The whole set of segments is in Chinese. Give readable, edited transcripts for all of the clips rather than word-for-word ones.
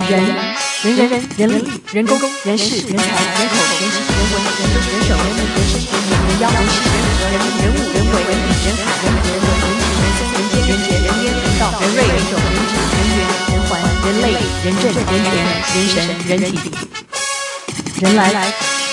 人力、人工、人事、人才、人口、人情、人文、人政、人手、人民、人事、人民、人妖、人事、人和、人物、人为、人理、人海、人和、人文、人情、人生、人间、人杰、人烟、人道、人瑞、人种、人质、人缘、人环、人类、人政、人权、人神、人体，人来。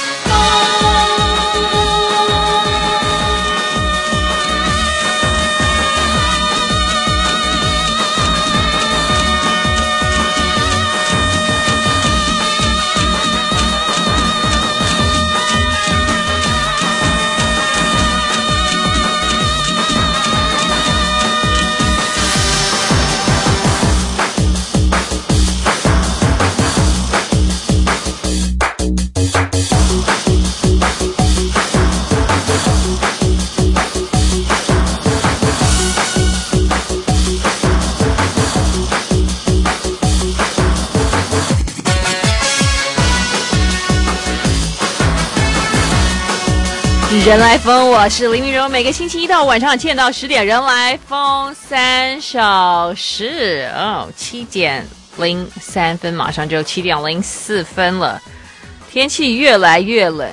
人来疯，我是林明柔，每个星期一到晚上7点到10点，人来疯3小时7点03分，马上就7点04分了。天气越来越冷，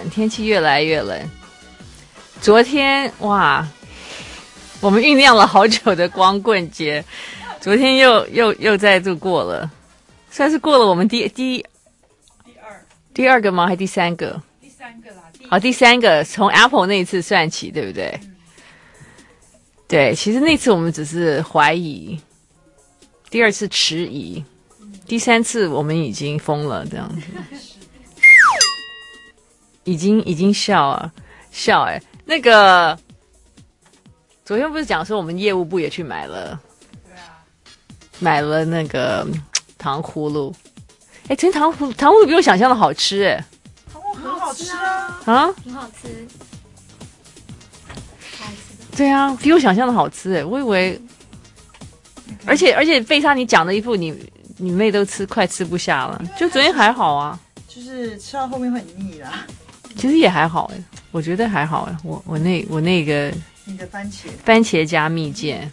昨天哇，我们酝酿了好久的光棍节，昨天又再度过了，算是过了我们第二个吗？还第三个？第三个从 Apple 那一次算起，对不对？对，其实那次我们只是怀疑，第二次迟疑，第三次我们已经疯了，这样子，已经笑那个昨天不是讲说我们业务部也去买了那个糖葫芦，昨天糖葫芦比我想象的好吃很好吃啊！ 很好吃。 对啊，比我想象的好吃我以为，而且贝莎你讲的一副你妹都快吃不下了，就昨天还好啊， 就是吃到后面会很腻啦。 其实也还好我觉得还好我那个你的番茄加蜜饯，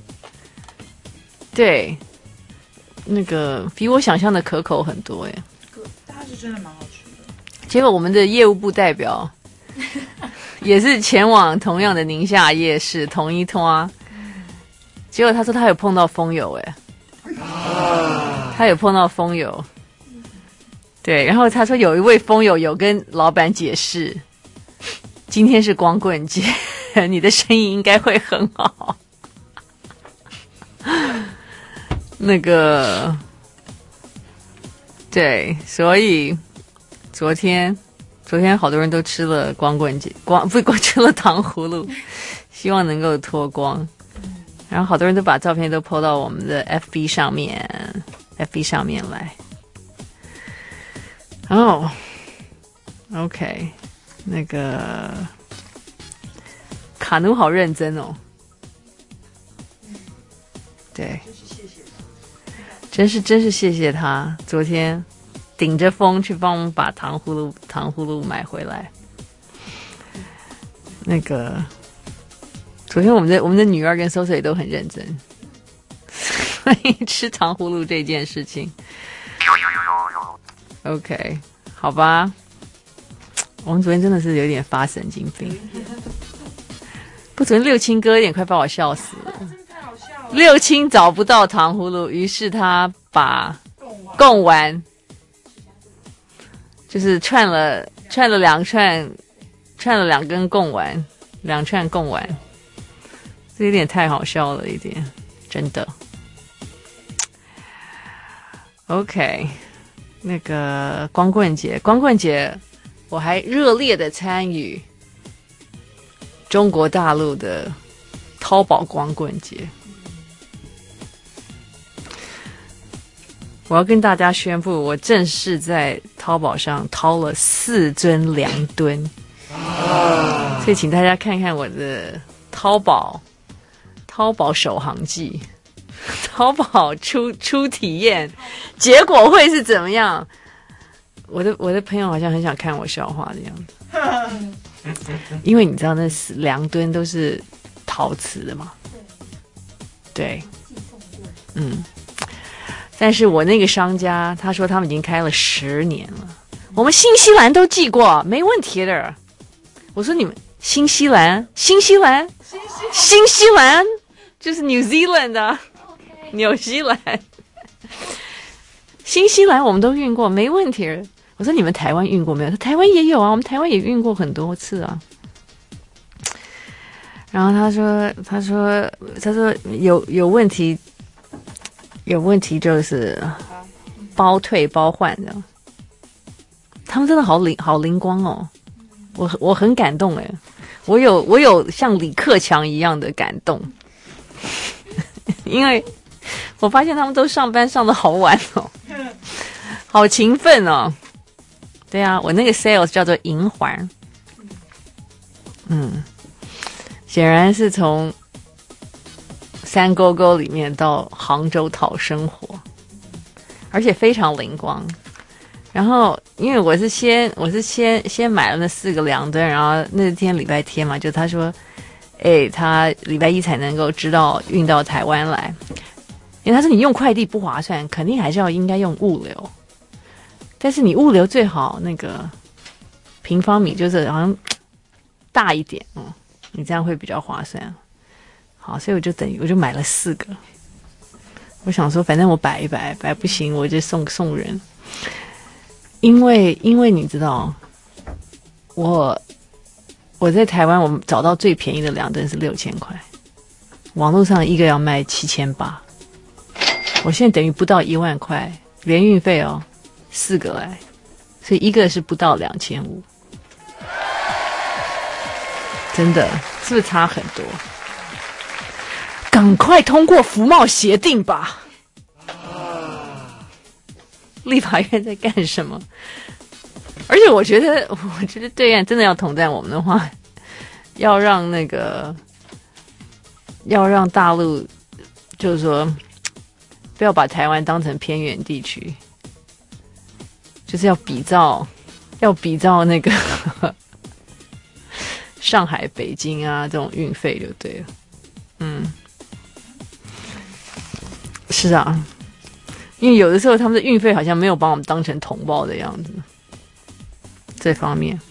对，那个比我想象的可口很多它是真的蛮好吃的。 结果我们的业务部代表也是前往同样的宁夏夜市同一拖，结果他说他有碰到风友他有碰到风友，对，然后他说有一位风友有跟老板解释，今天是光棍节，你的生意应该会很好。那个，对，所以昨天好多人都吃了光棍节，吃了糖葫芦，希望能够脱光。然后好多人都把照片都 po 到我们的 FB 上面来。OK， 那个卡努好认真对，真是谢谢他，昨天顶着风去帮我们把糖葫芦买回来。那个昨天我们的女儿跟 Soso 也都很认真，所以吃糖葫芦这件事情 OK 好吧，我们昨天真的是有点发神经病，不，昨天六亲哥有点快把我笑死了。六亲找不到糖葫芦，于是他把贡丸就是串了两根贡丸，2串贡丸，这有点太好笑了一点，真的。OK， 那个光棍节我还热烈的参与中国大陆的淘宝光棍节。我要跟大家宣布，我正式在淘宝上掏了4尊2吨，所以请大家看看我的淘宝首航记，淘宝出体验，结果会是怎么样？我的朋友好像很想看我笑话的样子，因为你知道那2吨都是陶瓷的嘛，对， 但是我那个商家他说他们已经开了10年了，我们新西兰都寄过，没问题的。我说你们新西兰就是 New Zealand 的，纽西兰，新西兰我们都运过，没问题。我说你们台湾运过没有？台湾也有啊，我们台湾也运过很多次啊。然后他说有问题，就是包退包换的。他们真的好灵光哦，我很感动哎，我有像李克强一样的感动，因为我发现他们都上班上得好晚哦，好勤奋哦。对啊，我那个 sales 叫做银环，显然是从山沟沟里面到杭州讨生活，而且非常灵光。然后因为我是先买了那4个凉灯，然后那天礼拜天嘛，就他说他礼拜一才能够知道运到台湾来，因为他说你用快递不划算，肯定还是应该用物流，但是你物流最好那个平方米就是好像大一点，你这样会比较划算。好，所以我就买了4个，我想说反正我摆一摆不行我就送人。因为你知道，我在台湾，我找到最便宜的凉灯是6000块，网络上一个要卖7800，我现在等于不到1万块，连运费哦，4个来，所以一个是不到2500，真的是不是差很多？赶快通过服贸协定吧！立法院在干什么？而且我觉得对岸真的要统战我们的话，要让大陆，就是说不要把台湾当成偏远地区，就是要比照那个上海、北京啊这种运费就对了。是啊。因为有的时候他们的运费好像没有把我们当成同胞的样子，这方面，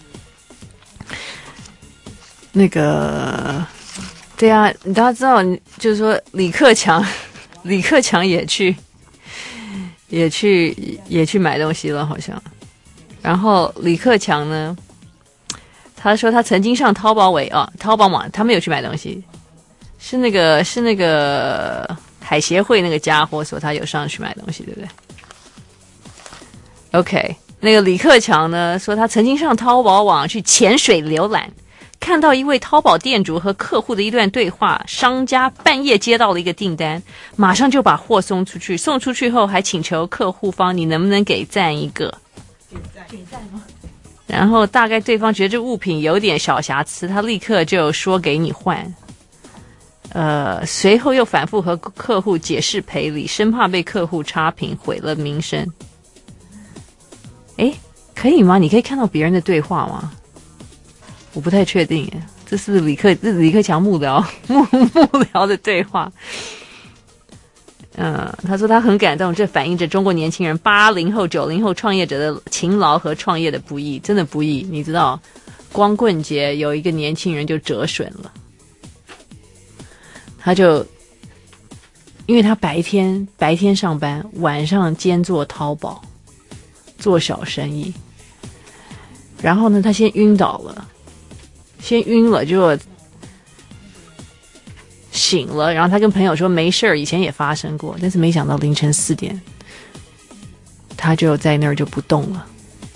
对啊，大家知道，就是说李克强也去买东西了，好像。然后李克强呢，他说他曾经上淘宝网，他没有去买东西，是那个。海协会那个家伙说他有上去买东西，对不对 ？OK， 那个李克强呢说他曾经上淘宝网去潜水浏览，看到一位淘宝店主和客户的一段对话，商家半夜接到了一个订单，马上就把货送出去，送出去后还请求客户方你能不能给赞一个？给赞吗？然后大概对方觉得这物品有点小瑕疵，他立刻就说给你换。随后又反复和客户解释赔礼，生怕被客户差评毁了名声。可以吗？你可以看到别人的对话吗？我不太确定耶，这是不是李克强幕僚的对话？他说他很感动，这反映着中国年轻人80后、90后创业者的勤劳和创业的不易，真的不易。你知道，光棍节有一个年轻人就折损了。他就因为他白天上班，晚上兼做淘宝，做小生意。然后呢，他先晕了，结果醒了，然后他跟朋友说没事儿，以前也发生过，但是没想到凌晨4点，他就在那儿就不动了。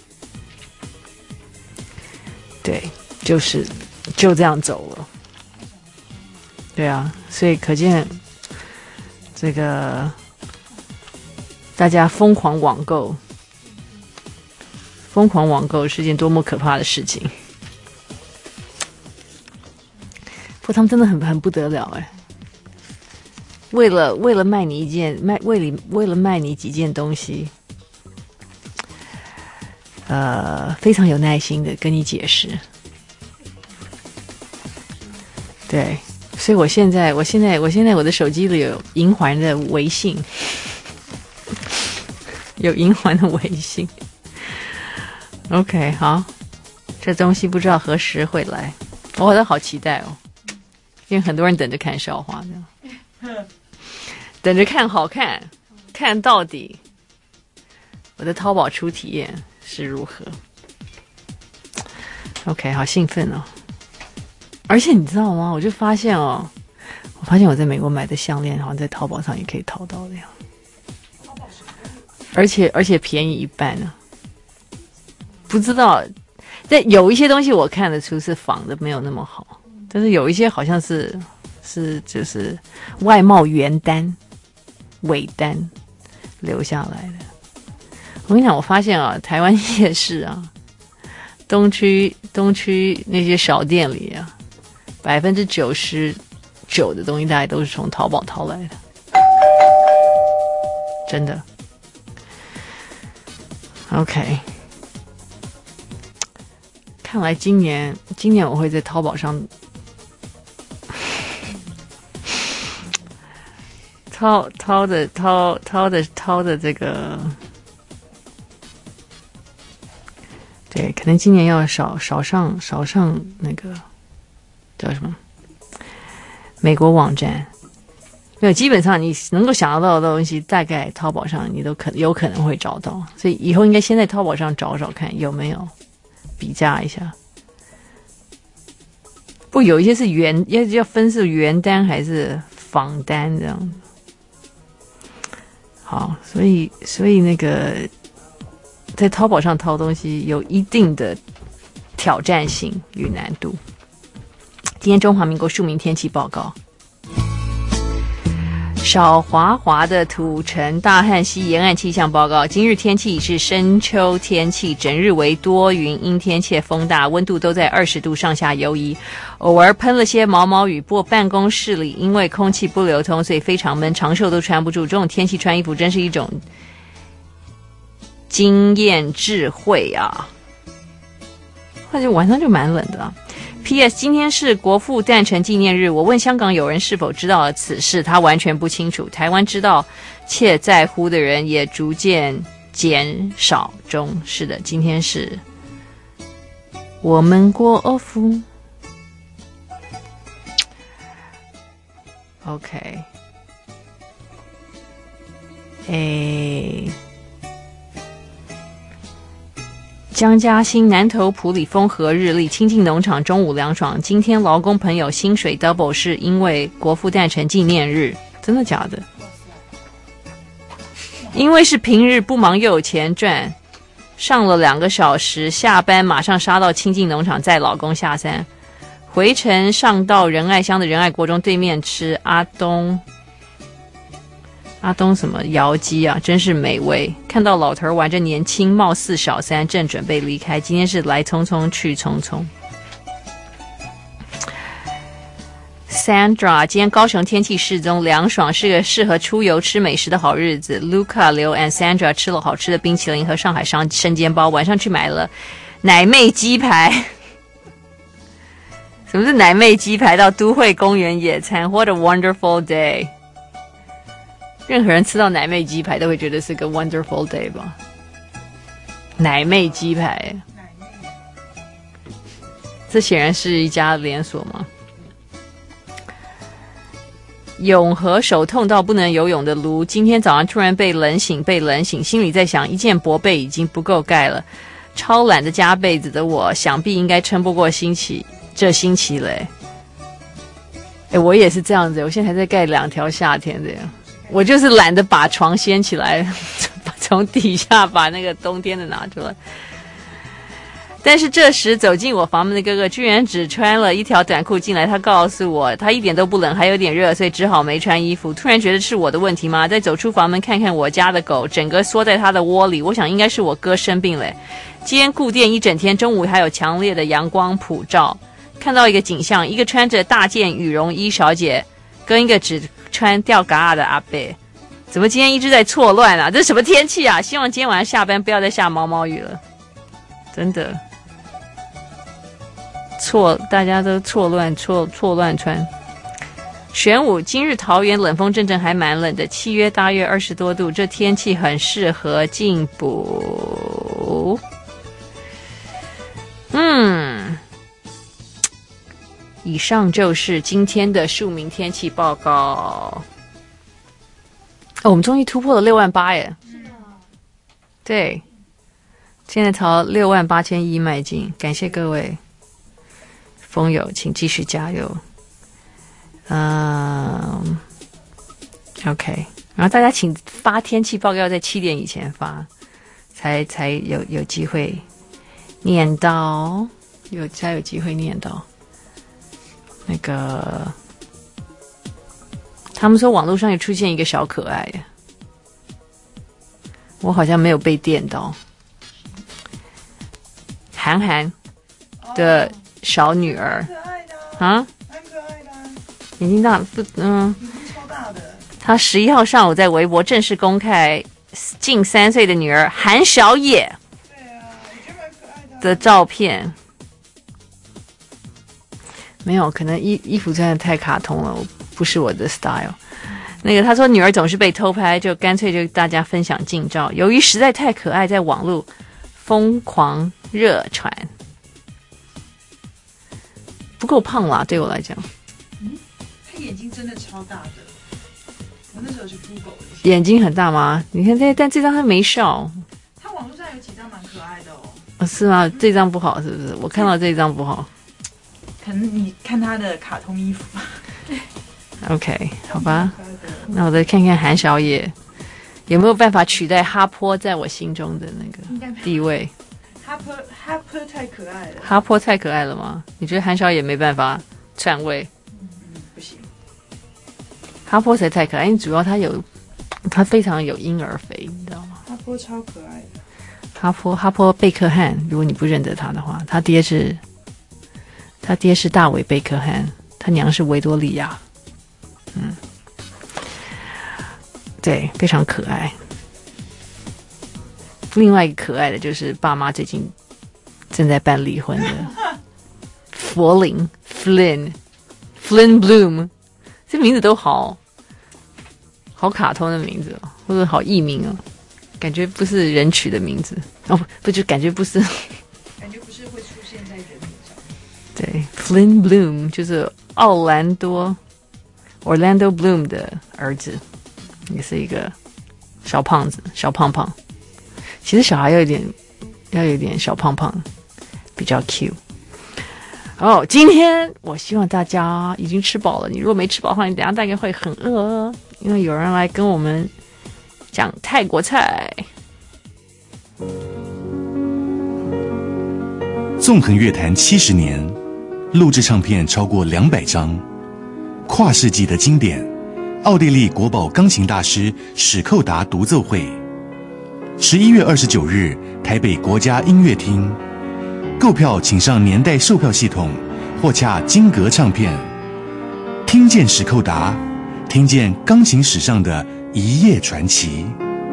对，就这样走了。对啊，所以可见这个大家疯狂网购是件多么可怕的事情。不过他们真的很不得了哎，为了卖你为了卖你几件东西，非常有耐心的跟你解释。对。所以我现在我的手机里有银环的微信， 有银环的微信。OK， 好，这东西不知道何时会来，我都好期待哦，因为很多人等着看笑话呢，等着看好看，看到底我的淘宝初体验是如何。OK， 好兴奋哦！而且你知道吗？我就发现哦，我在美国买的项链好像在淘宝上也可以淘到的呀，而且便宜一半呢。不知道，但有一些东西我看得出是仿的，没有那么好，但是有一些好像是就是外贸原单、伪单留下来的。我跟你讲，我发现啊，台湾夜市啊，东区那些小店里啊，99%的东西大概都是从淘宝淘来的，真的。OK， 看来今年我会在淘宝上掏的这个。对，可能今年要少上那个叫什么美国网站，没有，基本上你能够想得到的东西，大概淘宝上你都有可能会找到，所以以后应该先在淘宝上找找看有没有，比价一下。不，有一些是要分是原单还是仿单这样。好，所以那个。在淘宝上淘东西有一定的挑战性与难度。今天中华民国庶民天气报告：少滑滑的土城大汉溪沿岸气象报告，今日天气是深秋天气，整日为多云阴天且风大，温度都在20度上下游移，偶尔喷了些毛毛雨。不过办公室里因为空气不流通，所以非常闷，长袖都穿不住。这种天气穿衣服真是一种经验智慧啊！或者晚上就蛮冷的啊。P.S. 今天是国父诞辰纪念日，我问香港友人是否知道了此事，他完全不清楚。台湾知道且在乎的人也逐渐减少中。是的，今天是我们国父。OK， 江嘉兴南投埔里风和日丽，清境农场中午凉爽。今天劳工朋友薪水 double 是因为国父诞辰纪念日，真的假的？因为是平日不忙又有钱赚，上了2个小时，下班马上杀到清境农场载老公下山，回程上到仁爱乡的仁爱国中对面吃阿东什么窑鸡啊，真是美味。看到老头玩着年轻貌似小三，正准备离开。今天是来匆匆去匆匆。Sandra， 今天高雄天气适中凉爽，是个适合出游吃美食的好日子。Luca、刘 and Sandra 吃了好吃的冰淇淋和上海生煎包，晚上去买了奶妹鸡排。什么是奶妹鸡排？到都会公园野餐 ，What a wonderful day！任何人吃到奶妹鸡排都会觉得是个 wonderful day 吧？奶妹鸡排，这显然是一家连锁吗？永和手痛到不能游泳的卢，今天早上突然被冷醒，心里在想，一件薄被已经不够盖了，超懒得加被子的我，想必应该撑不过这星期嘞。我也是这样子，我现在还在盖2条夏天这样。我就是懒得把床掀起来，从底下把那个冬天的拿出来。但是这时走进我房门的哥哥居然只穿了一条短裤进来，他告诉我他一点都不冷，还有点热，所以只好没穿衣服。突然觉得是我的问题吗？再走出房门看看我家的狗，整个缩在他的窝里，我想应该是我哥生病了。今天顾店一整天，中午还有强烈的阳光普照，看到一个景象，一个穿着大件羽绒衣小姐跟一个只穿吊嘎的阿伯，怎么今天一直在错乱啊？这是什么天气啊？希望今天晚上下班不要再下毛毛雨了，真的大家都错乱穿。 玄武，今日桃园冷风阵阵还蛮冷的，7月大约20多度，这天气很适合进补。以上就是今天的庶民天气报告。我们终于突破了68000耶！对，现在朝68001迈进，感谢各位风友，请继续加油。OK， 然后大家请发天气报告要在7点以前发，才有机会念到，才有机会念到。那个，他们说网络上有出现一个小可爱，我好像没有被电到。韩寒的小女儿， 蛮可爱的， 眼睛大不？ 眼睛超大的。 她11号上午在微博正式公开近3岁的女儿韩小野的照片。没有，可能衣服真的太卡通了，不是我的 style。那个他说女儿总是被偷拍，就干脆就大家分享近照。由于实在太可爱，在网络疯狂热传。不够胖啦，对我来讲。 他眼睛真的超大的，我那时候去 Google 一下。 眼睛很大吗？你看但这张他没笑。 他网络上有几张蛮可爱的哦。 是吗？这张不好是不是？我看到这张不好。 可能你看他的卡通衣服。 OK， 好吧，那我再看看韩小野有没有办法取代哈坡在我心中的那个地位。 哈坡太可爱了。 哈坡太可爱了吗？你觉得韩小野没办法篡位？ 不行。 哈坡才太可爱，因为主要他非常有婴儿肥，你知道吗？ 哈坡超可爱的。 哈坡贝克汉，如果你不认得他的话，他爹是大卫贝克汉，他娘是维多利亚。对，非常可爱。另外一个可爱的就是爸妈最近正在办离婚的佛林 Flynn Bloom， 这名字都好卡通的名字哦，或者好艺名哦，感觉不是人取的名字哦，不就感觉不是会出现在人名上。 对 ，Flynn Bloom 就是Orlando Bloom 的儿子，也是一个小胖子、小胖胖。其实小孩要有点小胖胖，比较 cute。今天我希望大家已经吃饱了。你如果没吃饱的话，你等一下大概会很饿，因为有人来跟我们讲泰国菜。 纵横乐坛70年，录制唱片超过200张，跨世纪的经典。奥地利国宝钢琴大师史寇达独奏会，11月29日，台北国家音乐厅。购票请上年代售票系统，或洽金格唱片。听见史寇达，听见钢琴史上的一夜传奇。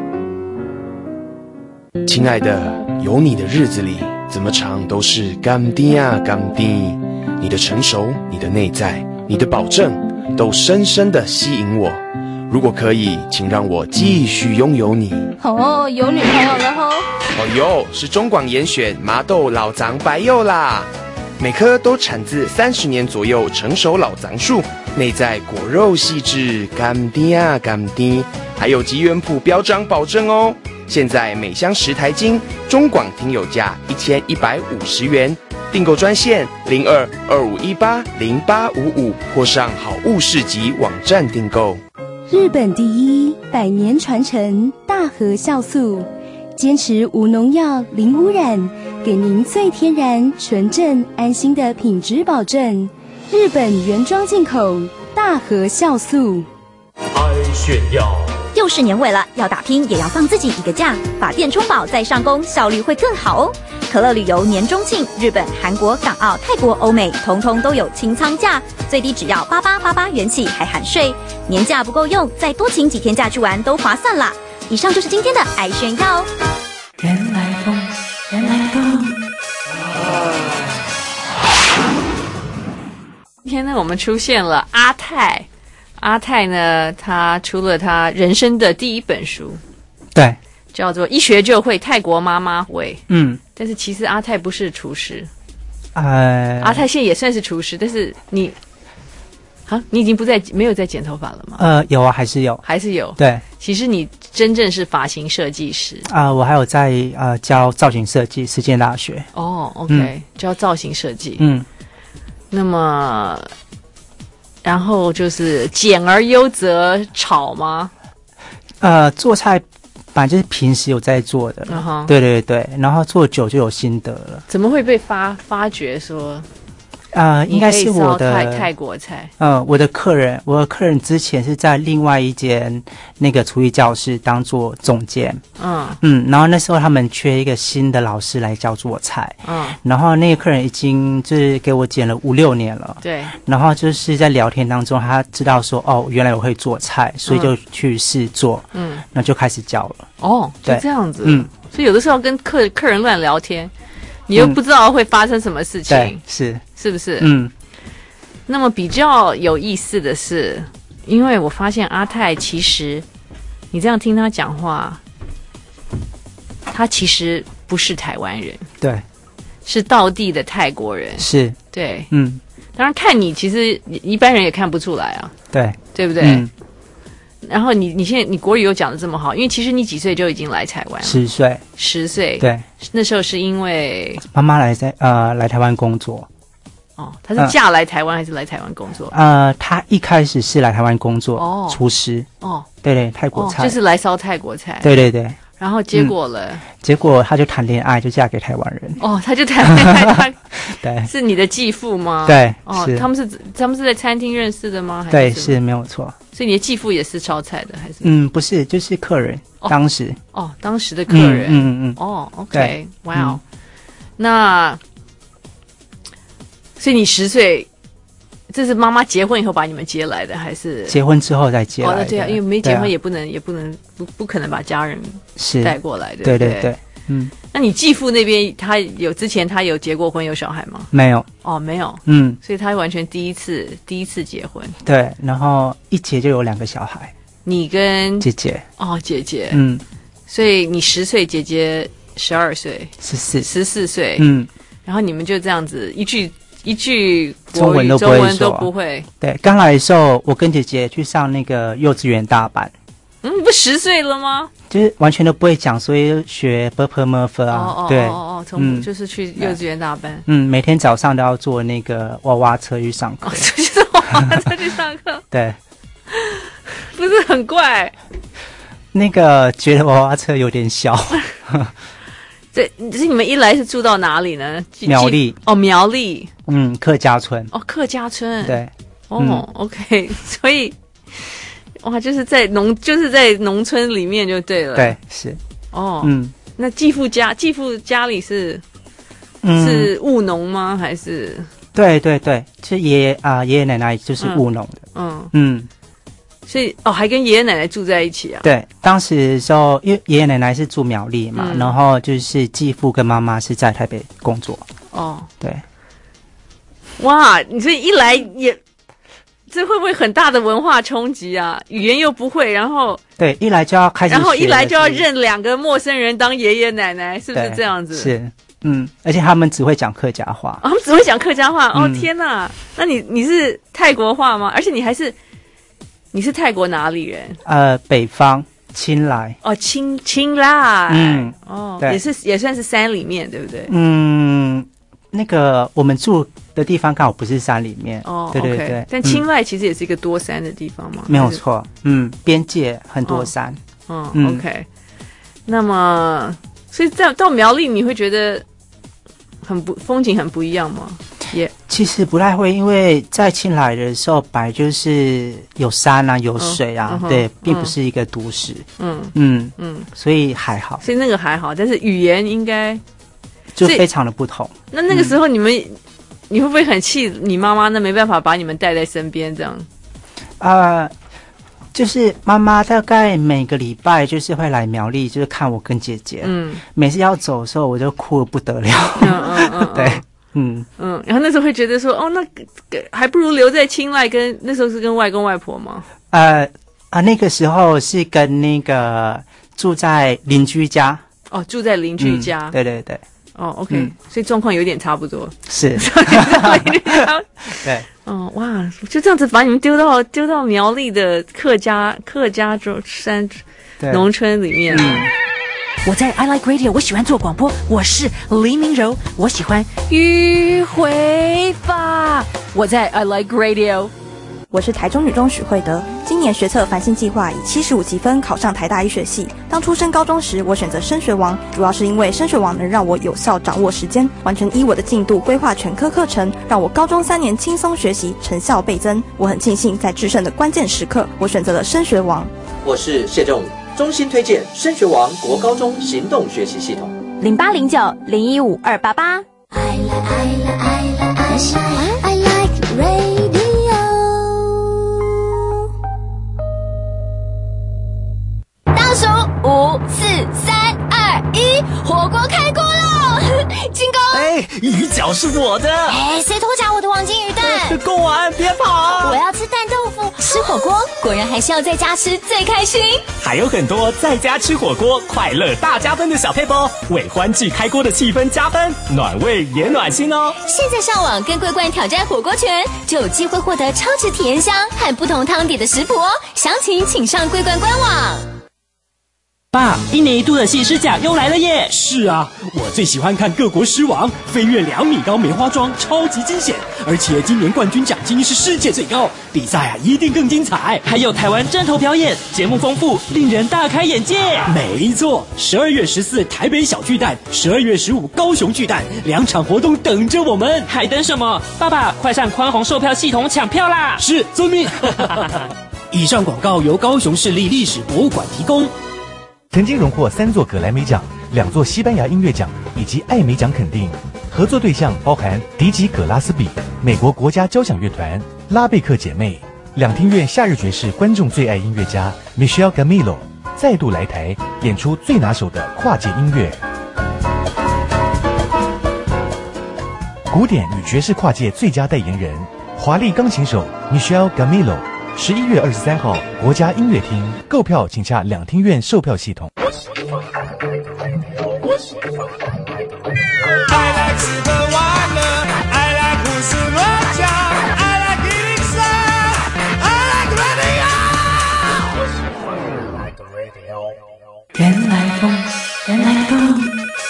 亲爱的，有你的日子里，怎么唱都是甘滴啊甘滴。你的成熟，你的内在，你的保证，都深深地吸引我。如果可以，请让我继续拥有你。 哦，有女朋友了吼！ 哦哟，是中广严选麻豆老藏白柚啦，每颗都产自30年左右成熟老藏树，内在果肉细致，甘滴啊甘滴，还有吉原谱标章保证哦。现在每箱10台斤，中广听友价1150元，订购专线0225180855，或上好物市集网站订购。 日本第一100年传承大和酵素，坚持无农药、零污染，给您最天然、纯正、安心的品质保证。日本原装进口大和酵素。 爱炫耀。 又是年尾了，要打拼也要放自己一个假，把电充饱再上工，效率会更好哦。可乐旅游年中庆，日本、韩国、港澳、泰国、欧美，通通都有清仓价，最低只要8888元起，还含税。年假不够用，再多请几天假去玩都划算啦。以上就是今天的爱炫耀。 人来疯，人来疯。今天呢，我们出现了阿泰阿泰呢，他出了他人生的第一本书， 对， 叫做《一学就会泰国妈妈味》。但是其实阿泰不是厨师，阿泰现在也算是厨师，但是你已经没有在剪头发了吗？ 有啊，还是有。对， 其实你真正是发型设计师我还有在教造型设计，实践大学。 OK，教造型设计。那么。然后就是简而优则炒吗？ 做菜本来就是平时有在做的，对，然后做久就有心得了。 怎么会被发觉说？ 应该是我的泰国菜。 我的客人之前是在另外一间那个厨艺教室当做总监。然后那时候他们缺一个新的老师来教做菜。然后那个客人已经就是给我剪了5-6年了。 对。然后就是在聊天当中，他知道说原来我会做菜，所以就去试做。那就开始教了。 就这样子。所以有的时候跟客人乱聊天。你又不知道会发生什么事情， 对， 是不是？那么比较有意思的是，因为我发现阿泰其实，你这样听他讲话，他其实不是台湾人， 对， 是道地的泰国人， 是， 对，当然看你，其实一般人也看不出来啊，对不对？然后你现在你国语又讲得这么好，因为其实你几岁就已经来台湾了？10岁， 对， 那时候是因为妈妈来台湾工作。 她是嫁来台湾还是来台湾工作？ 她一开始是来台湾工作，厨师。对，泰国菜， 就是来烧泰国菜。 对。 然后结果了？ 结果她就谈恋爱，就嫁给台湾人。 她就谈恋爱， 对， 是你的继父吗？ 对， 他们是在餐厅认识的吗？ 对，是没有错。 所以你的继父也是烧菜的，还是？ 不是，就是客人，当时。 当时的客人。OK， 哇哦，那所以你10岁，这是妈妈结婚以后把你们接来的，还是结婚之后再接来的？ 对啊，因为没结婚也不可能把家人带过来的。 对。 那你继父那边之前他有结过婚有小孩吗？ 没有。 没有。所以他完全第一次结婚。 对，然后一结就有2个小孩。 你跟姐姐。 姐姐。所以你10岁，姐姐12岁，14岁。然后你们就这样子一句中文都不会。 对，刚来的时候，我跟姐姐去上那个幼稚园大班。 你不10岁了吗？ 就是完全都不会讲，所以学 /p/m/f 啊。对， 就是去幼稚园大班。 每天早上都要坐那个娃娃车去上课。 就是娃娃车去上课。 对， 不是很怪。 那个觉得娃娃车有点小。 对，你们一来是住到哪里呢？ 苗栗。 苗栗。 客家村。 客家村。 对。 OK， 所以。就是在农村里面就对了。 对，是。 那继父家里是务农吗？还是？ 对，就是爷爷奶奶就是务农的。 所以还跟爷爷奶奶住在一起啊？ 对，当时的时候，因为爷爷奶奶是住苗栗嘛，然后就是继父跟妈妈是在台北工作。对。 哇，你这一来也。这会不会很大的文化冲击啊？语言又不会，然后对，一来就要开始， 然后一来就要认2个陌生人当爷爷奶奶，是不是这样子？ 是，而且他们只会讲客家话。 他们只会讲客家话。天哪！那你是泰国话吗？而且你是泰国哪里人？ 北方清莱。 清莱。 对， 也算是山里面，对不对？ 那个我们住的地方刚好不是山里面。对。 但清莱其实也是一个多山的地方嘛。 没有错。边界很多山。 OK。那么，所以到苗栗你会觉得风景很不一样吗？ 其实不太会，因为在清莱的时候本来就是有山啊，有水啊，对，并不是一个都市。所以还好。 所以那个还好，但是语言应该。 就非常的不同。 那个时候你会不会很气你妈妈呢？没办法把你们带在身边这样？ 就是妈妈大概每个礼拜就是会来苗栗，就是看我跟姐姐。每次要走的时候，我就哭得不得了。对。 然后那时候会觉得说，哦，那还不如留在清迈，那时候是跟外公外婆吗？ 那个时候是跟那个住在邻居家。 哦，住在邻居家。 对对对。 哦 ，OK，所以状况有点差不多。 是。对。 哦，哇，就这样子把你们丢到苗栗的客家山农村里面。 我在 I Like Radio， 我喜欢做广播，我是黎明柔，我喜欢迂回法。我在 I Like Radio。 我是台中女中许慧德，今年学测繁星计划以75积分考上台大医学系。当初升高中时，我选择升学王，主要是因为升学王能让我有效掌握时间，完全依我的进度规划全科课程，让我高中3年轻松学习，成效倍增。我很庆幸在制胜的关键时刻，我选择了升学王。 我是谢仲武，衷心推荐升学王国高中行动学习系统。 0809-015-288。I like radio。 倒数5、4、3、2、1，火锅开锅喽！进攻！ 鱼饺是我的。 谁偷夹我的黄金鱼蛋？ 贡丸，别跑！ 我要吃蛋豆腐。吃火锅果然还是要在家吃最开心。 还有很多在家吃火锅快乐大加分的小撇步，为欢聚开锅的气氛加分，暖胃也暖心哦。 现在上网跟桂冠挑战火锅拳，就有机会获得超值体验箱和不同汤底的食谱哦。详情请上桂冠官网。 爸，1年1度的谢师奖又来了耶！ 是啊，我最喜欢看各国狮王飞越2米高梅花桩，超级惊险，而且今年冠军奖金是世界最高，比赛一定更精彩。 还有台湾阵头表演，节目丰富，令人大开眼界。 没错，12月14台北小巨蛋，12月15高雄巨蛋，2场活动等着我们， 还等什么？爸爸，快上宽宏售票系统抢票啦！ 是，遵命。以上广告由高雄市立历史博物馆提供。 曾经荣获3座葛莱美奖、2座西班牙音乐奖以及艾美奖肯定。合作对象包含迪吉·葛拉斯比、美国国家交响乐团、拉贝克姐妹。两厅院夏日爵士观众最爱音乐家 Michelle Gamillo 再度来台演出最拿手的跨界音乐。古典与爵士跨界最佳代言人，华丽钢琴手 Michelle Gamillo。11月23号，国家音乐厅购票请洽两厅院售票系统。 原来风，原来风。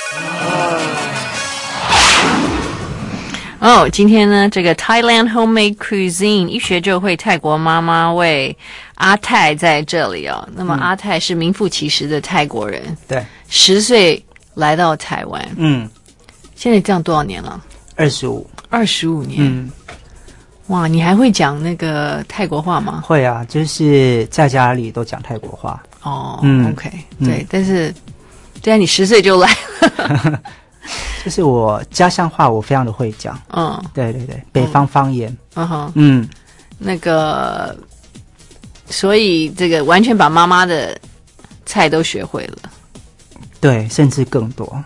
哦，今天呢，这个 Thailand Homemade Cuisine 一学就会泰国妈妈味阿泰在这里哦。那么阿泰是名副其实的泰国人， 对 ，10岁来到台湾，现在这样多少年了？25年，哇，你还会讲那个泰国话吗？ 会啊，就是在家里都讲泰国话。 哦，OK，对，但是，对啊，你10岁就来了。 就是我家乡话，我非常的会讲。对对对，北方方言。 那个，所以这个完全把妈妈的菜都学会了。 对，甚至更多。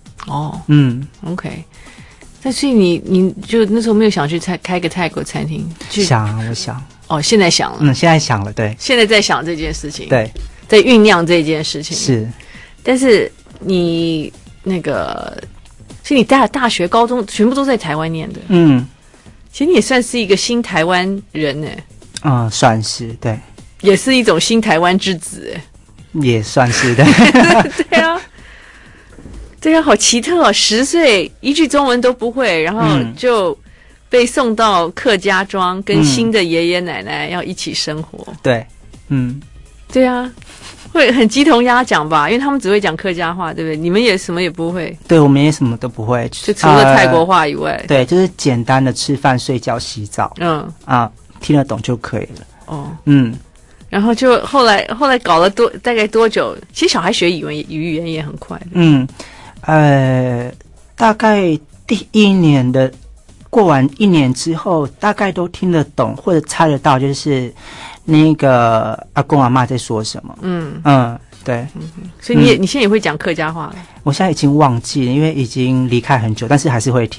OK。但是你就那时候没有想去开个泰国餐厅？ 想，我想。 哦，现在想了。 现在想了，对。 现在在想这件事情。 对， 在酝酿这件事情。 是。但是你。那个，所以你大学、高中全部都在台湾念的。其实你也算是一个新台湾人呢。 算是，对。 也是一种新台湾之子也算是的。 对啊，对啊，好奇特哦！10岁一句中文都不会，然后就被送到客家庄，跟新的爷爷奶奶要一起生活。 对， 对啊。会很鸡同鸭讲吧，因为他们只会讲客家话，对不对？你们也什么也不会。 对，我们也什么都不会， 就除了泰国话以外。 对，就是简单的吃饭、睡觉、洗澡。听得懂就可以了。 然后就后来搞了大概多久？其实小孩学语言也很快的。大概第1年的过完1年之后，大概都听得懂或者猜得到，就是那个阿公阿嬷在说什么。对。 所以你现在也会讲客家话了？ 我现在已经忘记了，因为已经离开很久，但是还是会听，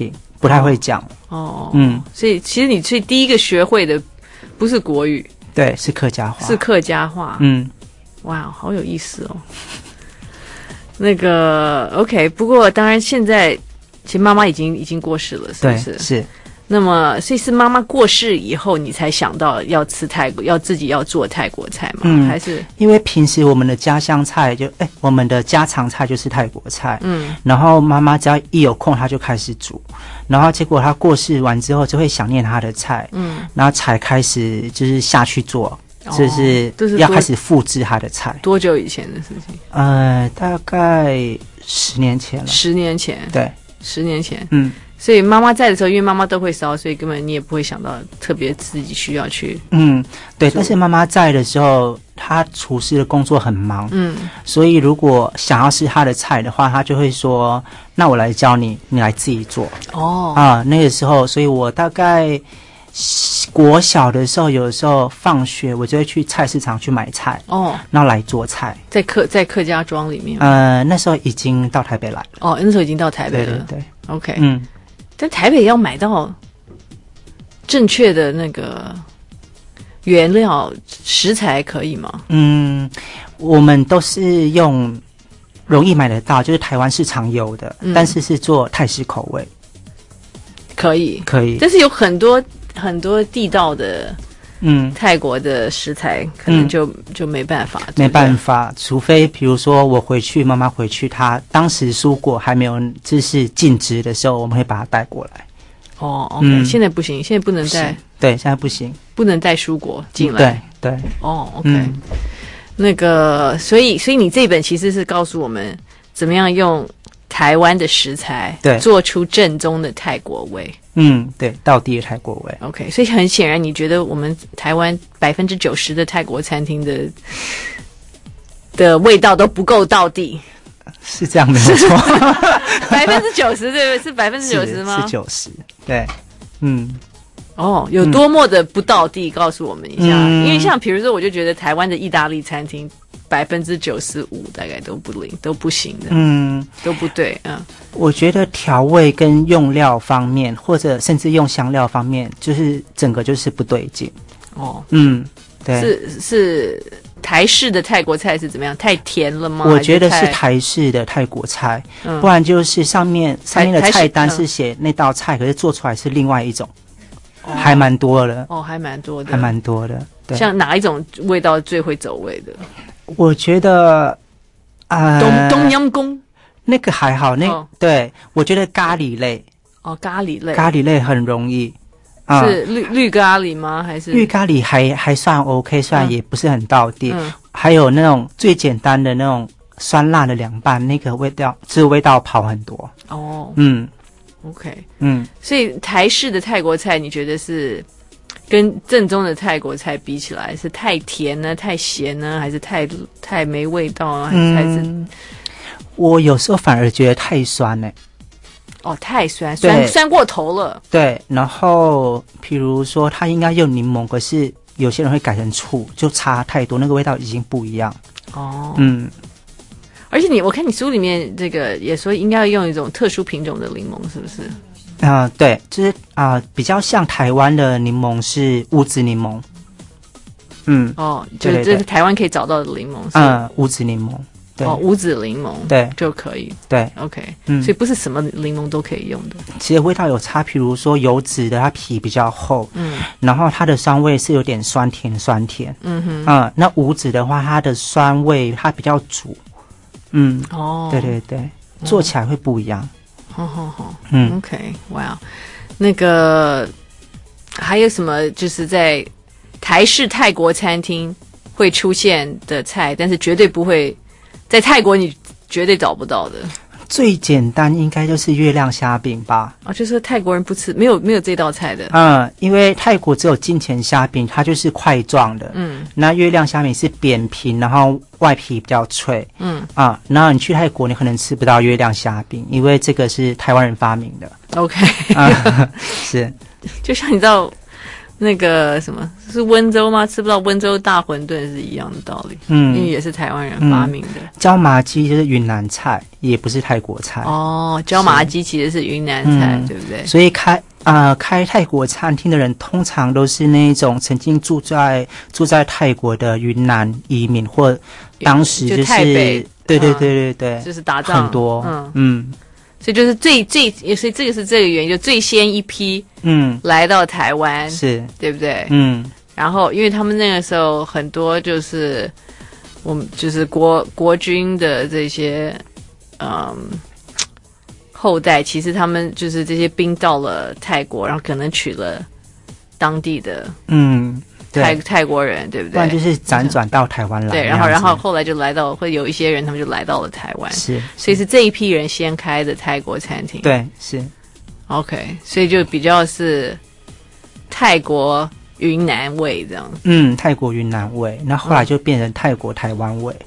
不太会讲。 所以其实你第一个学会的不是国语， 对，是客家话， 是客家话。哇，好有意思哦。那个 OK， 不过当然现在其实妈妈已经过世了，是不是？ 对，是。 那么所以是妈妈过世以后，你才想到要吃泰国，要自己要做泰国菜吗？还是因为平时我们的家乡菜我们的家常菜就是泰国菜，然后妈妈只要一有空，她就开始煮，然后结果她过世完之后，就会想念她的菜，然后才开始就是下去做。就是要开始复制他的菜。 多久以前的事情？ 大概10年前了。 10年前， 对 ，10年前。所以妈妈在的时候，因为妈妈都会烧，所以根本你也不会想到特别自己需要去。 对。但是妈妈在的时候，她厨师的工作很忙，所以如果想要吃她的菜的话，她就会说：“那我来教你，你来自己做。”那个时候，所以我大概。国小的时候，有的时候放学我就会去菜市场去买菜，然后来做菜。在客家庄里面。 那时候已经到台北来了。 那时候已经到台北了。 对 ，OK。但台北要买到正确的那个原料食材可以吗？ 我们都是用容易买得到，就是台湾市场有的，但是是做泰式口味。 可以，但是有很多地道的，泰国的食材可能就没办法， 没办法，除非比如说我回去，妈妈回去，她当时蔬果还没有就是禁止的时候，我们会把它带过来。 OK， 现在不行，现在不能带， 对，现在不行， 不能带蔬果进来， 对 ，OK，那个，所以你这本其实是告诉我们怎么样用台湾的食材，对，做出正宗的泰国味。 对，道地的泰国味。 OK， 所以很显然，你觉得我们台湾90%的泰国餐厅的味道都不够道地， 是这样没有错。 90%对不对？是90%吗？ 是90%，对， 有多么的不道地，告诉我们一下。因为像比如说，我就觉得台湾的意大利餐厅。95%大概都不行的，都不对， 我觉得调味跟用料方面，或者甚至用香料方面，就是整个就是不对劲。对， 是台式的泰国菜是怎么样？太甜了吗？ 我觉得是台式的泰国菜，不然就是上面的菜单是写那道菜，可是做出来是另外一种，还蛮多的。 还蛮多的， 对。 像哪一种味道最会走味的？ 我觉得， 冬阴功那个还好，对，我觉得咖喱类， 咖喱类很容易， 是绿咖喱吗？还是绿咖喱还算 OK， 虽然也不是很道地。还有那种最简单的那种酸辣的凉拌，那个味道跑很多。 OK， 所以台式的泰国菜，你觉得是？跟正宗的泰国菜比起来，是太甜呢、太咸呢，还是太没味道啊？还是我有时候反而觉得太酸呢。 太酸过头了。对， 然后比如说他应该用柠檬，可是有些人会改成醋，就差太多，那个味道已经不一样。 而且我看你书里面这个也说应该要用一种特殊品种的柠檬，是不是？ 对，就是比较像台湾的柠檬是乌子柠檬。 就是这是台湾可以找到的柠檬。 乌子柠檬。对， 无籽柠檬对就可以。 对 ，OK，所以不是什么柠檬都可以用的。 其实味道有差，比如说有籽的，它皮比较厚，然后它的酸味是有点酸甜，那无籽的话，它的酸味它比较足，对，做起来会不一样。 OK， 哇，那个还有什么就是在台式泰国餐厅会出现的菜，但是绝对不会在泰国你绝对找不到的？ 最简单应该就是月亮虾饼吧。 就是泰国人不吃，没有这道菜的。 因为泰国只有金钱虾饼，它就是块状的。那月亮虾饼是扁平，然后外皮比较脆。然后你去泰国，你可能吃不到月亮虾饼，因为这个是台湾人发明的。 OK， 是。 就像你知道， 那个什么是温州吗？吃不到温州大馄饨是一样的道理。因为也是台湾人发明的。 椒麻鸡就是云南菜，也不是泰国菜。 哦，椒麻鸡其实是云南菜，对不对？ 所以开泰国餐厅的人，通常都是那种曾经住在泰国的云南移民，或当时就是台北， 对， 就是打仗很多， 所以就是所以这个是这个原因，就最先一批来到台湾， 是对不对？然后因为他们那个时候很多就是我们就是国军的这些后代，其实他们就是这些兵到了泰国，然后可能娶了当地的泰国人，对不对？ 不然就是辗转到台湾来。 对，然后后来就来到，会有一些人他们就来到了台湾， 是， 所以是这一批人先开的泰国餐厅。 对，是。 OK， 所以就比较是泰国云南味这样。 泰国云南味，那后来就变成泰国台湾味。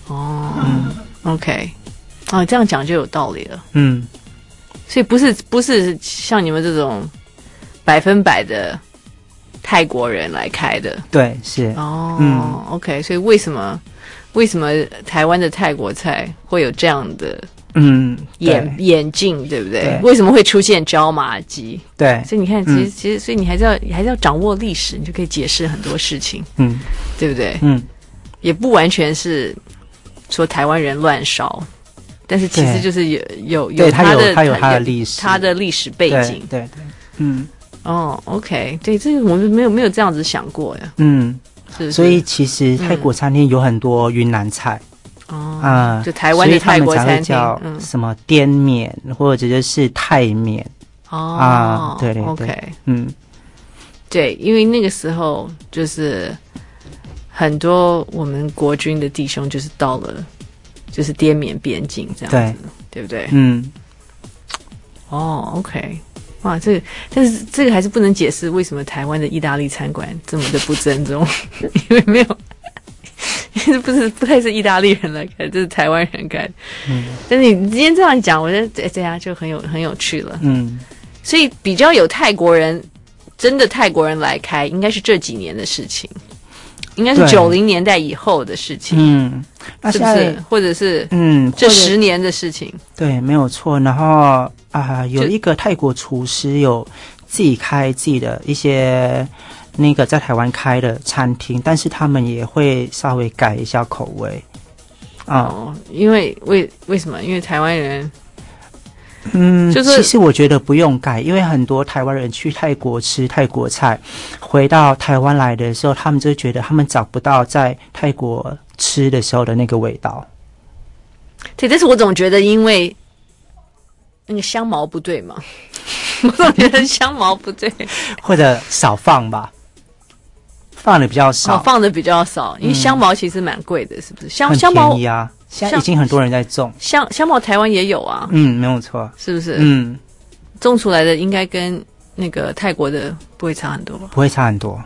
OK， 这样讲就有道理了。所以不是像你们这种100%的泰国人来开的。 对，是。 OK， 所以为什么台湾的泰国菜会有这样的演进，对不对？为什么会出现椒麻鸡？ 对， 所以你看，其实，所以你还是要掌握历史，你就可以解释很多事情，对不对？也不完全是说台湾人乱烧，但是其实就是有他的历史， 他的历史背景， 对， OK， 对，这个我们没有这样子想过呀，是， 所以其实泰国餐厅有很多云南菜。 就台湾的泰国餐厅叫什么滇缅或者就是泰缅对 OK， 对，因为那个时候就是很多我们国军的弟兄就是到了就是滇缅边境这样子，对不对？OK， 哇，但是这个还是不能解释为什么台湾的意大利餐馆这么的不正宗，因为没有。不太是意大利人来开，这是台湾人开。但是你今天这样讲，我觉得这样就很有趣了。所以比较有真的泰国人来开，应该是这几年的事情，应该是90年代以后的事情。是不是？或者是这10年的事情？ 对，没有错。然后有一个泰国厨师有自己开自己的一些。那个在台湾开的餐厅，但是他们也会稍微改一下口味因为为什么？因为台湾人就是其实我觉得不用改，因为很多台湾人去泰国吃泰国菜，回到台湾来的时候，他们就觉得他们找不到在泰国吃的时候的那个味道。 对，但是我总觉得因为那个香茅不对嘛，我总觉得香茅不对， 或者少放吧。放的比较少， 因为香茅其实蛮贵的，是不是？香茅很便宜啊，现在已经很多人在种。 香茅台湾也有啊， 没有错， 是不是？种出来的应该跟那个泰国的不会差很多吧？ 不会差很多，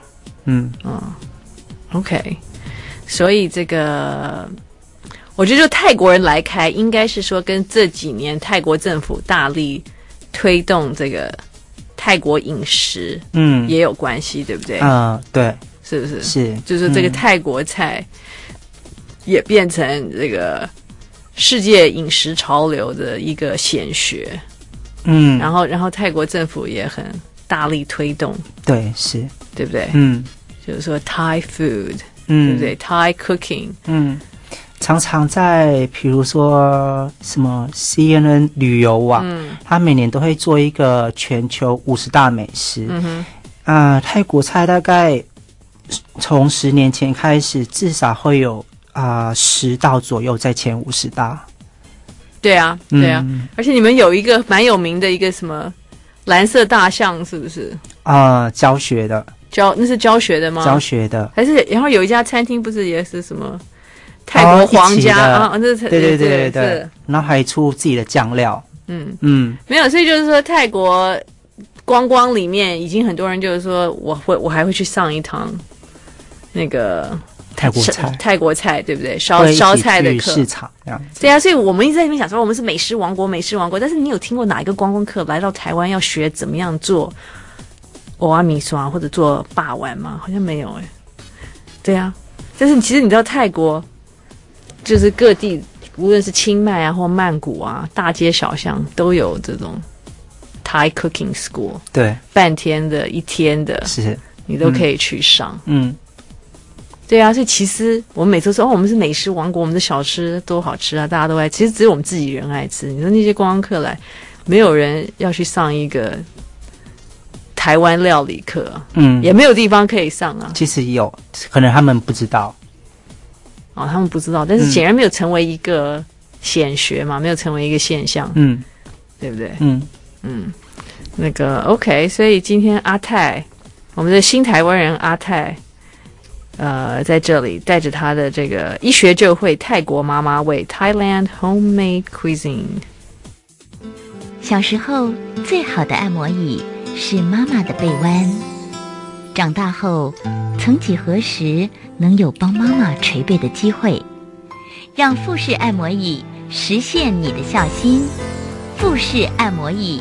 OK， 所以这个我觉得就泰国人来开，应该是说跟这几年泰国政府大力推动这个泰国饮食，也有关系，对不对？ 对。 是不是？ 是， 就是这个泰国菜也变成这个世界饮食潮流的一个显学。然后泰国政府也很大力推动。 对，是， 对不对？就是说 Thai food，对不对？Thai cooking， 常常在比如说什么 CNN 旅游网，他每年都会做一个全球50大美食。泰国菜大概。从10年前开始，至少会有10道左右在前50大。 对啊，而且你们有一个蛮有名的一个什么蓝色大象，是不是？ 教学的。 那是教学的吗？ 教学的。 还是然后有一家餐厅不是也是什么泰国皇家对，然后还出自己的酱料。 没有，所以就是说泰国观光里面已经很多人就是说我还会去上一堂。那个泰国菜对不对？烧菜的课， 市场这样子。 对啊，所以我们一直在那边想说我们是美食王国。但是你有听过哪一个观光客来到台湾要学怎么样做欧阿米刷或者做霸丸吗？好像没有哎。对啊，但是其实你知道泰国就是各地，无论是清迈啊或曼谷啊，大街小巷都有这种 Thai cooking school， 对， 半天的、一天的， 是你都可以去上。 嗯， 对啊，所以其实我们每次说我们是美食王国，我们的小吃都好吃啊，大家都爱吃，其实只有我们自己人爱吃。你说那些观光客来，没有人要去上一个台湾料理课，也没有地方可以上啊。 其实有，可能他们不知道。 哦，他们不知道，但是显然没有成为一个显学嘛，没有成为一个现象，对不对？那个 OK， 所以今天阿泰，我们的新台湾人阿泰，在这里带着他的这个一学就会泰国妈妈味 Thailand homemade cuisine。 小时候最好的按摩椅是妈妈的背弯，长大后曾几何时能有帮妈妈捶背的机会，让富士按摩椅实现你的孝心。富士按摩椅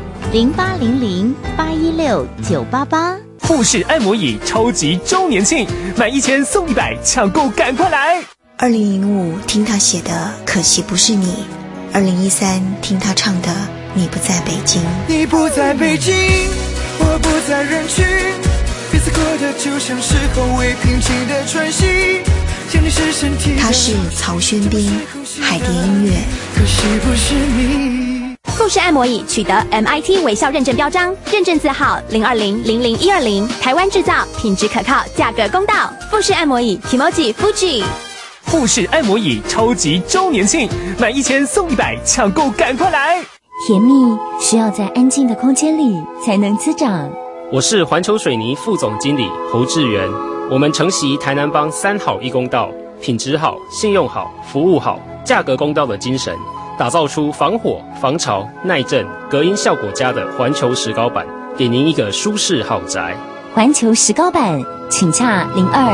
0800816988。 富士按摩椅超级周年庆，买1000送100，抢购赶快来 ！2005听他写的《可惜不是你》，2013听他唱的《你不在北京》。 你不在北京，我不在人群，彼此过得就像是后未平静的喘息。 他是曹轩宾，海蝶音乐。 可惜不是你。 富士按摩椅取得 MIT 微笑认证标章，认证字号020-00120，台湾制造，品质可靠，价格公道。富士按摩椅 Kimoji Fuji。 富士按摩椅超级周年庆，买1000送100，抢购赶快来！ 甜蜜需要在安静的空间里才能滋长。 我是环球水泥副总经理侯志源，我们承袭台南帮3好1公道，品质好、信用好、服务好、价格公道的精神，打造出防火、防潮、耐震、隔音效果佳的环球石膏板，给您一个舒适豪宅。 环球石膏板，请洽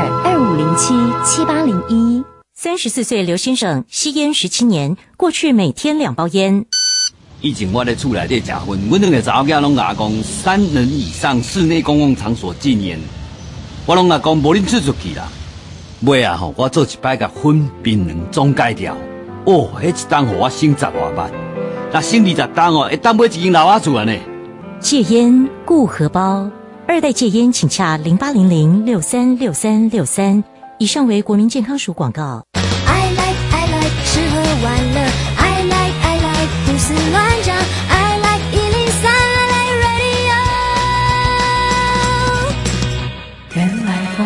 02-2507-7801。34岁刘先生吸烟17年，过去每天2包烟。 以前我在厝内底食薰，阮两个查某囝拢甲我讲，3人以上室内公共场所禁烟。我拢甲讲无恁出去啦。尾啊吼，我做一摆甲薰槟榔总改掉。哦，迄一档互我省10多万，那省20档哦，会当买一间老阿厝啊呢。 戒烟顾荷包，2代戒烟请洽0800636363。以上为国民健康署广告。 I like 吃喝玩乐 ，I like 胡思乱想 ，I like 103 I like radio。原来风。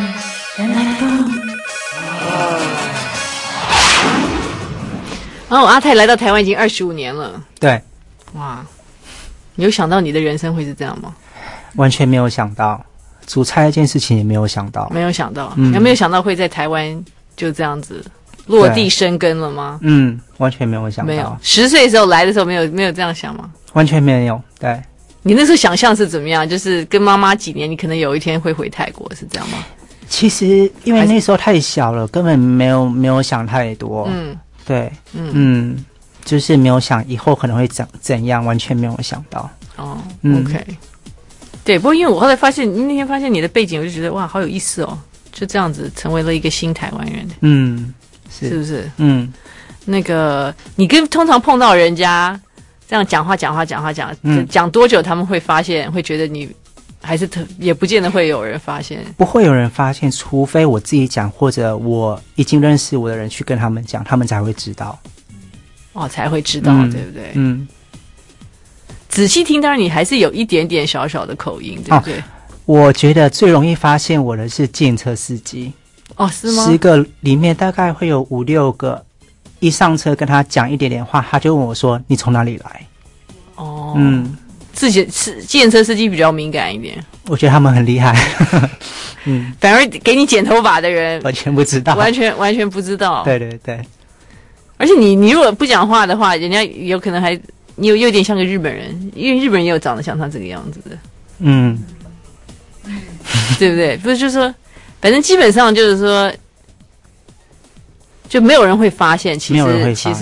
然后阿泰来到台湾已经25年了。 对。 哇，你有想到你的人生会是这样吗？ 完全没有想到，煮菜这件事情也没有想到。 没有想到，有没有想到会在台湾就这样子落地生根了吗？ 完全没有想到。 没有，10岁的时候来的时候没有这样想吗？ 完全没有。对。 你那时候想象是怎么样？就是跟妈妈几年，你可能有一天会回泰国，是这样吗？ 其实因为那时候太小了，根本没有想太多。对，就是没有想以后可能会怎样，完全没有想到。 哦，OK，对，不过因为我后来发现，那天发现你的背景，我就觉得哇，好有意思哦，就这样子成为了一个新台湾人。是不是？那个你通常碰到人家这样讲多久，他们会发现，会觉得你还是也不见得会有人发现， 不会有人发现，除非我自己讲，或者我已经认识我的人去跟他们讲，他们才会知道。 才会知道，对不对？仔细听，当然你还是有一点点小小的口音，对不对？ 我觉得最容易发现我的是计程车司机。 是吗 ？10个里面大概会有5-6个，一上车跟他讲一点点话，他就问我说：“你从哪里来？”自己计程车司机比较敏感一点， 我觉得他们很厉害。 反而给你剪头发的人完全不知道， 完全不知道。 对对对， 而且你如果不讲话的话，人家有可能还你有点像个日本人，因为日本人也有长得像他这个样子的。对不对？不是，就是说，反正基本上就是说，就没有人会发现，其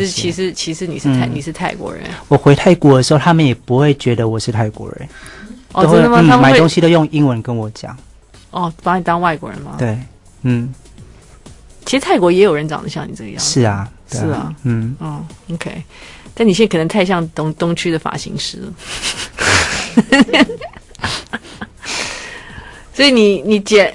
实你是泰国人。 我回泰国的时候，他们也不会觉得我是泰国人。 哦，真的吗？他们买东西都用英文跟我讲。 哦，把你当外国人吗？ 对， 其实泰国也有人长得像你这个样子。 是啊， 是啊，OK。但你现在可能太像东区的发型师了。所以你剪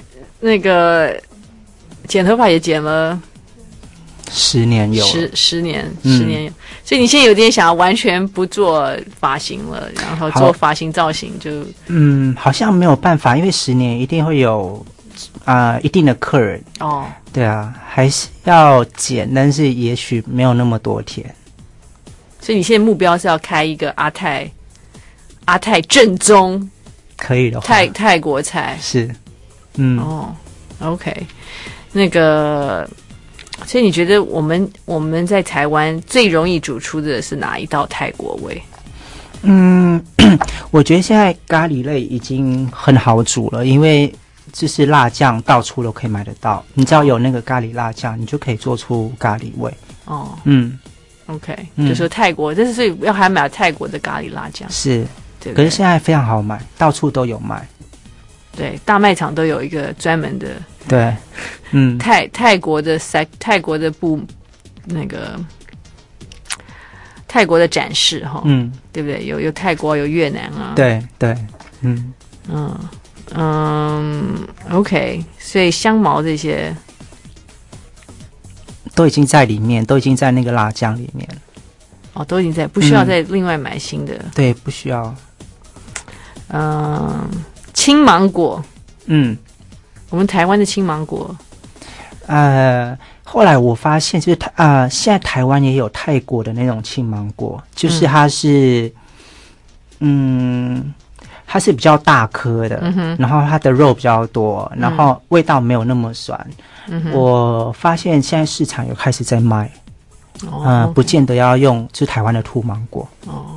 头发也剪了 10年有 10年有，所以你现在有点想要完全不做发型了，然后做发型造型就好像没有办法，因为10年一定会有一定的客人哦， 对啊，还是要剪，但是也许没有那么多天。 所以你现在目标是要开一个阿泰正宗， 可以的话， 泰国菜是， OK， 所以你觉得我们在台湾最容易煮出的是哪一道泰国味？ 我觉得现在咖喱类已经很好煮了，因为就是辣酱到处都可以买得到，你只要有那个咖喱辣酱，你就可以做出咖喱味。 OK， 就说泰国，但是所以要还买泰国的咖喱辣酱是， 对， 可是现在非常好买，到处都有卖。 对，大卖场都有一个专门的， 对， 泰国的泰国的展示哈，对不对？有泰国，有越南啊， 对， OK， 所以香茅这些都已经在里面，都已经在那个辣酱里面。 哦，都已经在，不需要再另外买新的。 对，不需要。 青芒果，我们台湾的青芒果， 后来我发现就是现在台湾也有泰国的那种青芒果，就是它是，它是比较大颗的，然后它的肉比较多，然后味道没有那么酸。我发现现在市场有开始在卖，不见得要用就是台湾的土芒果。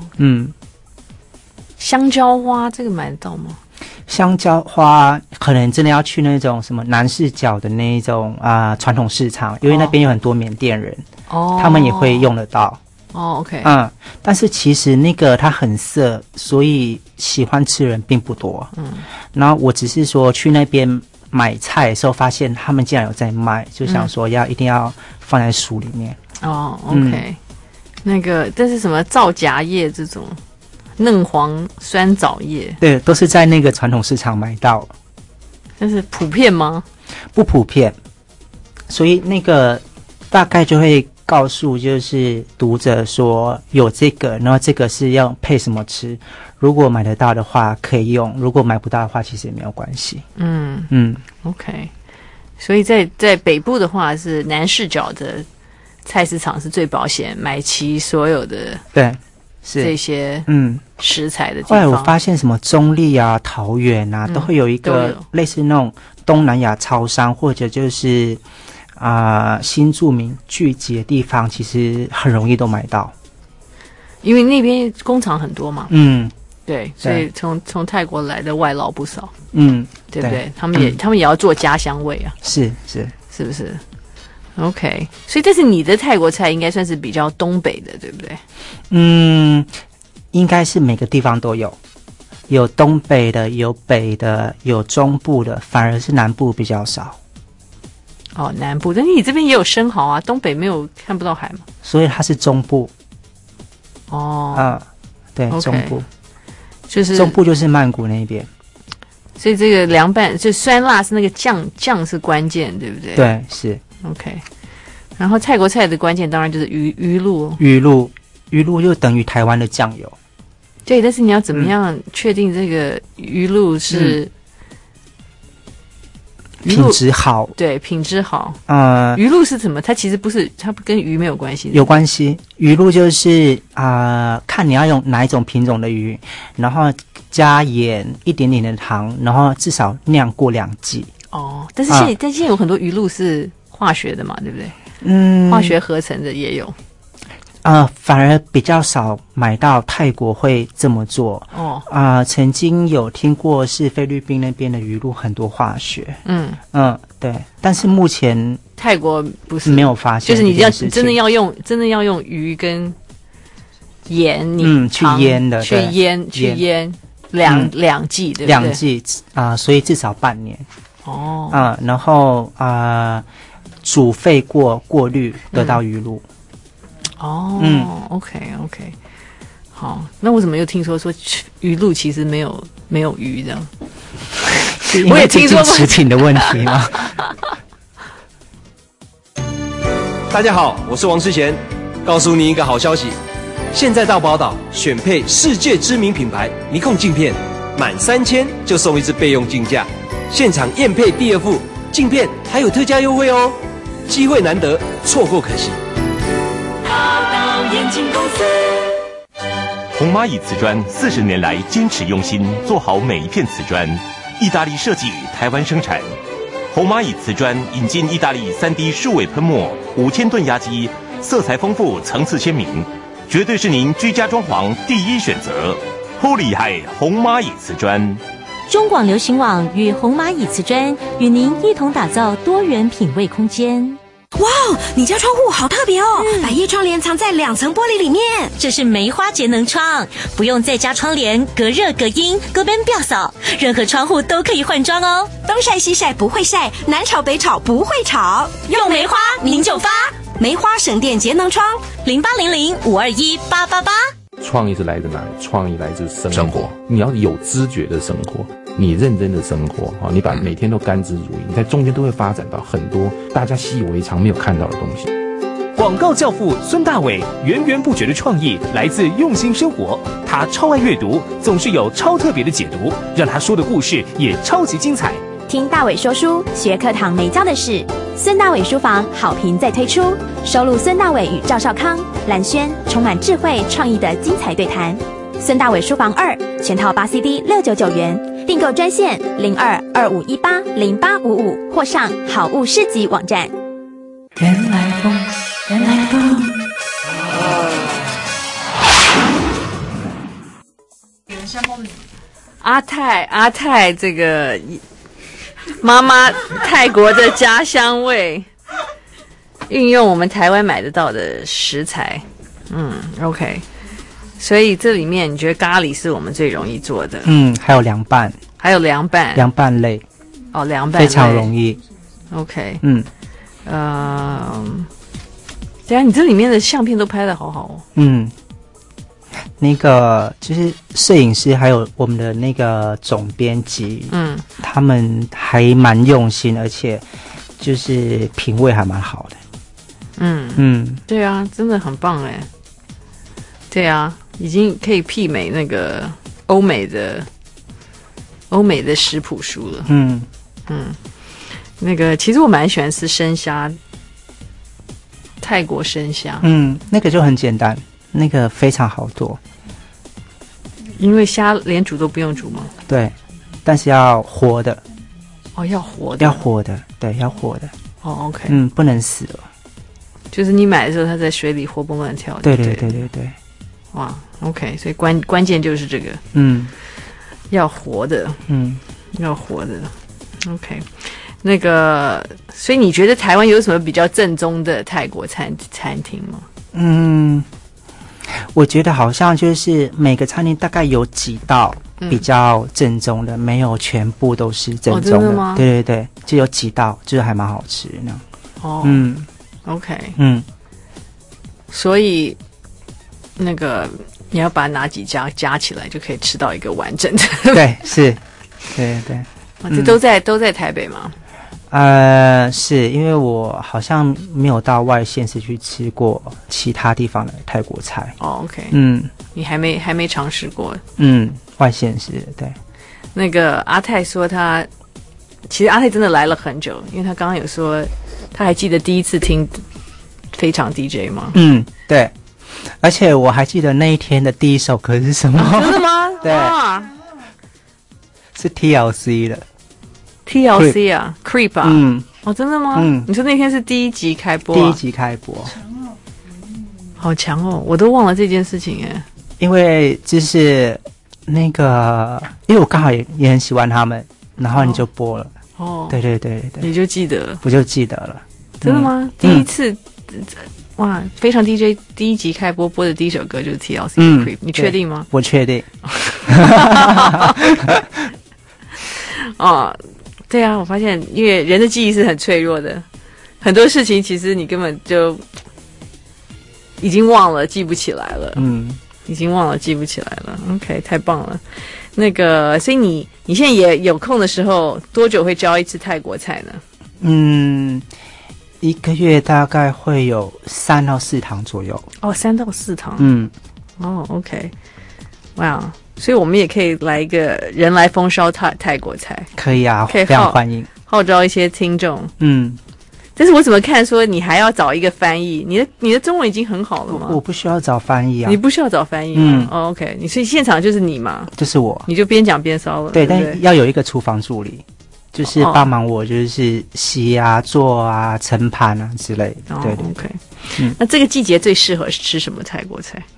香蕉花这个买得到吗？ 香蕉花可能真的要去那种什么南势角的那一种传统市场，因为那边有很多缅甸人，他们也会用得到。 OK， 但是其实那个它很涩，所以喜欢吃人并不多。然后我只是说去那边买菜的时候，发现他们竟然有在卖，就想说一定要放在书里面。 OK，但是什么皂荚叶这种嫩黄酸枣叶， 对，都是在那个传统市场买到。 但是普遍吗？ 不普遍，所以那个大概就会告诉就是读者说有这个，然后这个是要配什么吃。如果买得到的话可以用，如果买不到的话其实也没有关系。 OK， 所以在北部的话是南势角的菜市场是最保险，买齐所有的对是这些食材的地方。 后来我发现什么中立啊、桃园啊，都会有一个类似那种东南亚超商，或者就是新住民聚集的地方，其实很容易都买到， 因为那边工厂很多嘛。对，所以从泰国来的外劳不少。对不对？他们也要做家乡味啊。是不是？OK， 所以但是你的泰国菜应该算是比较东北的，对不对？ 应该是每个地方都有，有东北的，有北的，有中部的，反而是南部比较少。 南部，但是你这边也有生蚝啊，东北没有看不到海嘛， 所以它是中部。对， okay， 中部就是中部就是曼谷那边。 所以这个凉拌就酸辣是那个酱是关键，对不对？ 对，是 OK。然后泰国菜的关键当然就是鱼露， 鱼露就等于台湾的酱油。 对，但是你要怎么样确定这个鱼露是品质好？ 对，品质好。鱼露是什么？它其实不是，它跟鱼没有关系。 有关系，鱼露就是看你要用哪一种品种的鱼，然后加盐一点点的糖，然后至少酿过2季。 但是现在有很多鱼露是化学的嘛，对不对？化学合成的也有。 反而比较少买到泰国会这么做。曾经有听过是菲律宾那边的鱼露很多化学。对，但是目前泰国不是没有发现， 就是你真的要用鱼跟盐， 去腌的， 去腌， 两季，对不对 ？2季所以至少半年。 哦。 然后煮沸过滤得到鱼露。 OK， 好，那我怎么又听说鱼露其实没有鱼的？我也听说过食品的问题吗？ 大家好，我是王世贤，告诉你一个好消息，现在到宝岛选配世界知名品牌尼控镜片，满3000就送一支备用镜架，现场验配第2副镜片，还有特价优惠哦，机会难得，错过可惜。 眼镜公司， 红蚂蚁瓷砖40年来坚持用心，做好每一片瓷砖，意大利设计，台湾生产。红蚂蚁瓷砖引进意大利3D 数位喷墨，5000吨压机，色彩丰富，层次鲜明，绝对是您居家装潢第一选择。好厉害，红蚂蚁瓷砖。 中广流行网与红蚂蚁瓷砖与您一同打造多元品味空间。 哇哦，你家窗户好特别哦，百叶窗帘藏在2层玻璃里面。 这是梅花节能窗，不用再加窗帘，隔热隔音，隔边吊扫，任何窗户都可以换装哦。 东晒西晒不会晒，南吵北吵不会吵， 用梅花您就发。 梅花省电节能窗 ，0800-521-888。 创意是来自哪里？创意来自生活。你要有知觉的生活，你认真的生活，你把每天都甘之如饴，你在中间都会发展到很多大家习以为常没有看到的东西。 广告教父孙大炜源源不绝的创意来自用心生活，他超爱阅读，总是有超特别的解读，让他说的故事也超级精彩。 听大炜说书，学课堂没教的事。孙大炜书房好评再推出，收录孙大炜与赵少康、蓝轩充满智慧创意的精彩对谈。孙大炜书房2全套8 CD699元，订购专线02-2518-0855或上好物市集网站。 原来风，原来风。 阿泰这个妈妈泰国的家乡味，运用我们台湾买得到的食材。OK， 所以这里面你觉得咖喱是我们最容易做的？ 还有凉拌，凉拌类。凉拌类非常容易。 OK， 对啊，你这里面的相片都拍得好好哦。 那个就是摄影师还有我们的那个总编辑，他们还蛮用心，而且就是品味还蛮好的。 对啊，真的很棒哎。对啊，已经可以媲美那个欧美的食谱书了。那个其实我蛮喜欢吃生虾，泰国生虾。 那个就很简单，那个非常好做。 因为虾连煮都不用煮吗？ 对，但是要活的。 要活的。 要活的，对，要活的。 OK。 不能死了。 就是你买的时候，它在水里活蹦乱跳的。 对。 哇 ，OK， 所以关键就是这个。要活的。要活的。OK， 那个，所以你觉得台湾有什么比较正宗的泰国餐厅吗？ 我觉得好像就是每个餐厅大概有几道比较正宗的，没有全部都是正宗的。 真的吗？ 对，就有几道就是还蛮好吃那样。 OK， 所以那个你要把哪几家加起来，就可以吃到一个完整的。 对，是，对。 这都在台北吗？ 是因为我好像没有到外县市去吃过其他地方的泰国菜。 OK， 你还没尝试过？ 外县市对。 那个阿泰说其实阿泰真的来了很久，因为他刚刚有说他还记得第一次听非常 DJ 吗？ 对，而且我还记得那一天的第一首歌是什么？ 真的吗？ 对，是 TLC 的。 TLC 啊 ，Creep 啊，真的吗？你说那天是第一集开播？ 第一集开播， 好强哦！我都忘了这件事情哎。 因为就是那个，因为我刚好也很喜欢他们，然后你就播了。对， 你就记得了？ 我就记得了。 真的吗？第一次哇，非常 DJ 第一集开播的第一首歌就是 TLC 的 Creep，你确定吗？ 我确定。 哦，对啊，我发现因为人的记忆是很脆弱的，很多事情其实你根本就已经忘了，记不起来了。已经忘了，记不起来了。OK， 太棒了。那个，所以你现在也有空的时候，多久会教一次泰国菜呢？ 一个月大概会有3到4堂左右。 哦，3到4堂。OK， 哇，所以我们也可以来一个人来疯烧泰国菜。 可以啊， 可以非常欢迎， 号召一些听众。但是我怎么看说你还要找一个翻译？你的中文已经很好了吗？ 我不需要找翻译啊。 你不需要找翻译吗？OK， 所以现场就是你嘛？ 就是我， 你就边讲边烧了。 对，但要有一个厨房助理，就是帮忙我，就是洗啊、做啊、盛盘啊之类的。对 ，OK。那这个季节最适合吃什么泰国菜？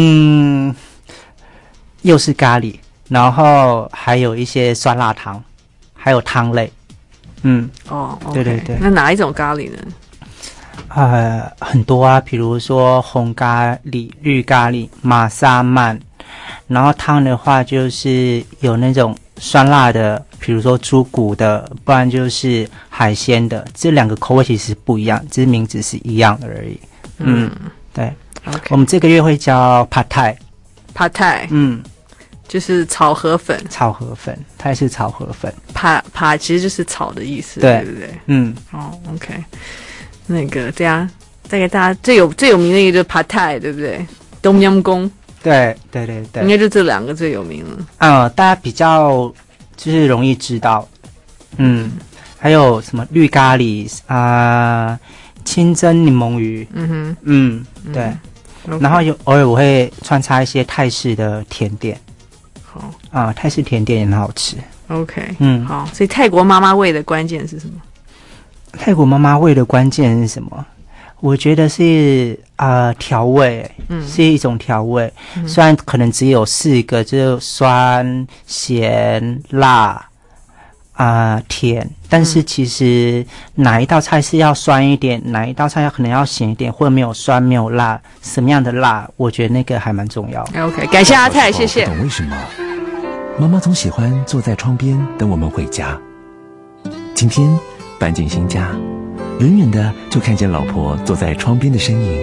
又是咖喱，然后还有一些酸辣汤，还有汤类。 对对对。那哪一种咖喱呢？ 很多啊，比如说红咖喱、绿咖喱、玛莎曼，然后汤的话就是有那种酸辣的，比如说猪骨的，不然就是海鲜的。这2个口味其实不一样，只是名字是一样的而已。对。 Okay. 我们这个月会教 Pad Thai。Pad Thai。就是炒河粉， 它也是炒河粉。 扒其实就是炒的意思， 对不对？OK。那个对啊，大概大家最有名的一个就是 Pad Thai， 对不对？冬阴功， 对， 应该就这2个最有名了。 大家比较就是容易知道。还有什么绿咖喱清蒸柠檬鱼。对。然后偶尔我会穿插一些泰式的甜点。好泰式甜点也很好吃。 OK， 好，所以泰国妈妈味的关键是什么？ 泰国妈妈味的关键是什么？我觉得是调味，是一种调味。虽然可能只有4个，就是酸、咸、辣、甜，但是其实哪一道菜是要酸一点，哪一道菜可能要咸一点，或者没有酸没有辣，什么样的辣，我觉得那个还蛮重要。 OK， 感谢阿泰，谢谢。 不懂为什么妈妈总喜欢坐在窗边等我们回家。今天搬进新家，远远的就看见老婆坐在窗边的身影。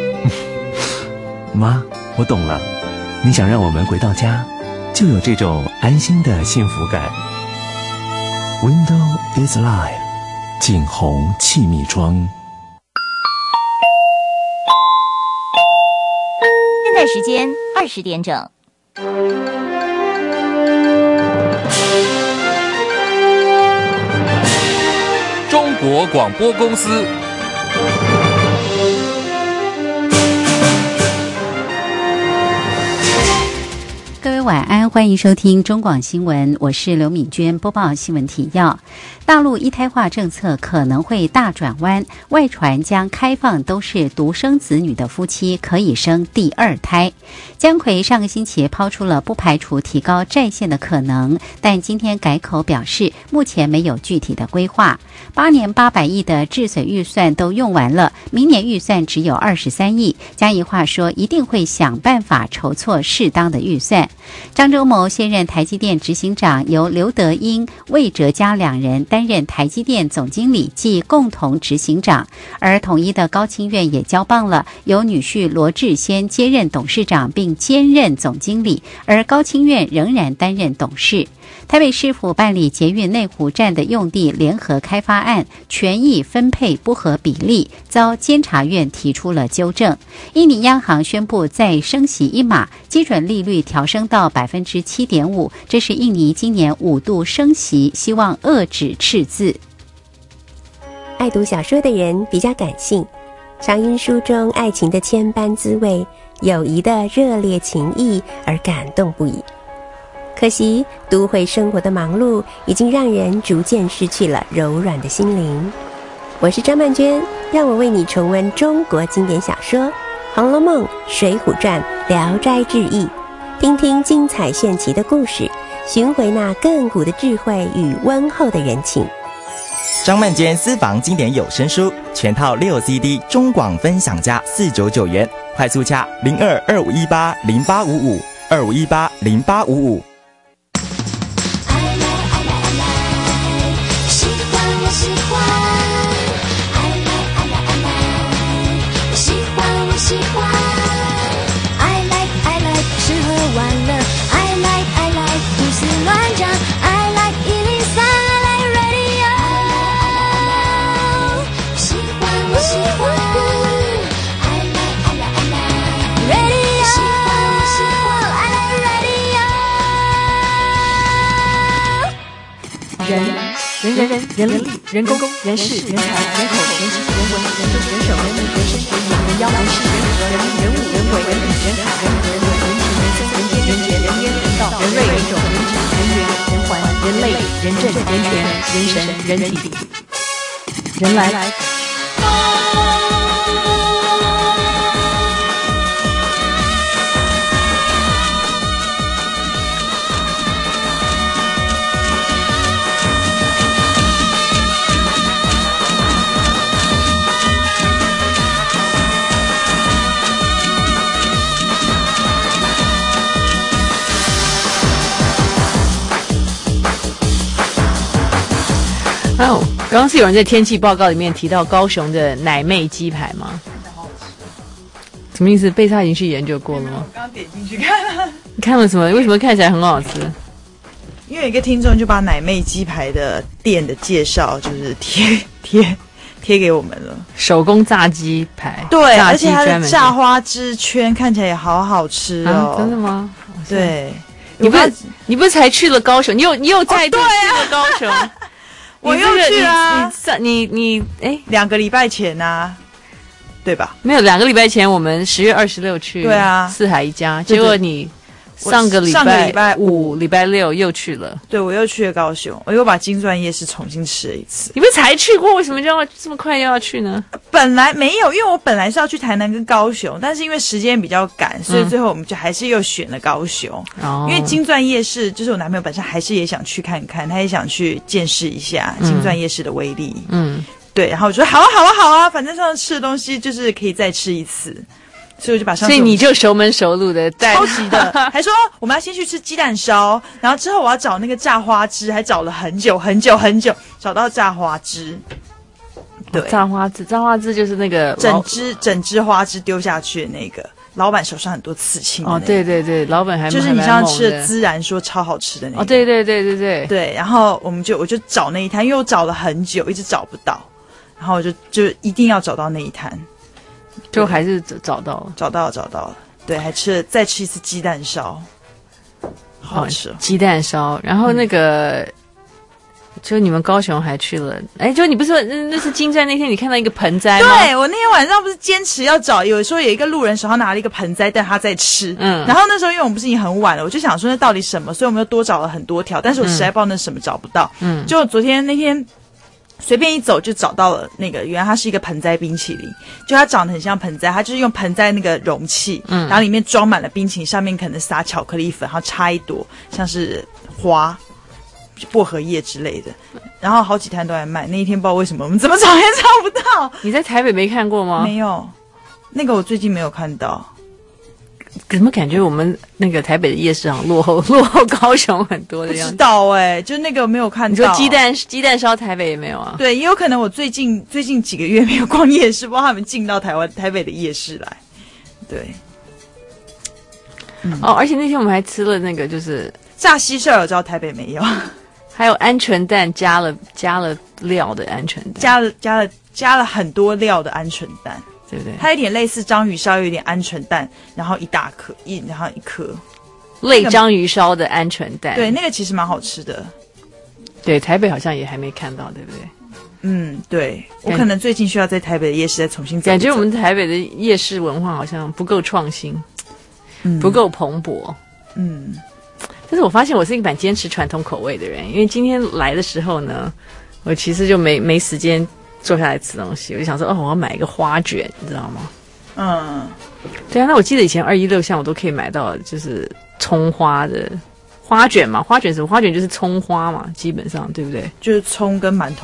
妈，我懂了，你想让我们回到家，就有这种安心的幸福感。Window is life， 景宏气密窗。 现在时间20点整。 中国广播公司。 各位晚安，欢迎收听中广新闻，我是刘敏娟，播报新闻提要。大陆一胎化政策可能会大转弯，外传将开放都是独生子女的夫妻可以生第2胎。江奎上个星期抛出了不排除提高债限的可能，但今天改口表示目前没有具体的规划。8年800亿的治水预算都用完了，明年预算只有23亿。江宜桦说一定会想办法筹措适当的预算。张忠谋现任台积电执行长，由刘德英、魏哲嘉2人担任台积电总经理暨共同执行长，而统一的高清院也交棒了，由女婿罗志先接任董事长并兼任总经理，而高清院仍然担任董事。台北市府办理捷运内湖站的用地联合开发案，权益分配不合比例，遭监察院提出了纠正。印尼央行宣布再升息1码，基准利率调升到 7.5%， 这是印尼今年5度升息，希望遏制赤字。 爱读小说的人比较感性，常因书中爱情的千般滋味、友谊的热烈情谊而感动不已。可惜都会生活的忙碌已经让人逐渐失去了柔软的心灵。我是张曼娟，让我为你重温中国经典小说《红楼梦》《水浒传》《聊斋志异》，听听精彩炫奇的故事，寻回那亘古的智慧与温厚的人情。 张曼娟私房经典有声书全套6 CD 中广分享价499元，快速洽022518085525180855。 人力、人工、人事、人才、人口、人情、人文、人政、人手、人民、人生、人民、人妖、人事、人和、人物、人物、人为、人理、人海、人和、人文、人情、人生、人间、人杰、人烟、人道、人类、人种、人质、人缘、人环、人类、人政、人权、人神、人体、人来。 哦，刚刚是有人在天气报告里面提到高雄的奶妹鸡排吗？什么意思？贝莎已经去研究过了吗？ 我刚刚点进去看了。 你看了什么？为什么看起来很好吃？ 因为有一个听众就把奶妹鸡排的店的介绍就是贴给我们了。 手工炸鸡排， 对，而且它的炸花枝圈看起来也好好吃哦。 真的吗？ 对， 你不是才去了高雄？你有再度去了高雄？ 我又去啊！ 你 2个礼拜前啊，对吧？ 没有，2个礼拜前我们10月26去， 对啊， 四海一家。结果你上个礼拜5、礼拜6又去了。 对，我又去了高雄，我又把金钻夜市重新吃了一次。 你不是才去过，为什么就要这么快又要去呢？ 本来没有，因为我本来是要去台南跟高雄，但是因为时间比较赶，所以最后我们就还是又选了高雄。因为金钻夜市就是我男朋友本身还是也想去看看，他也想去见识一下金钻夜市的威力。对，然后我说好啊，反正上次吃的东西就是可以再吃一次。所以我就把上次， 所以你就熟门熟路的带， 超级的，还说我们要先去吃鸡蛋烧，然后之后我要找那个炸花枝，还找了很久，找到炸花枝。对， 炸花枝就是那个整只花枝丢下去的那个，老板手上很多刺青的那个。 对对，老板还就是你上次吃的孜然说超好吃的那个。对，然后我就找那一摊，因为我找了很久，一直找不到，然后我就一定要找到那一摊。 就还是找到了，对，还再吃一次鸡蛋烧，好吃鸡蛋烧。然后那个，就你们高雄还去了，就你不是说那是金钻那天你看到一个盆栽吗？ 对，我那天晚上不是坚持要找，有时候有一个路人手上拿了一个盆栽，但他在吃。然后那时候因为我们不是已经很晚了，我就想说那到底什么，所以我们又多找了很多条，但是我实在不知道那什么找不到。就昨天那天。随便一走就找到了那个，原来它是一个盆栽冰淇淋，就它长得很像盆栽，它就是用盆栽那个容器，然后里面装满了冰淇淋，上面可能撒巧克力粉，然后插一朵像是花、薄荷叶之类的，然后好几摊都在卖。那一天不知道为什么我们怎么找也找不到。 你在台北没看过吗？ 没有，那个我最近没有看到。 怎么感觉我们那个台北的夜市好像落后高雄很多的样子？ 不知道就那个没有看到。 你说鸡蛋烧台北也没有啊？ 对，也有可能我最近几个月没有逛夜市，不知道他们进到台北的夜市来。对， 而且那天我们还吃了那个就是炸西式，我知道台北没有， 还有鹌鹑蛋加了料的鹌鹑蛋， 加了很多料的鹌鹑蛋。 对不对？ 它有点类似章鱼烧，有点鹌鹑蛋，然后一大颗，然后一颗类章鱼烧的鹌鹑蛋。 对，那个其实蛮好吃的。 对，台北好像也还没看到，对不对？ 对，我可能最近需要在台北的夜市再重新走。 感觉我们台北的夜市文化好像不够创新，不够蓬勃。但是我发现我是一个蛮坚持传统口味的人，因为今天来的时候呢，我其实就没时间坐下来吃东西，我就想说我要买一个花卷，你知道吗？对啊，那我记得以前216巷我都可以买到，就是葱花的花卷嘛。花卷什么？花卷就是葱花嘛，基本上对不对？ 就是葱跟馒头啊。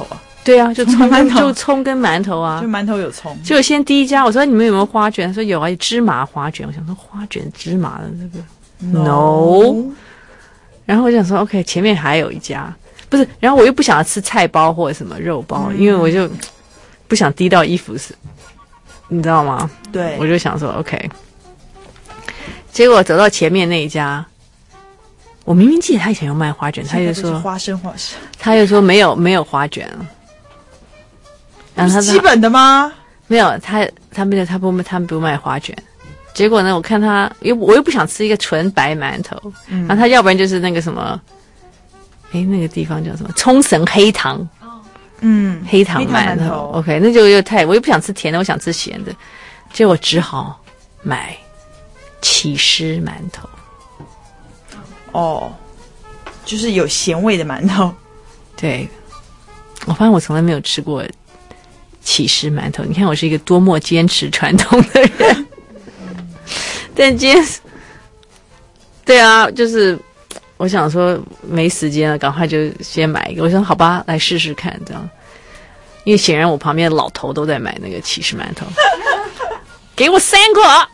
对啊，就葱跟馒头啊， 就馒头有葱。 就先第一家，我说你们有没有花卷？他说有啊，芝麻花卷。我想说花卷芝麻的这个 no。然后我想说 OK， 前面还有一家，不是，然后我又不想要吃菜包或者什么肉包，因为我就不想滴到衣服是，你知道吗？ 对， 我就想说 OK。结果走到前面那一家，我明明记得他以前有卖花卷，他就说花生， 他就说没有花卷了。然后他基本的吗？ 没有，他们不卖花卷。结果呢，我看他，因为我又不想吃一个纯白馒头，然后他要不然就是那个什么，那个地方叫什么？冲绳黑糖，黑糖馒头。OK， 那就我又不想吃甜的，我想吃咸的，结果只好买起司馒头。 哦，就是有咸味的馒头。 对，我发现我从来没有吃过起司馒头，你看我是一个多么坚持传统的人。但今天，对啊，就是我想说没时间了，赶快就先买一个。我说好吧，来试试看这样。因为显然我旁边的老头都在买那个起司馒头，给我3个。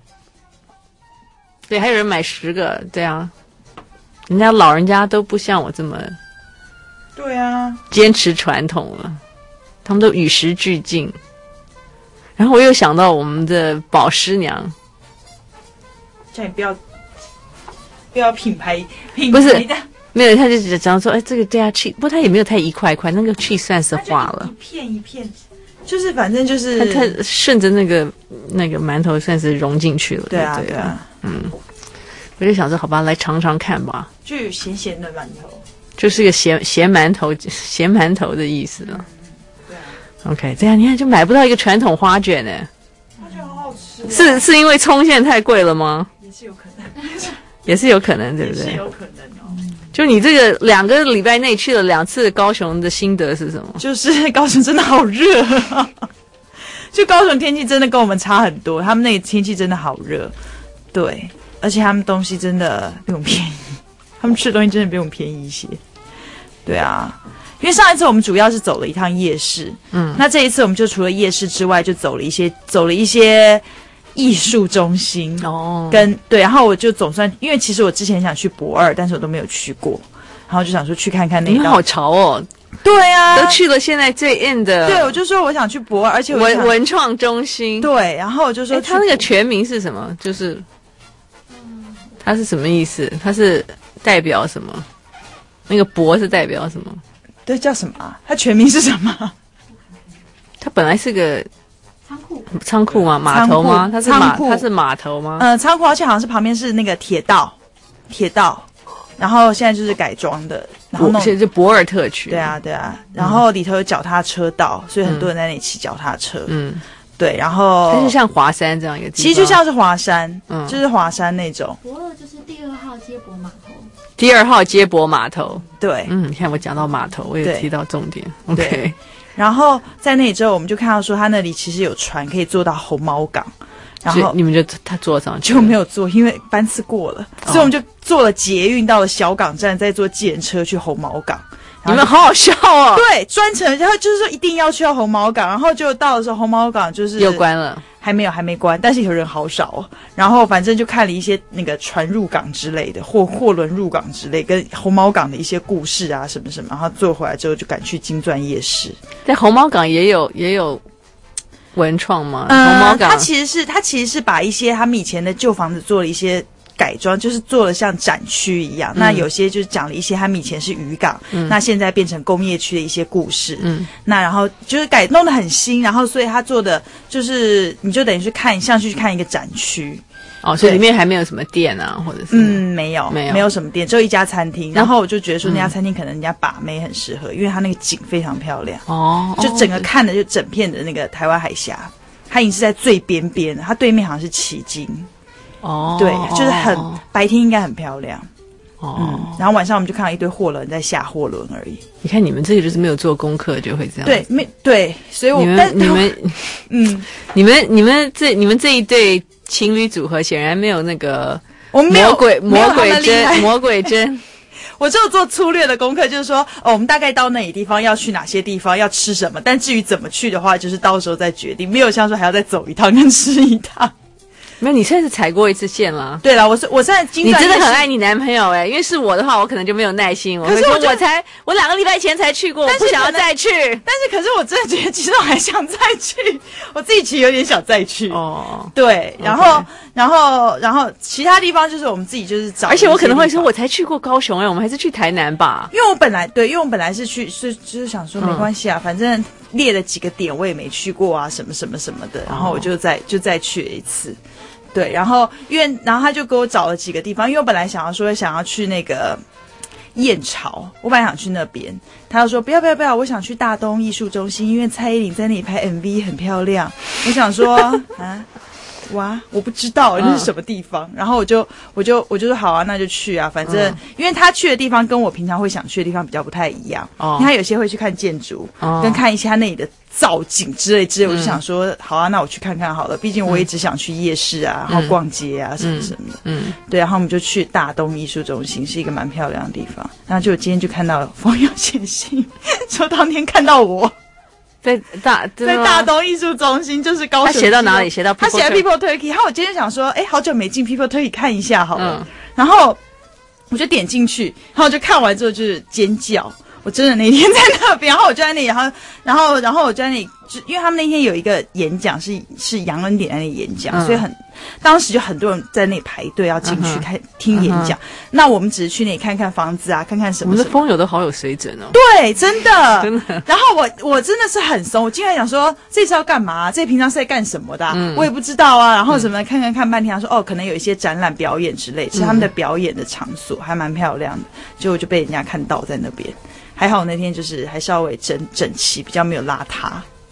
对，还有人买10个，对啊，人家老人家都不像我这么， 对啊， 坚持传统了。他们都与时俱进。然后我又想到我们的宝师娘， 叫你不要品牌不是没有，他就只讲说，这个对啊 cheese， 不过他也没有太一块一块，那个 cheese 算是化了， 一片一片，就是反正就是他顺着那个馒头算是融进去了。 对啊，对啊， 我就想说，好吧，来尝尝看吧， 就有咸咸的馒头， 就是个咸馒头的意思了。OK， 这样你看就买不到一个传统花卷呢。 花卷好好吃。 是因为葱现在太贵了吗？ 也是有可能， 也是有可能，对不对？ 也是有可能哦。 就你这个2个礼拜内去了2次高雄的心得是什么？ 就是高雄真的好热，就高雄天气真的跟我们差很多，他们那里天气真的好热，对，而且他们东西真的比我们便宜，他们吃的东西真的比我们便宜一些，对啊。因为上一次我们主要是走了一趟夜市，那这一次我们就除了夜市之外，就走了一些艺术中心哦，对，然后我就总算，因为其实我之前想去博二，但是我都没有去过，然后就想说去看看那个。 你们好潮哦！ 对啊， 都去了现在最 in 的。 对，我就说我想去博二，而且文创中心。 对，然后我就说他那个全名是什么？就是他是什么意思？他是代表什么？那个博是代表什么？ 对，叫什么啊？它全名是什么？ 它本来是个仓库吗？码头吗？它是码头吗？ 仓库，而且好像是旁边是那个铁道，然后现在就是改装的，然后现在就博尔特区。 对啊，然后里头有脚踏车道，所以很多人在那里骑脚踏车。对，然后它是像华山这样一个地方， 其实就像是华山，就是华山那种。 博二就是第2号接驳码头。 第2号接驳码头， 对， 你看我讲到码头，我也提到重点。OK， 然后在那里之后，我们就看到说，他那里其实有船可以坐到红毛港，然后你们他坐上去就没有坐，因为班次过了，所以我们就坐了捷运到了小港站，再坐计程车去红毛港。 你们好好笑哦！ 对，专程，然后就是说一定要去到红毛港，然后就到的时候，红毛港就是又关了。 还没关，但是有人好少哦。然后反正就看了一些那个船入港之类的，货轮入港之类，跟红毛港的一些故事啊什么什么。然后坐回来之后就赶去金钻夜市。 在红毛港也有文创吗？红毛港它其实是把一些他们以前的旧房子做了一些改装，就是做了像展区一样。那有些就是讲了一些他们以前是渔港，那现在变成工业区的一些故事。那然后就是弄得很新，然后所以他做的就是你就等于去看，像去看一个展区。 哦，所以里面还没有什么店啊，或者是没有什么店，只有一家餐厅。然后我就觉得说那家餐厅可能人家把妹很适合，因为它那个景非常漂亮哦，就整个看的就整片的那个台湾海峡，它已经是在最边边了，它对面好像是旗津。哦，对，就是白天应该很漂亮。然后晚上我们就看到一堆货轮在下货轮而已。 你看你们这个就是没有做功课就会这样。 对，所以你们这一对情侣组合显然没有那个魔鬼针。 我就做粗略的功课，就是说我们大概到那里地方要去哪些地方，要吃什么，但至于怎么去的话，就是到时候再决定，没有像说还要再走一趟跟吃一趟。 没有，你现在是踩过一次线了。 对了，我现在精算你真的很爱你男朋友因为是我的话，我可能就没有耐心。可是我2个礼拜前才去过，我不想要再去。 可是我真的觉得，其实我还想再去，我自己其实有点想再去。对，然后其他地方就是我们自己就是找。 而且我可能会说，我才去过高雄我们还是去台南吧。 因为我本来是去就是想说没关系啊，反正列了几个点我也没去过啊，什么什么什么的，然后我就再去了一次。对，然后他就给我找了几个地方，因为我本来想要去那个燕巢，我本来想去那边，他就说不要，我想去大东艺术中心，因为蔡依林在那里拍 MV 很漂亮。我想说哇，我不知道那是什么地方，然后我就说好啊，那就去啊，反正因为他去的地方跟我平常会想去的地方比较不太一样，因为他有些会去看建筑，跟看一些他那里的造景之类，我就想说好啊，那我去看看好了，毕竟我也只想去夜市啊，然后逛街啊什么什么的，对，然后我们就去大东艺术中心，是一个蛮漂亮的地方，然后就今天就看到风友写信说当天看到我在大东艺术中心，就是高雄。 他写到哪里？写到他写 People Turkey。然后我今天想说，好久没进 People Turkey 看一下好了。然后我就点进去，然后就看完之后就是尖叫。我真的那天在那边，然后我就在那里，然后我就在那里，因为他们那天有一个演讲是杨恩典在那里演讲，所以当时就很多人在那里排队要进去听演讲。那我们只是去那里看看房子啊，看看什么。 我们的风友都好有水准哦。 对，真的。然后我真的是很怂，我经常想说这是要干嘛？这平常是在干什么的我也不知道啊。然后什么看半天，他说可能有一些展览表演之类，是他们的表演的场所，还蛮漂亮的。结果就被人家看到在那边。还好那天就是还稍微整齐，比较没有邋遢。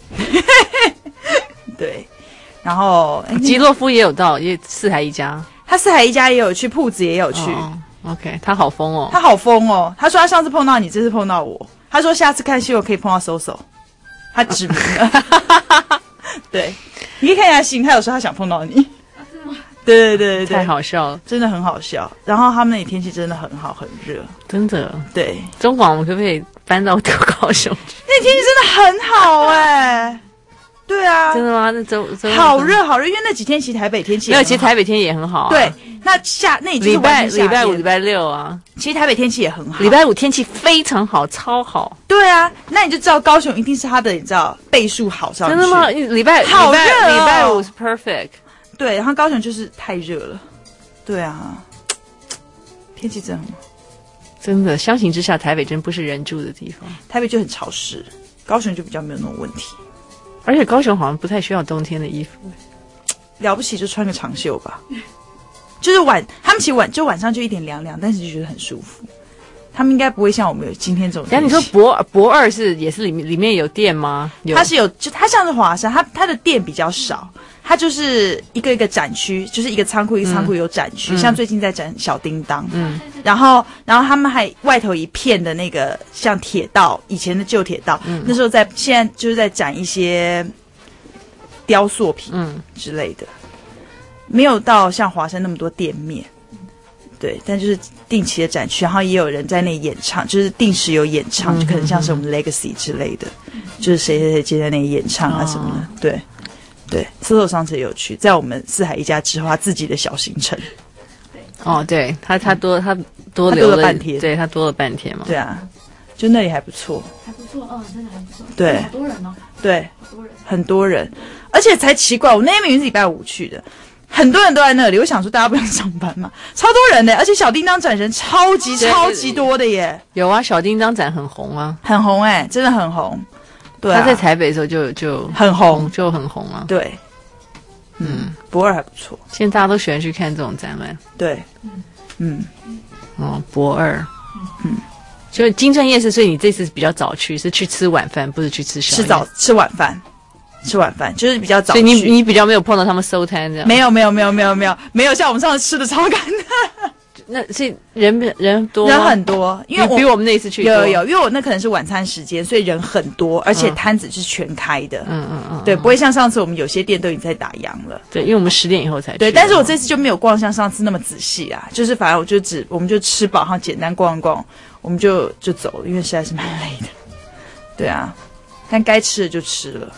对，然后基洛夫也有到，也四海一家， 他四海一家也有去，铺子也有去。 OK， 他好疯哦， 他说他上次碰到你，这次碰到我。他说下次看戏我可以碰到搜，他指明了。对，你可以看一下信，他有说他想碰到你。对， 太好笑了， 真的很好笑。然后他们那里天气真的很好，很热， 真的。 对， 中广我们可不可以搬到高雄去？ 那天气真的很好对啊， 真的吗？那好热，因为那几天其实台北天气没有，其实台北天气也很好。 对，那也就是礼拜五、礼拜六啊， 其实台北天气也很好。 礼拜五天气非常好，超好。 对啊，那你就知道高雄一定是它的，你知道倍数好上去。 真的吗？礼拜五是 perfect。 对，然后高雄就是太热了。对啊，天气真的很好。 真的，相形之下，台北真不是人住的地方。 台北就很潮湿，高雄就比较没有那种问题。 而且高雄好像不太需要冬天的衣服， 了不起就穿个长袖吧。就是他们其实晚上就一点凉凉，但是就觉得很舒服。他们应该不会像我们有今天这种。 但你说博二也是里面有店吗？ 它是有，就它像是华山，它的店比较少。它就是一个一个展区，就是一个仓库一个仓库有展区，像最近在展小叮当，然后他们还外头一片的那个像铁道，以前的旧铁道，那时候现在就是在展一些雕塑品之类的，没有到像华山那么多店面，对，但就是定期的展区，然后也有人在那演唱，就是定时有演唱，就可能像是我们 Legacy 之类的，就是谁接在那里演唱啊什么的，对。对，搜上次也有去，在我们四海一家之后，他自己的小行程。 对，他多留了半天，对他多了半天嘛。 对啊，就那里还不错， 真的还不错。 对， 好多人哦。 对，很多人，而且才奇怪，我那天明明是礼拜五去的，很多人都在那里。我想说，大家不用上班嘛，超多人的，而且小叮当展人超级多的耶。 有啊，小叮当展很红啊， 很红真的很红。对啊， 他在台北的时候就很红， 就很红啊。 对，博二还不错。 现在大家都喜欢去看这种展览。 对， 博二，就金正夜市，所以你这次比较早去，是去吃晚饭，不是去吃宵夜。 吃晚饭，就是比较早去。 所以你比较没有碰到他们收摊这样。 没有，像我们上次吃的超干的。 那是人多， 人很多，因为比我们那次去多有，因为我那可能是晚餐时间，所以人很多，而且摊子是全开的。对，不会像上次我们有些店都已经在打烊了。 对，因为我们10点以后才去。 对，但是我这次就没有逛像上次那么仔细啊，就是反正我们就吃饱，然后简单逛一逛，我们就走了，因为实在是蛮累的。对啊，但该吃的就吃了。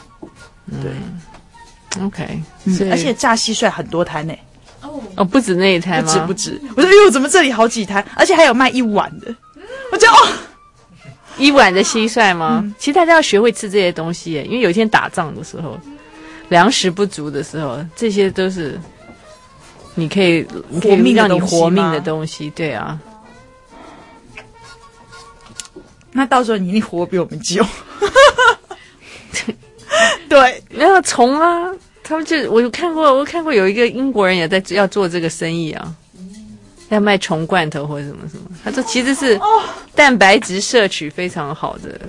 对 ，OK， 而且炸蟋蟀很多摊呢。 哦，不止那一摊吗？ 不止。我说，怎么这里好几摊，而且还有卖1碗的。我觉得 1碗的蟋蟀吗？其实大家要学会吃这些东西耶，因为有一天打仗的时候，粮食不足的时候，这些都是你可以让你活命的东西。对啊。 那到时候你一定活比我们久。对， 没有虫啊。他们我看过有一个英国人也在要做这个生意啊，要卖虫罐头或者什么什么。他说其实是蛋白质摄取非常好的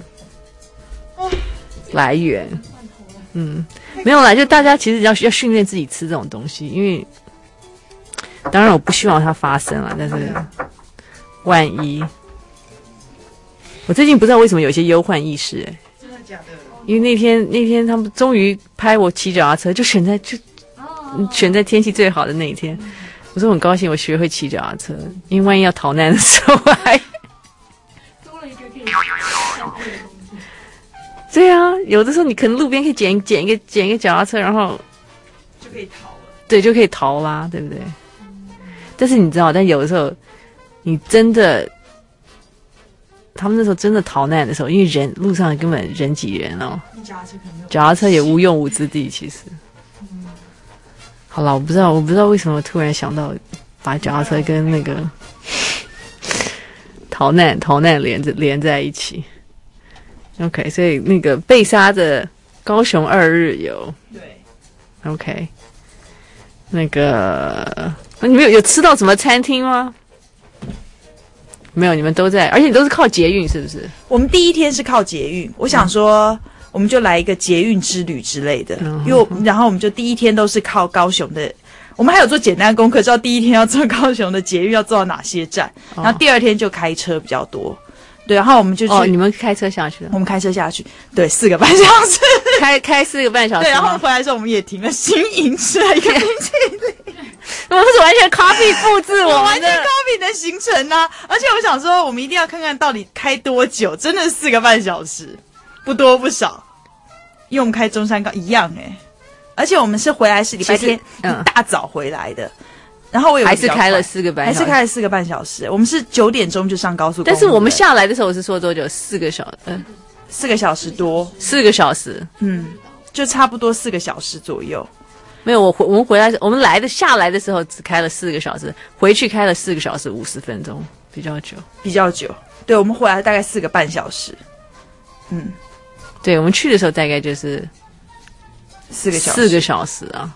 来源。没有啦，就大家其实要训练自己吃这种东西，因为当然我不希望它发生了，但是万一，我最近不知道为什么有一些忧患意识真的假的？因为那天他们终于拍我骑脚踏车，就选在天气最好的那一天。我说很高兴我学会骑脚踏车，因为万一要逃难的时候还多了一个可以对啊，有的时候你可能路边可以捡一个脚踏车，然后就可以逃了。 对，就可以逃啦，对不对？但是你知道，但有的时候你真的。他们那时候真的逃难的时候，因为路上根本人挤人哦，脚踏车也无用武之地。其实，好了，我不知道为什么突然想到把脚踏车跟那个逃难连在一起。OK， 所以那个贝莎的高雄2日游， 对 ，OK， 那个你们有吃到什么餐厅吗？没有，你们都在，而且你都是靠捷运，是不是？ 我们第一天是靠捷运，我想说，我们就来一个捷运之旅之类的，然后我们就第一天都是靠高雄的，我们还有做简单功课，知道第一天要坐高雄的捷运要坐到哪些站，然后第二天就开车比较多。对，然后我们就去。 你们开车下去了？ 我们开车下去，对，4个半小时， 开4个半小时。 对，然后回来的时候我们也停了新营吃了一个冰淇淋。 我们是完全 copy 复制我们的完全 copy 的行程啊！而且我想说，我们一定要看看到底开多久，真的4个半小时，不多不少。因为我们开中山高一样而且我们是回来是礼拜天一大早回来的，然后我还是开了4个半小时， 还是开了4个半小时。我们是9点钟就上高速公路， 但是我们下来的时候是说多久？4个小时多 ，4个小时， 就差不多4个小时左右。 没有，我们回来，我们下来的时候只开了4个小时，回去开了4个小时50分钟，比较久。对，我们回来大概4个半小时。 对，我们去的时候大概就是4个小时啊。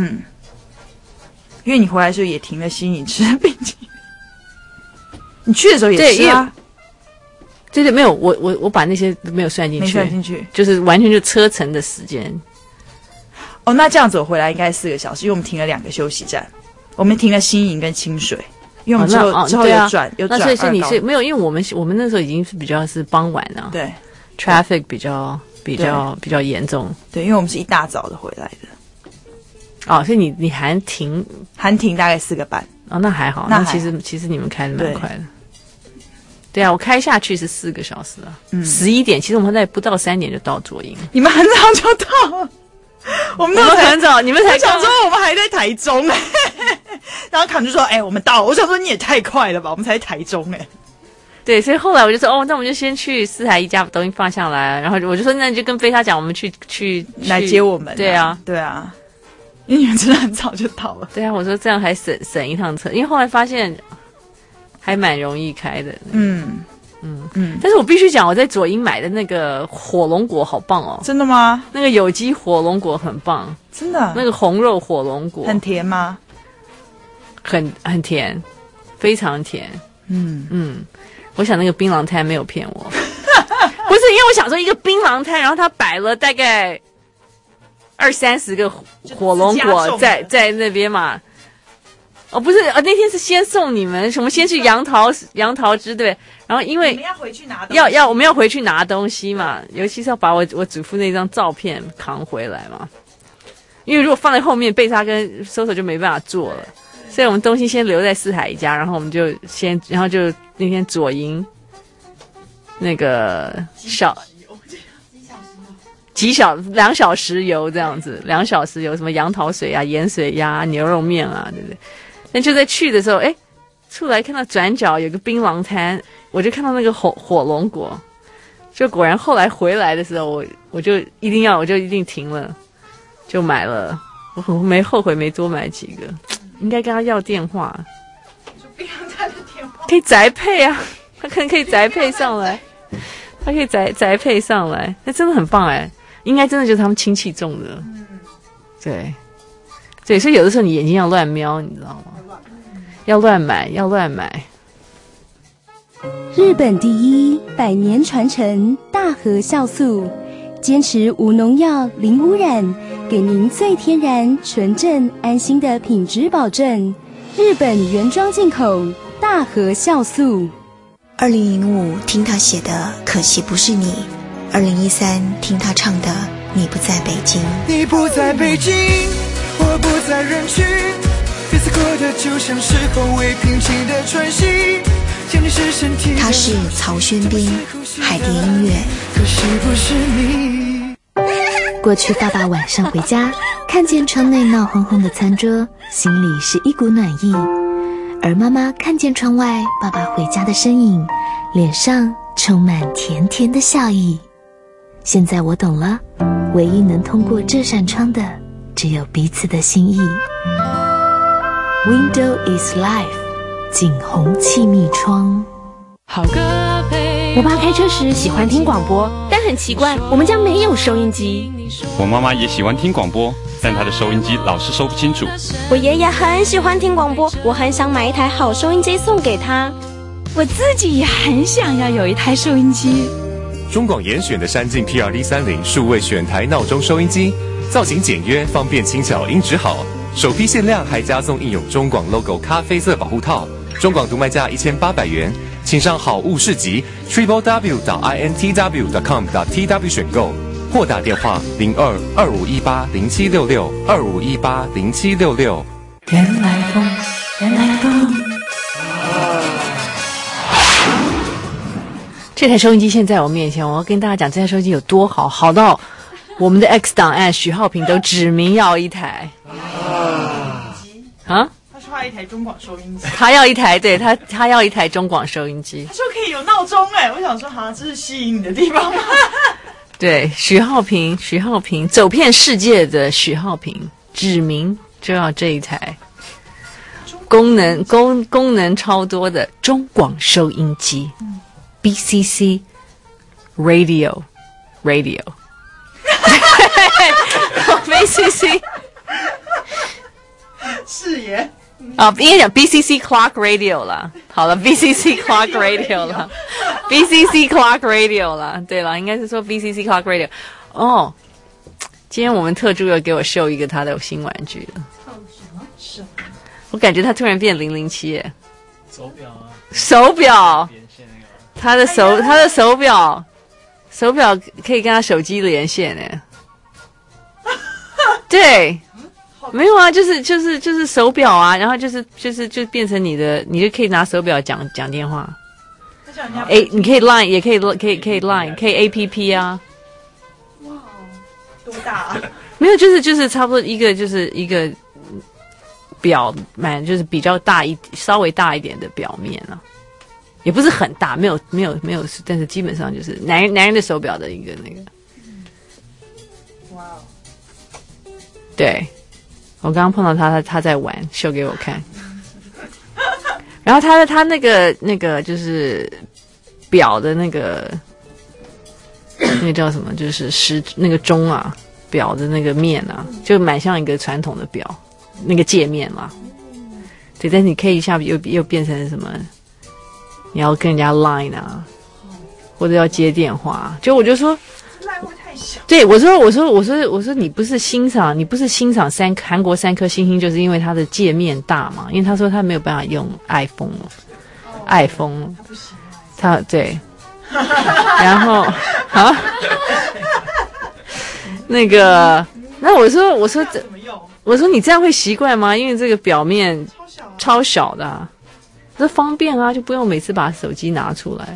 因为你回来的时候也停了新营吃冰淇淋，你去的时候也吃啊。 对，没有，我把那些没有算进去， 没算进去， 就是完全就车程的时间。 那这样子我回来应该4个小时，因为我们停了2个休息站，我们停了新营跟清水，因为我们之后有转那所以是你是没有，因为我们那时候已经是比较是傍晚啊， 对 ，traffic 比较严重， 对，因为我们是一大早的回来的， 所以你含停大概4个半， 那还好，那其实你们开的蛮快的。对啊，我开下去是4个小时啊，11点，其实我们在不到3点就到左营， 你们很早就到了。我们很早，你们才想说我们还在台中然后康就说我们到了，我想说你也太快了吧，我们才在台中对，所以后来我就说那我们就先去四海一家把东西放下来，然后我就说那你就跟贝莎讲，我们去来接我们。 对啊， 因为你们真的很早就到了。 对啊，我说这样还省一趟车，因为后来发现还蛮容易开的。但是我必须讲，我在左营买的那个火龙果好棒哦！ 真的吗？ 那个有机火龙果很棒， 真的。 那个红肉火龙果很甜吗？ 很甜，非常甜。我想那个槟榔摊没有骗我，不是因为我想说一个槟榔摊，然后他摆了大概20-30个火龙果在那边嘛。 哦，不是，那天是先送你们，什么先去杨桃汁，对，然后因为我们要回去拿东西， 我们要回去拿东西嘛，尤其是要把我祖父那张照片扛回来嘛，因为如果放在后面，贝莎跟搜索就没办法做了，所以我们东西先留在四海一家，然后我们就然后就那天左营那个2小时游这样子，2小时游什么杨桃水啊、盐水鸭、牛肉面啊，对不对？那就在去的时候，出来看到转角有个槟榔摊，我就看到那个火龙果，就果然后来回来的时候，我就一定停了，就买了。我没后悔没多买几个，应该跟他要电话。 说槟榔摊的电话可以宅配啊，他可能可以宅配上来，他可以宅配上来，那真的很棒应该真的就是他们亲戚种的。对，所以有的时候你眼睛要乱瞄，你知道吗？要乱买。 日本第一100年传承大和酵素，坚持无农药、零污染，给您最天然、纯正、安心的品质保证。日本原装进口大和酵素。 2005听他写的可惜不是你，2013听他唱的你不在北京。 你不在北京，我不在人群，日子过得就像是风未平静的喘息，想你是身体。 他是曹轩宾，海蝶音乐。 可惜不是你。 过去爸爸晚上回家，看见窗内闹哄哄的餐桌，心里是一股暖意；而妈妈看见窗外爸爸回家的身影，脸上充满甜甜的笑意。现在我懂了，唯一能通过这扇窗的，只有彼此的心意。Window is life， 景洪气密窗。 好歌配。我爸开车时喜欢听广播，但很奇怪，我们家没有收音机。 我妈妈也喜欢听广播，但她的收音机老是收不清楚。 我爷爷很喜欢听广播，我很想买一台好收音机送给他。 我自己也很想要有一台收音机。 中广严选的山境 TRD30 数位选台闹钟收音机，造型简约，方便轻巧，音质好。首批限量还加送印有中广 logo 咖啡色保护套，中广独卖价1800元，请上好物市集 www.intw.com.tw 选购，或打电话02-2518-0766 原来风，原来风。 这台收音机现在我面前，我要跟大家讲这台收音机有多好，好到我们的 X 档案许浩平都指名要一台。 他说他要一台中广收音机， 他要一台，对他要一台中广收音机。 他说可以有闹钟我想说这是吸引你的地方吗？ 对，许浩平走遍世界的许浩平指名就要这一台功能超多的中广收音机。BCC Radio BCC 是耶应该讲 BCC Clock Radio 啦。好了 BCC Clock Radio 啦BCC Clock Radio 啦。对了，应该是说 BCC Clock Radio。今天我们特助又给我秀一个他的新玩具了。 什么？ 我感觉他突然变007耶。 手表他的手表可以跟他手机连线对，没有啊，就是手表啊，然后就变成你就可以拿手表讲电话。你可以 Line， 也可以 Line， 可以 APP 啊。 哇，多大啊？ 没有，就是差不多一个表就是比较稍微大一点的表面啊。也不是很大，没有，但是基本上就是男人的手表的一个那个。哇！对，我刚刚碰到他在玩，秀给我看。然后他那个就是表的那个叫什么，就是那个钟啊，表的那个面啊，就蛮像一个传统的表那个界面啦。对，但是你可以一下又变成什么？你要跟人家 Line 啊，或者要接电话，我就说 Line 会太对，我说你不是欣赏韩国3颗星星，就是因为它的界面大嘛？因为他说他没有办法用 iPhone， 他对，然后那个，那我说你这样会习惯吗？因为这个表面超小的啊，这方便啊，就不用每次把手机拿出来。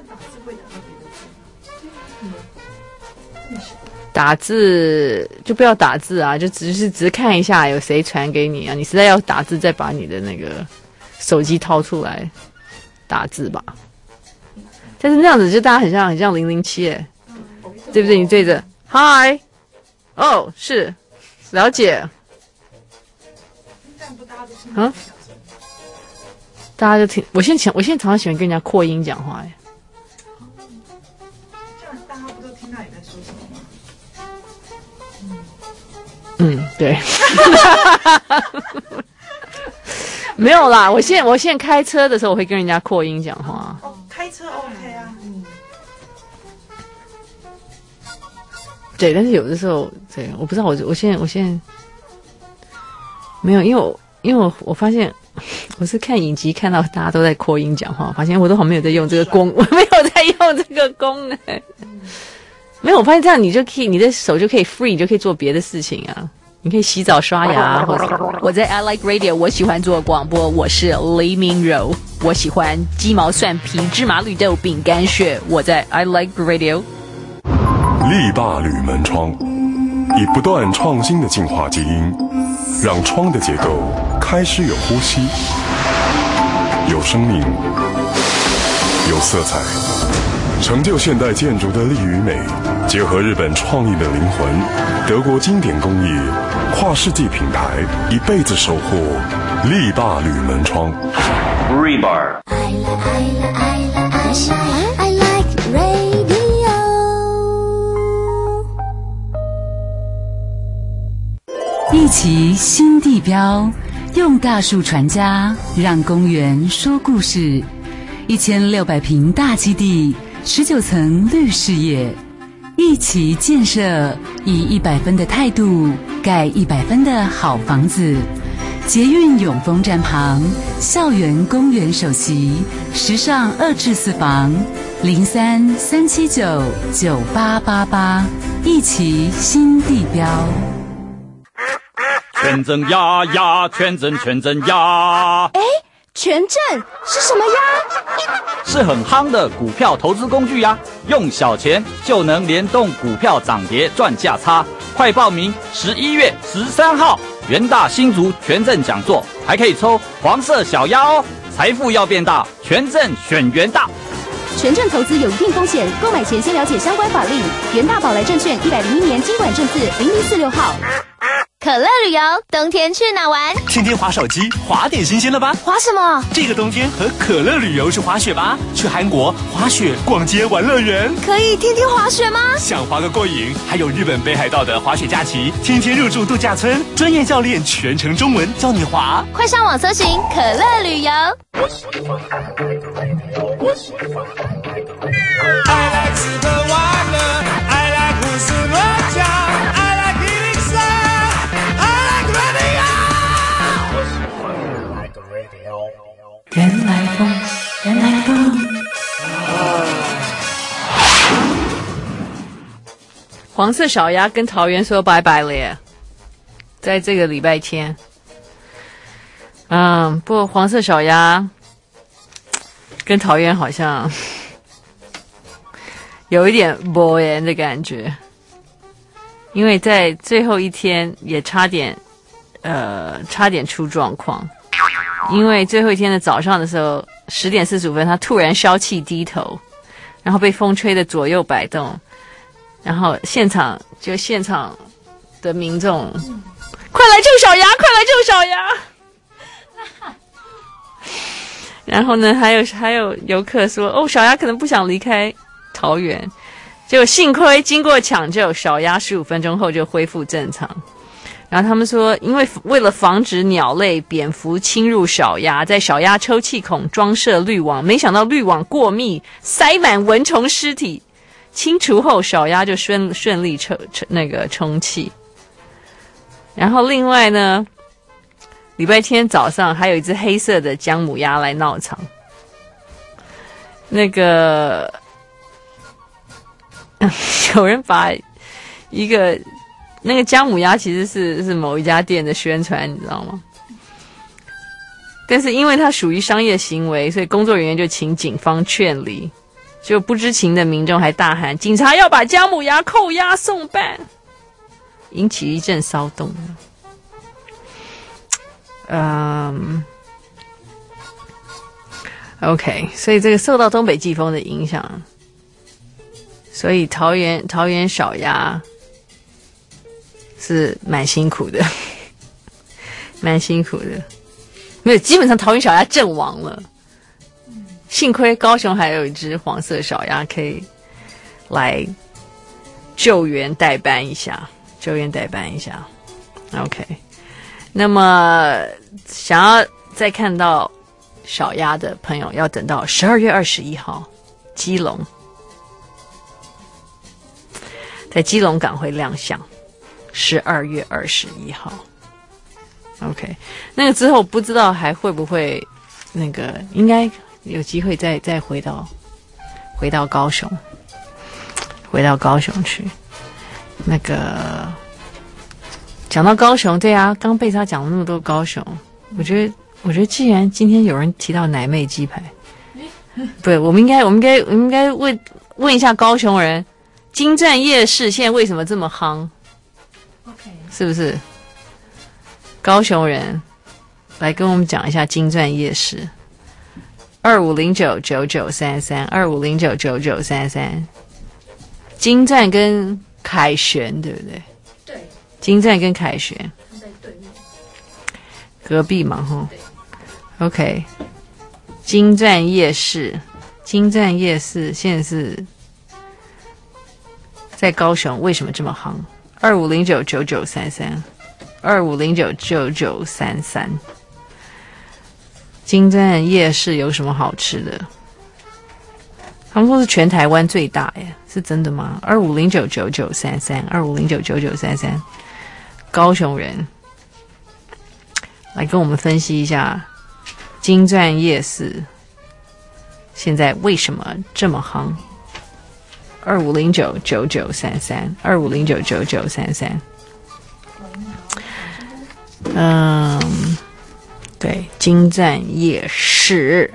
打字就不要打字啊，就只是看一下有谁传给你啊。你实在要打字，再把你的那个手机掏出来打字吧。但是那样子就大家很像007哎，对不对？你对着 Hi， 哦是了解，大家就听。我现在常常喜欢跟人家扩音讲话哎。对，没有啦。我现在开车的时候，我会跟人家扩音讲话。 开车 OK 啊。 对，但是有的时候，对，我不知道，我现在没有，因为我发现我是看影集看到大家都在扩音讲话，我发现我都好没有在用这个功，我没有在用这个功能。没有，我发现这样你就可以，你的手就可以 free， 你就可以做别的事情啊。你可以洗澡刷牙，或者我在 I Like Radio， 我喜欢做广播，我是黎明柔，我喜欢鸡毛蒜皮芝麻绿豆饼干屑，我在 I Like Radio。 力霸铝门窗，以不断创新的进化基因，让窗的结构开始有呼吸，有生命，有色彩。成就现代建筑的力与美，结合日本创意的灵魂，德国经典工艺，跨世纪品牌，一辈子守护力霸铝门窗。Rebar。I like radio。 一期新地标，用大树传家，让公园说故事。1600平大基地。19层绿事业，一起建设，以100分的态度盖100分的好房子。捷运永丰站旁，校园公园首席，时尚2至4房，03-379-9888，一起新地标。 全增压压，全增压。 全正是什么呀？ 是很夯的股票投资工具呀，用小钱就能联动股票涨跌赚价差。快报名11月13号元大新竹全正讲座，还可以抽黄色小鸭哦。财富要变大，全正选元大。 全正投资有一定风险，购买前先了解相关法令。元大宝来证券101年金管证字0046号。 可乐旅游，冬天去哪玩？ 天天滑手机，滑点新鲜了吧？ 滑什么？ 这个冬天和可乐旅游去滑雪吧！去韩国滑雪、逛街、玩乐园， 可以天天滑雪吗？ 想滑个过瘾，还有日本北海道的滑雪假期，天天入住度假村，专业教练全程中文教你滑。 快上网搜寻可乐旅游。 I like 吃喝玩乐 I like 胡思乱想 I like 原来风，原来风。 黄色小鸭跟桃园说拜拜了耶，在这个礼拜天。不过黄色小鸭跟桃园好像有一点无缘的感觉，因为在最后一天也差点出状况。因为最后一天的早上的时候10点45分，他突然消气低头，然后被风吹得左右摆动，然后现场的民众，快来救小鸭，快来救小鸭！然后呢，还有游客说，小鸭可能不想离开桃园，结果幸亏经过抢救，小鸭15分钟后就恢复正常。然后他们说，因为了防止鸟类、蝙蝠侵入小鸭，在小鸭抽气孔装设滤网，没想到滤网过密，塞满蚊虫尸体， 清除后，小鸭就顺利充气。然后另外呢，礼拜天早上还有一只黑色的姜母鸭来闹场。那个有人把一个那个姜母鸭其实是某一家店的宣传，你知道吗？但是因为它属于商业行为，所以工作人员就请警方劝离。就不知情的民众还大喊：“警察要把姜母鸭扣押送办！”引起一阵骚动。OK， 所以这个受到东北季风的影响，所以桃园小鸭是蛮辛苦的，蛮辛苦的。没有，基本上桃园小鸭阵亡了。幸亏高雄还有一只黄色小鸭可以来救援代班一下。OK， 那么想要再看到小鸭的朋友，要等到12月21号，基隆，在基隆港会亮相。12月21号 ，OK， 那个之后不知道还会不会那个，应该有机会再回到高雄，去。那个讲到高雄，对啊，刚贝莎讲了那么多高雄，我觉得既然今天有人提到奶妹鸡排，对，我们应该问一下高雄人，金站夜市现在为什么这么夯？ OK， 是不是？高雄人来跟我们讲一下金站夜市。25099933，25099933，金站跟凯旋对不对？ 对， 金站跟凯旋在对面， 隔壁嘛，吼。OK， 金站夜市现在是在高雄，为什么这么夯？25099933，25099933。金站夜市有什么好吃的？他们说是全台湾最大耶，是真的吗？25099933，25099933，高雄人来跟我们分析一下金站夜市现在为什么这么夯？25099933，25099933。对，金站夜市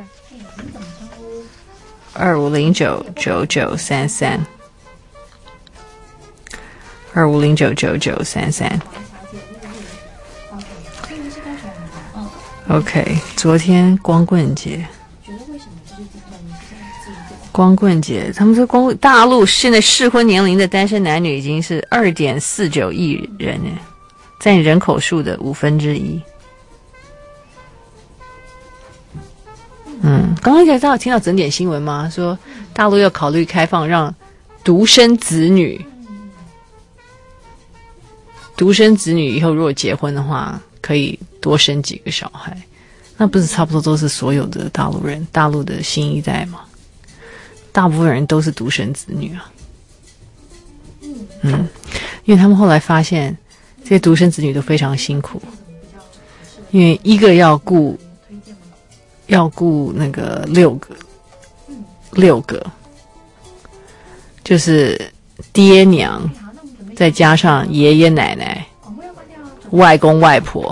，25099933，25099933。OK， 昨天光棍节，他们说大陆现在适婚年龄的单身男女已经是2.49亿人耶，占人口数的1/5。刚刚大家听到整点新闻吗？说大陆要考虑开放让独生子女以后如果结婚的话，可以多生几个小孩。那不是差不多都是所有的大陆的新一代吗？大部分人都是独生子女啊。因为他们后来发现这些独生子女都非常辛苦，因为一个要顾那个六个，就是爹娘，再加上爷爷奶奶、外公外婆，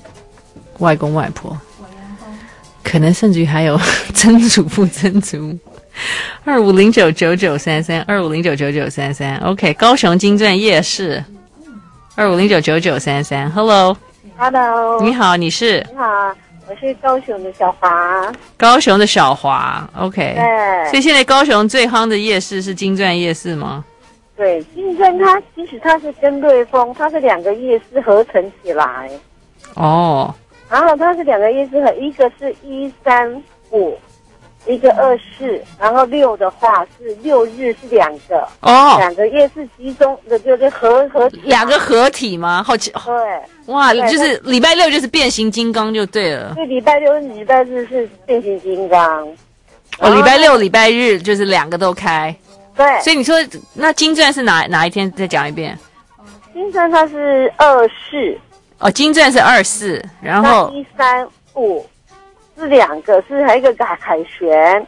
可能甚至于还有曾祖父、曾祖母。25099933，25099933。OK， 高雄金钻夜市，25099933。Hello， 你好，你是？ 你好，我是高雄的小华。 高雄的小华 ，OK。 对。 所以现在高雄最夯的夜市是金钻夜市吗？ 对，金钻其实它是跟瑞丰，它是两个夜市合成起来。 哦。 然后它是两个夜市一个是135，一个24，然后6的话是6日是2个。哦。2个夜市集中的就是合两个合体吗？好奇。 对。 哇，就是礼拜六就是变形金刚就对了。 对，礼拜六、礼拜日是变形金刚。 哦，礼拜六、礼拜日就是两个都开。 对， 所以你说那金钻是哪一天？再讲一遍。 金钻它是24。 哦，金钻是24，然后 135是2个，是还有一个凯旋。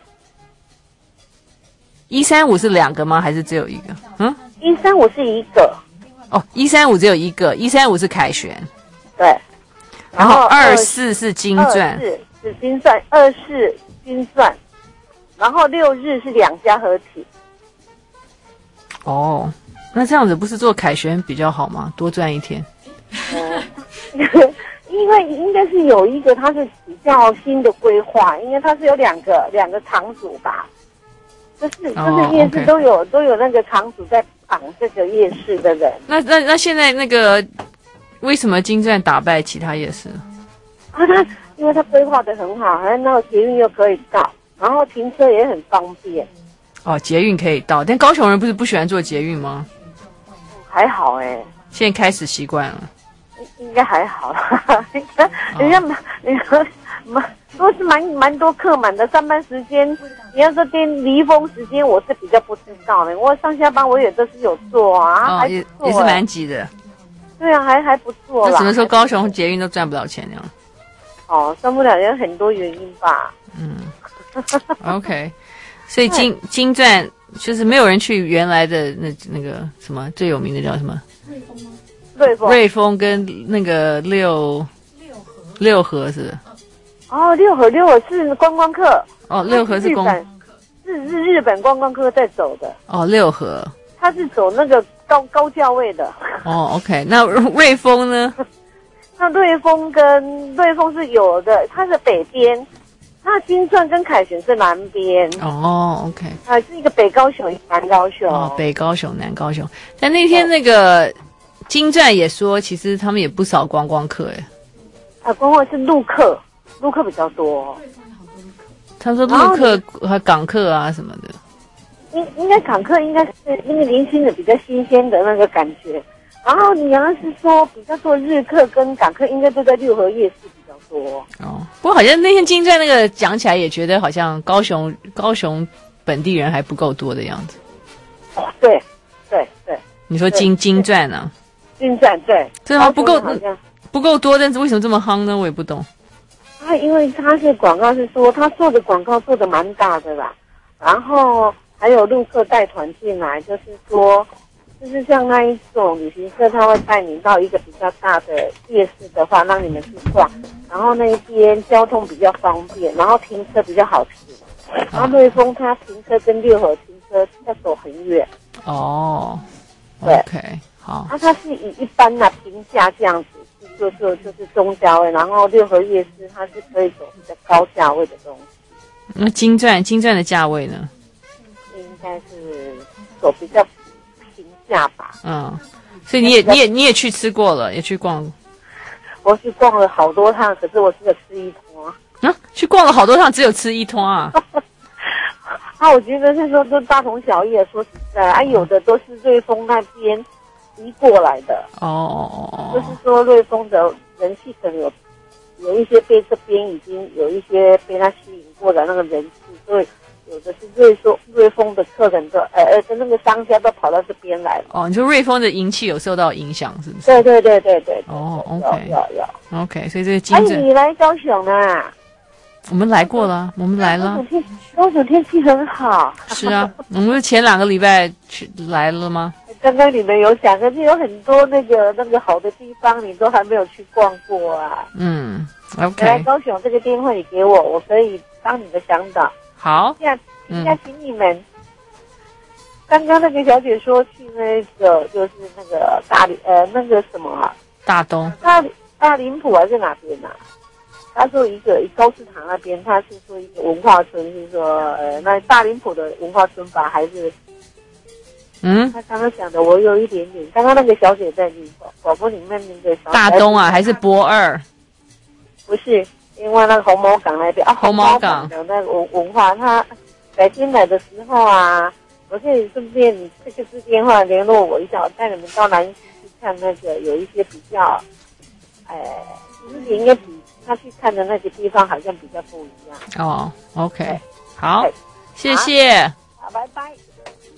135是2个吗？还是只有一个 ？135是一个。 哦，135只有一个，135是凯旋。 对。 然后24是金钻。 24是金钻，24金钻。然后6日是2家合体。 哦，那这样子不是做凯旋比较好吗？多赚一天。 因为应该是有一个它是比较新的规划，因为它是有两个场主吧，就是夜市都有那个场主在绑这个夜市的人。 那现在那个为什么金钻打败其他夜市？ 因为它规划的很好，还有那个捷运又可以到，然后停车也很方便。 哦，捷运可以到，但高雄人不是不喜欢坐捷运吗？ 还好现在开始习惯了。 应该还好啦，人家都是蛮多客满的。上班时间，你要说离峰时间，我是比较不知道的。我上下班我也都是有做啊，还不错也是蛮挤的。 对啊，还不错啦。 那只能说高雄捷运都赚不了钱那样。 哦，赚不了有很多原因吧。 OK， 所以金钻就是没有人去原来的那个什么最有名的叫什么？瑞丰跟那个六合是。哦， 六合是观光客。 哦，六合是日本观光客在走的。 哦，六合。 他是走那个高价位的。 哦 ，OK， 那瑞丰呢？ 那瑞丰是有的，它是北边。那金钻跟凯旋是南边。 哦 ，OK。 是一个北高雄，南高雄。 哦，北高雄，南高雄。但那天那个。金钻也说，其实他们也不少观光客观光是陆客比较多。 他说陆客和港客啊什么的。 应该港客应该是因为年轻的比较新鲜的那个感觉。然后你要是说比较多日客跟港客，应该都在六合夜市比较多。 哦，不过好像那天金钻那个讲起来也觉得好像高雄本地人还不够多的样子。 哦，对。 你说金钻呢？ 金钻对， 这它不够多，但是为什么这么夯呢？我也不懂。 因为它是广告是说他做的广告做的蛮大的啦，然后还有陆客带团进来，就是说，就是像那一种旅行社，他会带你到一个比较大的夜市的话，让你们去逛，然后那一边交通比较方便，然后停车比较好停。然后瑞丰它停车跟六合停车要走很远。 哦， 对 ，OK。好， 它是以一般的平价这样子，就是中价位，然后六合夜市它是可以走比较高价位的东西。 那金钻的价位呢？ 应该是走比较平价吧。 所以你也去吃过了，也去逛。 我去逛了好多趟，可是我只有吃一通。 去逛了好多趟，只有吃一通啊。 我觉得是说都大同小异的，说实在，有的都是瑞丰那边移过来的。就是说瑞丰的人气可能有一些被这边已经有一些被他吸引过的那个人气，所以有的是瑞丰的客人的跟那个商家都跑到这边来了。 你说瑞丰的人气有受到影响是不是？ 对。 OK。 有。 OK， 所以这个金钻。 你来高雄啊？ 我们来过了，我们来了。 高雄天气很好。 是啊，我们前2个礼拜来了吗？ 刚刚你们有讲，可是有很多那个好的地方，你都还没有去逛过啊。 OK。 来高雄这个电话你给我，我可以当你的向导。 好。 现在请你们。刚刚那个小姐说去那个就是那个那个什么大东。 大林埔还是哪边啊？他说一个高士堂那边，他是说一个文化村，是说那大林埔的文化村吧，还是？他刚刚讲的我有一点点。刚刚那个小姐在广播里面那个大东啊，还是博二？ 不是，另外那个红毛港那边红毛港的那个文化，他改天来的时候啊，我可以顺便你这个是电话联络我一下，我带你们到南溪去看那个有一些比较，就是应该比他去看的那些地方好像比较不一样。 OK， 好，谢谢。 好，拜拜。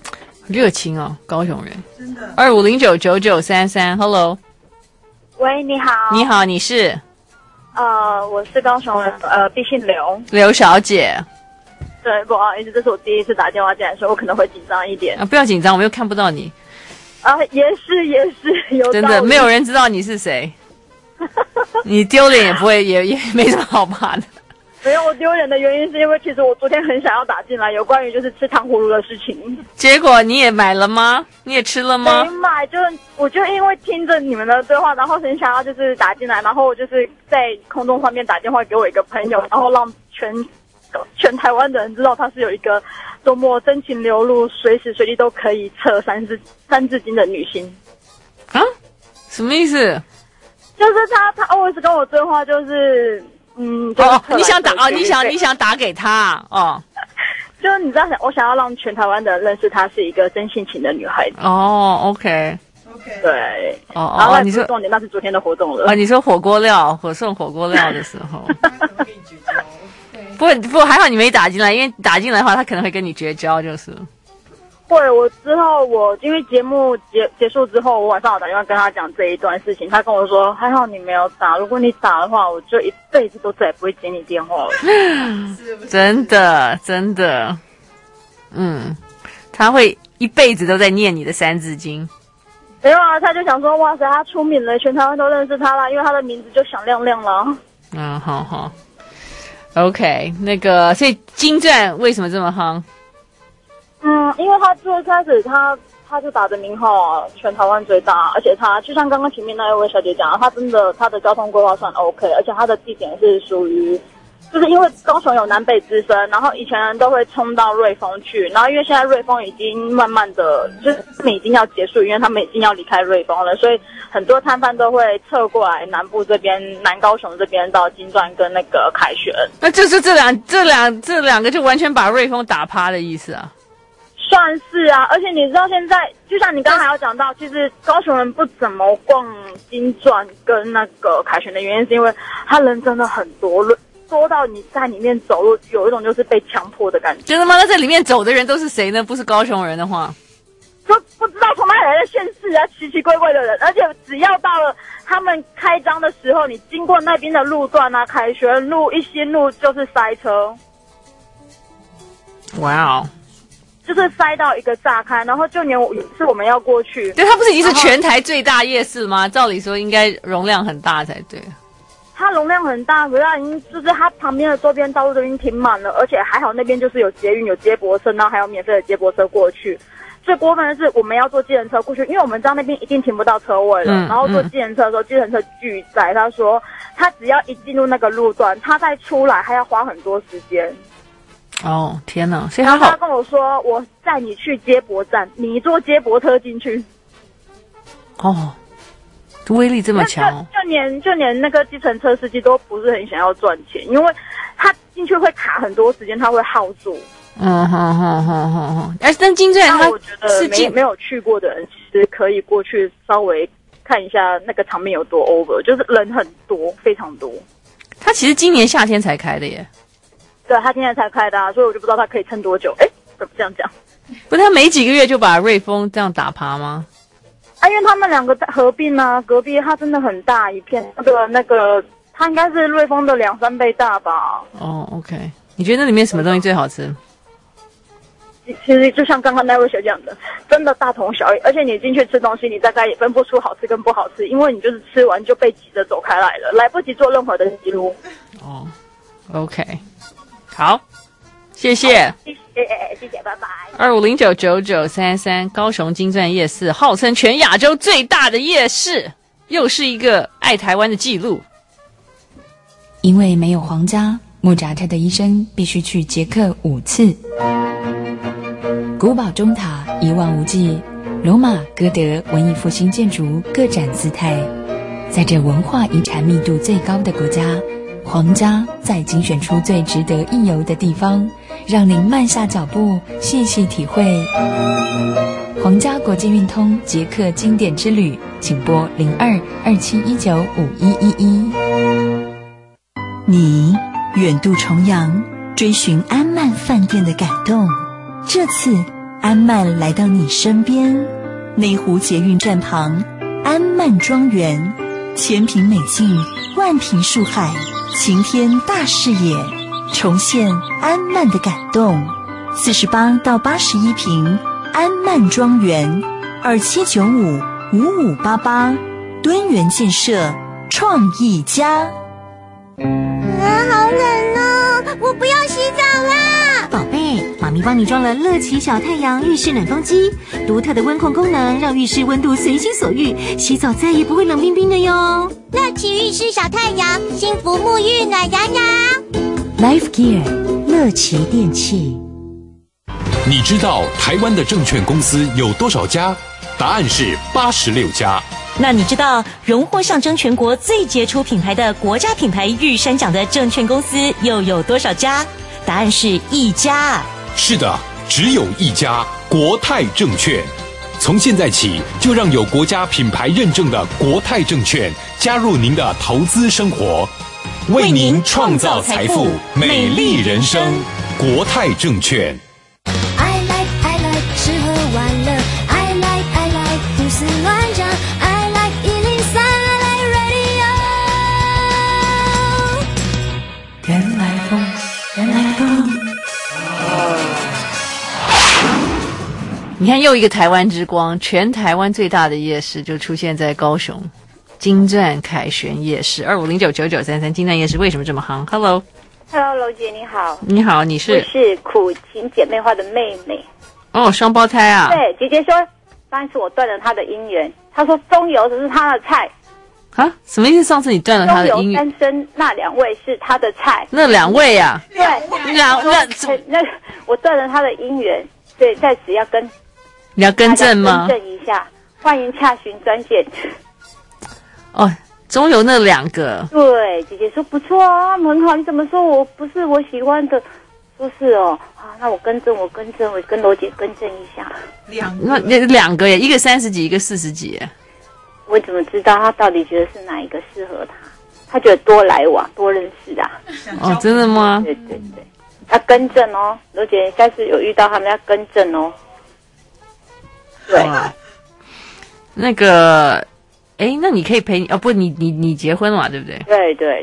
热情哦，高雄人。真的。25099933 ，Hello。 喂，你好。 你好，你是？ 我是高雄人，毕姓刘。 刘小姐。 对，不好意思，这是我第一次打电话进来，所以我可能会紧张一点。 不要紧张，我又看不到你。 也是有真的没有人知道你是谁。你丢脸也不会，也没什么好怕的。 没有，我丢脸的原因是因为其实我昨天很想要打进来，有关于就是吃糖葫芦的事情。 结果你也买了吗？你也吃了吗？ 没买，我就因为听着你们的对话，然后很想要就是打进来，然后我就是在空中上面打电话给我一个朋友，然后让全台湾的人知道他是有一个多么真情流露，随时随地都可以测三字经的女星。 啊？什么意思？ 就是他 always 跟我对话，就是你想打你想打给他哦。 就是你知道，我想要让全台湾的人认识她是一个真性情的女孩子。 哦 ，OK， 对， 然后你说重点，那是昨天的活动了。 你说火锅料，送火锅料的时候。不，还好你没打进来，因为打进来的话，他可能会跟你绝交，就是。 会，我因为节目结束之后，我晚上有打电话跟他讲这一段事情，他跟我说还好你没有打，如果你打的话，我就一辈子都再也不会接你电话了。 真的，他会一辈子都在念你的三字经。 没有啊，他就想说哇塞，他出名了，全台湾都认识他了，因为他的名字就响亮亮了。 好。OK， 所以金钻为什么这么夯？ 因为他最开始他就打着名号啊，全台湾最大，而且他就像刚刚前面那一位小姐讲，他的交通规划算 OK， 而且他的地点是属于，就是因为高雄有南北之分，然后以前人都会冲到瑞丰去，然后因为现在瑞丰已经慢慢的就是他们已经要结束，因为他们已经要离开瑞丰了，所以很多摊贩都会撤过来南部这边，南高雄这边到金钻跟那个凯旋。 那就是这两个就完全把瑞丰打趴的意思啊。 算是啊，而且你知道现在，就像你刚才有讲到，其实高雄人不怎么逛金钻跟那个凯旋的原因，是因为他人真的很多到你在里面走路，有一种就是被强迫的感觉。 真的吗？那在里面走的人都是谁呢？不是高雄人的话， 就不知道从哪里来的县市啊，奇奇怪怪的人，而且只要到了他们开张的时候，你经过那边的路段啊，凯旋路、一心路就是塞车。 哇哦！ 就是塞到一个炸开，然后就连是我们要过去， 对，它不是已经是全台最大夜市吗？照理说应该容量很大才对。 它容量很大，可是它已经就是它旁边的周边道路都已经停满了，而且还好那边就是有捷运、有接驳车，然后还有免费的接驳车过去。最过分的是我们要坐计程车过去，因为我们知道那边一定停不到车位了。然后坐计程车的时候，计程车拒载，他说他只要一进入那个路段，他再出来还要花很多时间。 哦，天哪！所以他跟我说，我载你去接驳站，你坐接驳车进去。 哦，威力这么强。 就连那个计程车司机都不是很想要赚钱，因为他进去会卡很多时间，他会耗住。 但金钻他我觉得没有去过的人，其实可以过去稍微看一下那个场面有多 over， 就是人很多，非常多。 他其实今年夏天才开的耶。 对，他今年才开的啊，所以我就不知道他可以撑多久。怎么这样讲？ 不是他没几个月就把瑞丰这样打趴吗？ 因为他们两个在合并啊，隔壁它真的很大一片，那个它应该是瑞丰的2-3倍大吧。 哦 ，OK， 你觉得那里面什么东西最好吃？ 其实就像刚刚那位小姐讲的，真的大同小异，而且你进去吃东西，你大概也分不出好吃跟不好吃，因为你就是吃完就被挤着走开来了，来不及做任何的记录。 哦 ，OK。好，谢谢， 谢谢，拜拜。 25099933，高雄金钻夜市号称全亚洲最大的夜市，又是一个爱台湾的记录。 因为没有皇家，莫扎特的一生必须去捷克5次。古堡钟塔一望无际，罗马、哥德文艺复兴建筑各展姿态，在这文化遗产密度最高的国家。皇家再精选出最值得一游的地方，让您慢下脚步，细细体会。皇家国际运通捷克经典之旅，请拨0227195111。 你远渡重洋，追寻安曼饭店的感动。这次安曼来到你身边。内湖捷运站旁，安曼庄园，千坪美境，万坪树海，晴天大视野，重现安曼的感动。48到81坪，安曼庄园，27955588，敦源建设创意家。 好冷哦，我不要洗澡啦！宝贝，妈咪帮你装了乐奇小太阳浴室冷风机，独特的温控功能让浴室温度随心所欲，洗澡再也不会冷冰冰的哟。 乐奇浴室小太阳，幸福沐浴暖洋洋。 Life Gear 乐奇电器。 你知道台湾的证券公司有多少家？答案是86家。 那你知道荣获象征全国最杰出品牌的国家品牌玉山奖的证券公司又有多少家？答案是1家。 是的，只有1家，国泰证券。从现在起，就让有国家品牌认证的国泰证券加入您的投资生活，为您创造财富，美丽人生。国泰证券。 I like 吃喝玩乐 I like 胡思乱想 I like 103 I like radio 原来风你看，又一个台湾之光，全台湾最大的夜市就出现在高雄金钻凯旋夜市，25099933金钻夜市为什么这么夯 ？Hello， 楼姐你好。 你好，你是？ 我是苦情姐妹花的妹妹。 哦，双胞胎啊。 对，姐姐说上次我断了她的姻缘，她说中油只是她的菜。 啊？什么意思？上次你断了她的姻缘？ 中油单身那2位是她的菜。 那2位啊？ 对，那我断了她的姻缘，所以在此要跟你要更正吗？ 更正一下，欢迎洽询专线。 哦，中油那2个。 对，姐姐说不错啊，很好。你怎么说我不是我喜欢的？说是哦，好，那我更正，我跟楼姐更正一下。 那2个耶，一个30几，一个40几耶。 我怎么知道他到底觉得是哪一个适合他？他觉得多来往、多认识啊。 哦，真的吗？ 对，要更正哦，楼姐，下次有遇到他们要更正哦。对， 那个，那你可以陪你哦？不，你结婚了嘛？对不对？ 对，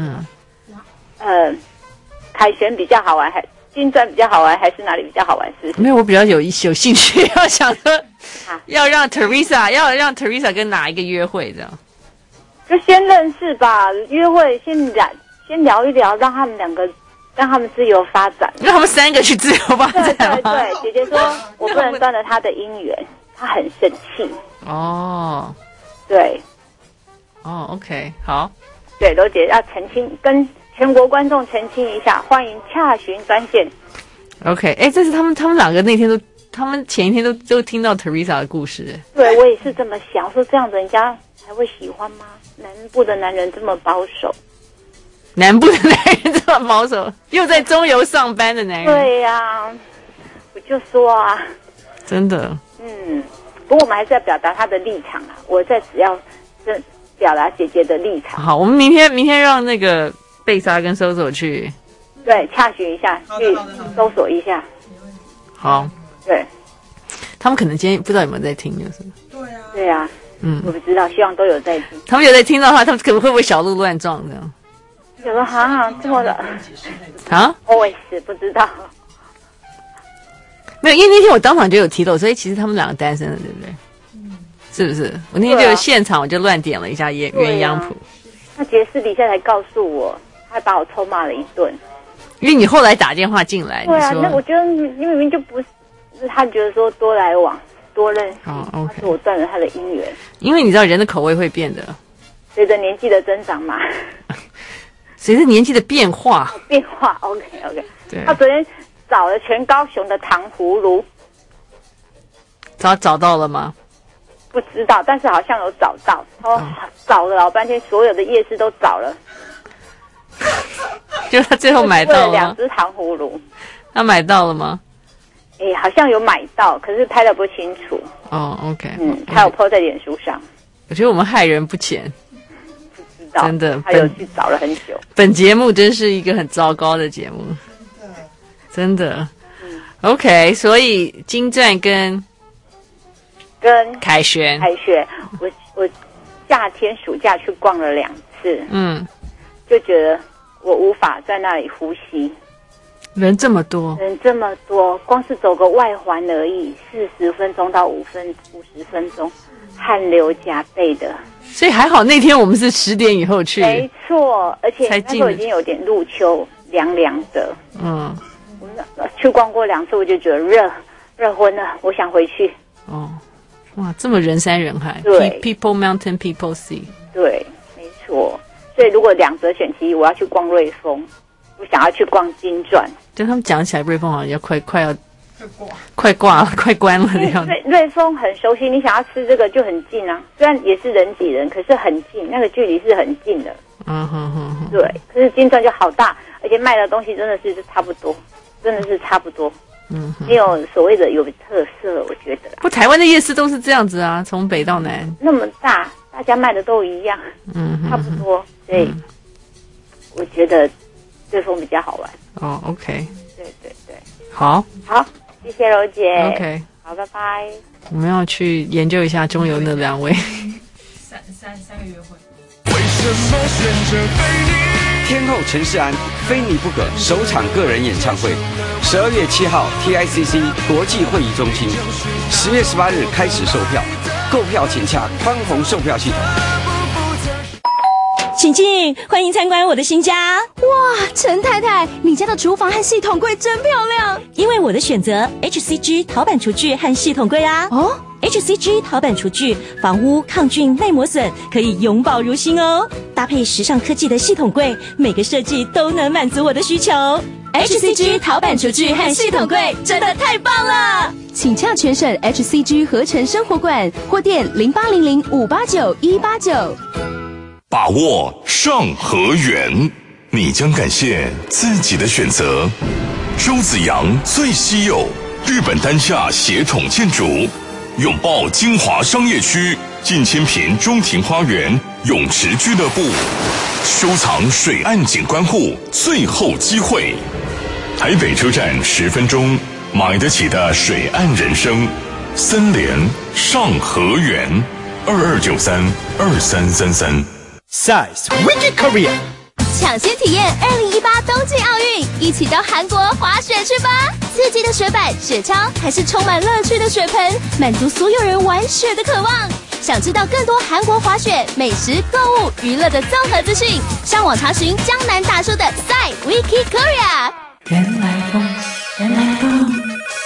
凯旋比较好玩，还金钻比较好玩，还是哪里比较好玩？是？ 没有，我比较有兴趣，要想说要让 Teresa 跟哪一个约会这样？ 就先认识吧，约会先聊一聊，让他们自由发展， 让他们3个去自由发展。 对，姐姐说我不能断了他的姻缘，他很生气。 哦， 对， 哦 ，OK， 好， 对，楼姐要澄清，跟全国观众澄清一下，欢迎洽询专线。 OK， 这是他们2个那天都，他们前一天都听到 Teresa 的故事。 对，我也是这么想，说这样子人家还会喜欢吗？南部的男人这么保守。 南部的男人这么保守，又在中油上班的男人。 对呀，我就说啊， 真的。 不过我们还是要表达他的立场啊。我在只要表达姐姐的立场。 好，我们明天让那个贝莎跟搜索去， 对，洽询一下，去搜索一下。 好， 对， 他们可能今天不知道有没有在听，就是。 对啊，我不知道，希望都有在听。 他们有在听到的话，他们可能会不会小鹿乱撞这样？ 有个这么的啊？ 我也是不知道。 没有，因为那天我当场就有提到，所以其实他们2个单身了，对不对？是不是？我那天就现场我就乱点了一下鸳鸯谱。 那姐私底下才告诉我，还把我臭骂了一顿。 因为你后来打电话进来， 对啊，那我觉得你明明就不是，他觉得说多来往、多认识，他说我断了他的姻缘。 因为你知道人的口味会变的， 随着年纪的增长嘛。 随着年纪的变化 ，OK， 对。 他昨天找了全高雄的糖葫芦， 找到了吗？ 不知道，但是好像有找到。他找了老半天，所有的夜市都找了， 就他最后买到了 2只糖葫芦。 他买到了吗？ 好像有买到，可是拍得不清楚。 哦 ，OK， 他有 po 在脸书上。 我觉得我们害人不浅。真的， 他有去找了很久。 本节目真是一个很糟糕的节目，真的。 OK， 所以金钻跟凯旋， 我夏天暑假去逛了2次，就觉得我无法在那里呼吸。 人这么多， 光是走个外环而已，40分钟到50分钟，汗流浃背的。 所以还好那天我们是10点以后去， 没错，而且那时候已经有点入秋，凉凉的。我去逛过2次，我就觉得热昏了，我想回去。 哇，这么人山人海， 对 ，People Mountain People Sea， 对， 没错。所以如果2则选其一，我要去逛瑞丰，我想要去逛金钻。 就他们讲起来，瑞丰好像要快挂了，快关了的样子。 瑞丰很熟悉，你想要吃这个就很近啊，虽然也是人挤人，可是很近，那个距离是很近的。对，可是金钻就好大，而且卖的东西真的是差不多，没有所谓的有特色，我觉得。 不，台湾的夜市都是这样子啊，从北到南那么大，大家卖的都一样，差不多，所以我觉得瑞丰比较好玩。 OK， 对， 好， 谢谢柔姐。 OK， 好，拜拜。 我们要去研究一下中游那2位。 三个约会。 为什么选择非你？ 天后陈势安非你不可首场个人演唱会，12月7号 TICC 国际会议中心，10月18日开始售票，购票请洽宽宏售票系统。 请进，欢迎参观我的新家。 哇，陈太太，你家的厨房和系统柜真漂亮。 因为我的选择 HCG 陶板厨具和系统柜啊。HCG 陶板厨具防污抗菌耐磨损，可以永保如新哦。搭配时尚科技的系统柜，每个设计都能满足我的需求。HCG 陶板厨具和系统柜真的太棒了！ 请洽全省 HCG 合成生活馆或电0800589189。 把握上和源，你将感谢自己的选择。周子阳最稀有，日本丹下协宠建筑，拥抱精华商业区，近千坪中庭花园泳池俱乐部，收藏水岸景观户最后机会。台北车站10分钟买得起的水岸人生，森联上和源，22932333。 Size Wiki Korea 抢先体验2018冬季奥运，一起到韩国滑雪去吧！刺激的雪板、雪橇，还是充满乐趣的雪盆，满足所有人玩雪的渴望。想知道更多韩国滑雪、美食、购物、娱乐的综合资讯，上网查询江南大叔的 Size Wiki Korea。 原来风，原来风。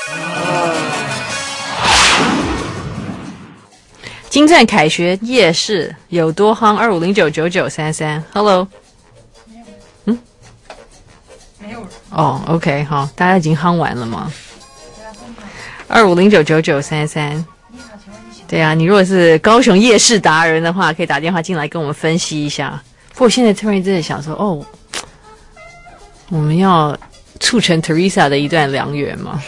金钻凯旋夜市有多夯？25099933 ，Hello， 没有。 OK， 好，大家已经夯完了吗？25099933，对啊，你如果是高雄夜市达人的话，可以打电话进来跟我们分析一下。不过我现在突然真的想说，我们要促成 Teresa 的一段良缘吗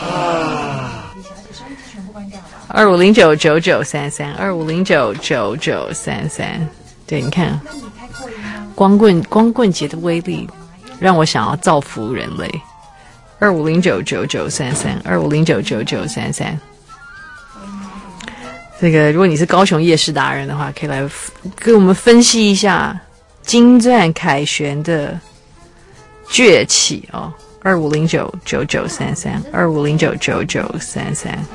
？25099933，25099933，对，你看，光棍节的威力，让我想要造福人类。25099933，25099933。这个，如果你是高雄夜市达人的话，可以来给我们分析一下金钻凯旋的崛起哦。25099933，25099933。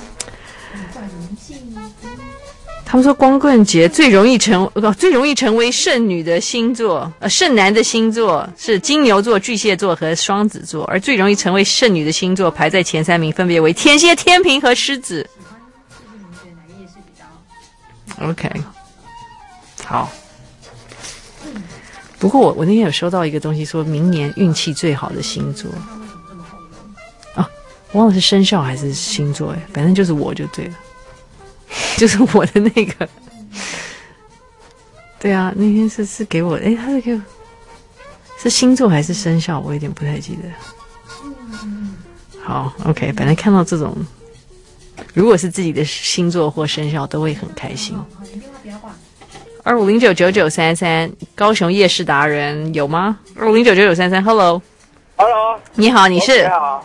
他们说光棍节最容易成为剩女的星座，剩男的星座是金牛座、巨蟹座和双子座，而最容易成为剩女的星座排在前3名，分别为天蝎、天秤和狮子。OK， 好。不过我那天有收到一个东西，说明年运气最好的星座忘了是生肖还是星座反正就是我就对了。就是我的那个，对啊，那天是给我，他是给我，是星座还是生肖？我有点不太记得。好 ，OK， 反正看到这种，如果是自己的星座或生肖，都会很开心。25099933，高雄夜市达人有吗？25099933 ，Hello， Hello， 你好，你是？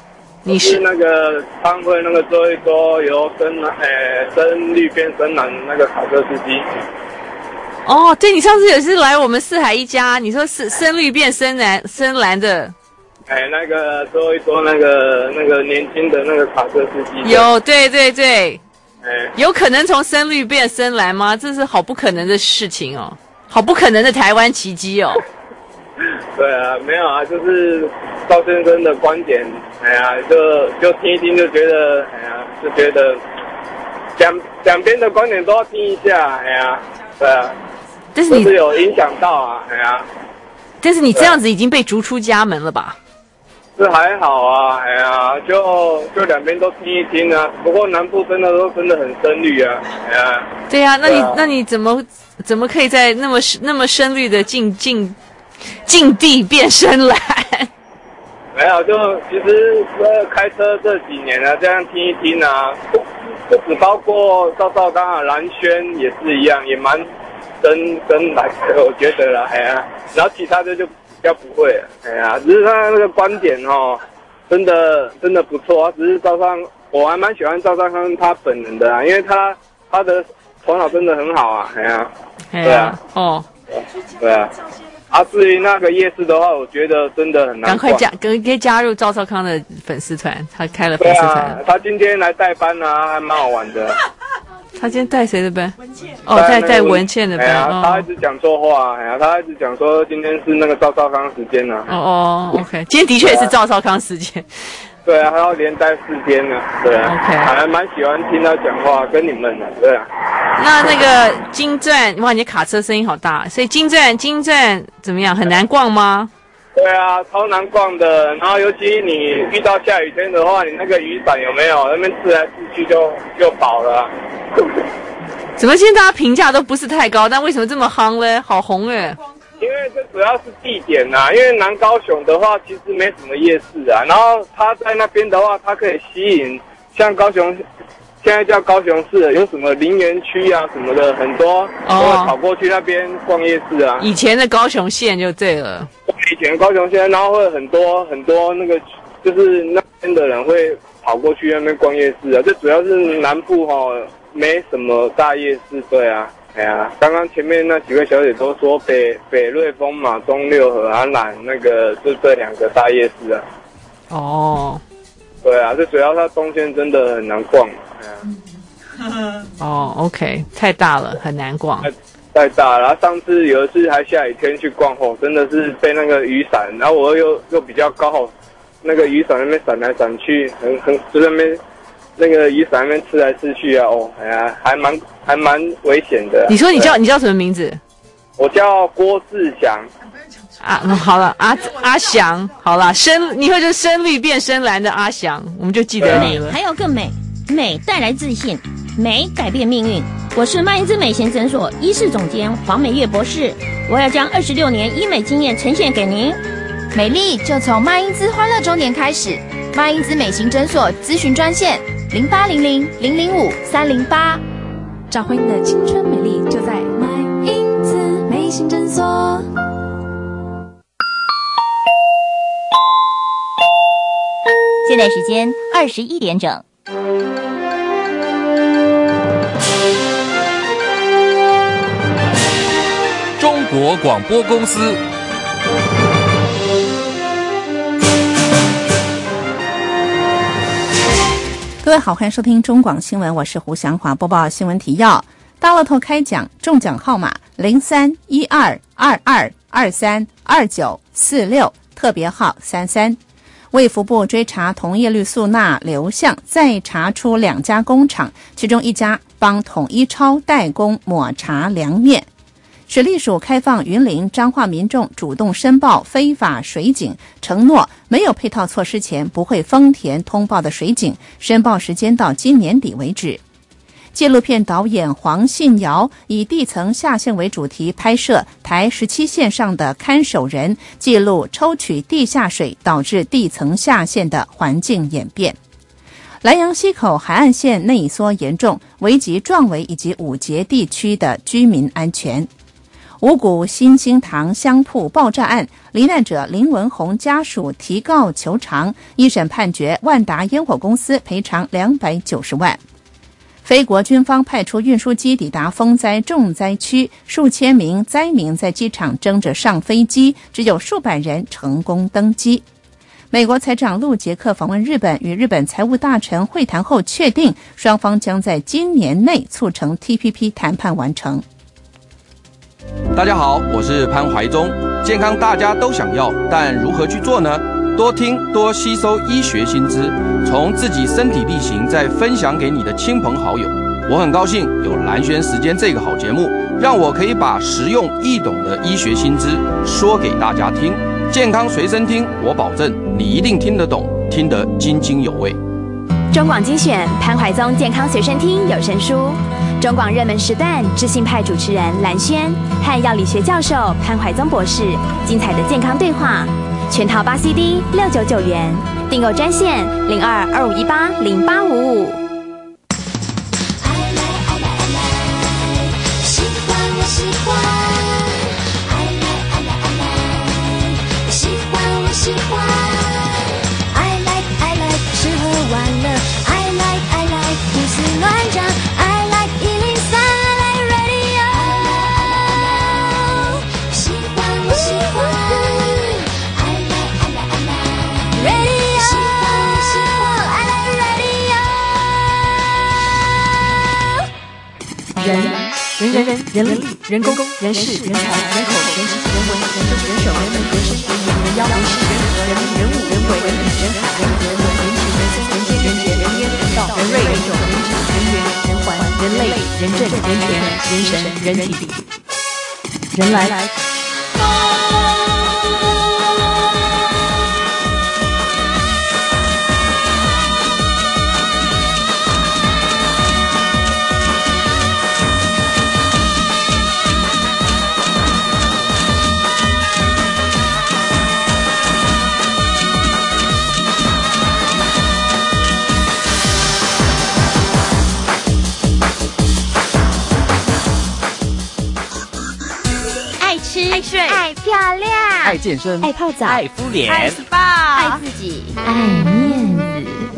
你是那个商会那个做一做由深绿变深蓝那个卡车司机。 哦，对，你上次也是来我们四海一家，你说是深绿变深蓝的。 那个做一做那个年轻的那个卡车司机。 有，对对对。有可能从深绿变深蓝吗？这是好不可能的事情哦，好不可能的台湾奇迹哦。 对啊，没有啊，就是赵先生的观点，就听一听就觉得，就觉得两边的观点都要听一下，对啊。 但是你是有影响到啊， 但是你这样子已经被逐出家门了吧？ 是还好啊，就两边都听一听啊。不过南部真的很深绿啊， 对啊，那你怎么可以在那么深绿的境地变深蓝？ 没有，就其实开车这几年啊，这样听一听啊，不只包括赵少康啊，蓝轩也是一样，也蛮深蓝的，我觉得啦，然后其他的就比较不会了，只是他那个观点哦，真的不错啊。只是我还蛮喜欢赵少康他本人的啊，因为他的头脑真的很好啊，对啊， 哦， 对啊。至于那个夜市的话，我觉得真的很难逛。 赶快加入赵少康的粉丝团，他开了粉丝团。 他今天来代班啊，还蛮好玩的。 他今天带谁的班？带文倩的班。 他一直讲错话，他一直讲说今天是那个赵少康时间呢。 OK， 今天的确是赵少康时间。 对啊，他要连待4天呢。对啊 ，OK， 还蛮喜欢听他讲话，跟你们的，对啊。 那个金钻，哇，你的卡车声音好大，所以金钻怎么样？很难逛吗？ 对啊，超难逛的。然后尤其你遇到下雨天的话，你那个雨伞有没有？那边刺来刺去就饱了。 怎么现在大家评价都不是太高，但为什么这么夯嘞？好红哎！ 因为这主要是地点啊，因为南高雄的话其实没什么夜市啊，然后它在那边的话，它可以吸引像高雄，现在叫高雄市，有什么林园区啊什么的，很多都会跑过去那边逛夜市啊。 以前的高雄县就对了， 以前高雄县，然后会很多那个，就是那边的人会跑过去那边逛夜市啊。这主要是南部没什么大夜市，对啊。刚刚前面那几位小姐都说北瑞丰嘛、中六合、南那个就这2个大夜市啊。 哦， 对啊，这主要它东线真的很难逛。 OK， 太大了，很难逛。 太大了，上次有一次还下雨天去逛真的是被那个雨伞，然后我又比较高，那个雨伞那边闪来闪去，就在那边那个雨伞那边刺来刺去啊，还蛮危险的。 你说你叫什么名字？ 我叫郭志祥。 好了，阿祥，好了，以后就深绿变深蓝的阿祥，我们就记得你了。 还有更美，美带来自信，美改变命运。我是麦因兹美贤诊所医事总监黄美月博士，我要将26年医美经验呈现给您。 美丽就从麦因兹欢乐中年开始，麦因兹美型诊所咨询专线0800-005-308， 找回你的青春美丽，就在麦因兹美型诊所。 现在时间21点整。 中国广播公司。 各位好，欢迎收听中广新闻，我是胡祥华，播报新闻提要。大乐透开奖，中奖号码03-1222-23-2946，特别号33。卫福部追查同叶绿素钠流向，再查出2家工厂，其中一家帮统一超代工抹茶凉面。水利署开放云林彰化民众主动申报非法水井，承诺没有配套措施前不会丰田通报的水井，申报时间到今年底为止。纪录片导演黄信尧以地层下陷为主题拍摄台17线上的看守人，记录抽取地下水导致地层下陷的环境演变。兰阳溪口海岸线内缩严重，危及壮围以及五节地区的居民安全。 五股新兴堂香铺爆炸案，罹难者林文宏家属提告求偿，一审判决万达烟火公司赔偿290万。菲国军方派出运输机抵达风灾重灾区，数千名灾民在机场争着上飞机，只有数百人成功登机。美国财长陆杰克访问日本，与日本财务大臣会谈后确定，双方将在今年内促成 TPP 谈判完成。 大家好，我是潘怀忠。健康大家都想要，但如何去做呢？多听多吸收医学新知，从自己身体力行，再分享给你的亲朋好友。我很高兴有蓝轩时间这个好节目，让我可以把实用易懂的医学新知说给大家听。健康随身听，我保证你一定听得懂，听得津津有味。 中广精选潘怀宗健康随身听有声书，中广热门时段知性派主持人蓝轩和药理学教授潘怀宗博士精彩的健康对话，全套8 CD 699元，订购专线0225180855。 喜欢 I like 吃喝玩乐 I like 胡思乱想 I like 103 I like radio 喜欢我喜欢 I like radio 喜欢我喜欢 I like radio 人力人工人事人才人口人情人文人政人手人民人生人民人妖人事人和人民人物人为人理人海人和人文人情人生人间人杰人烟人道人瑞人种人质人缘人环人类人政人权人神人体人来爱睡，爱漂亮， 爱健身， 爱泡澡， 爱敷脸， 爱 SPA， 爱自己，爱面子。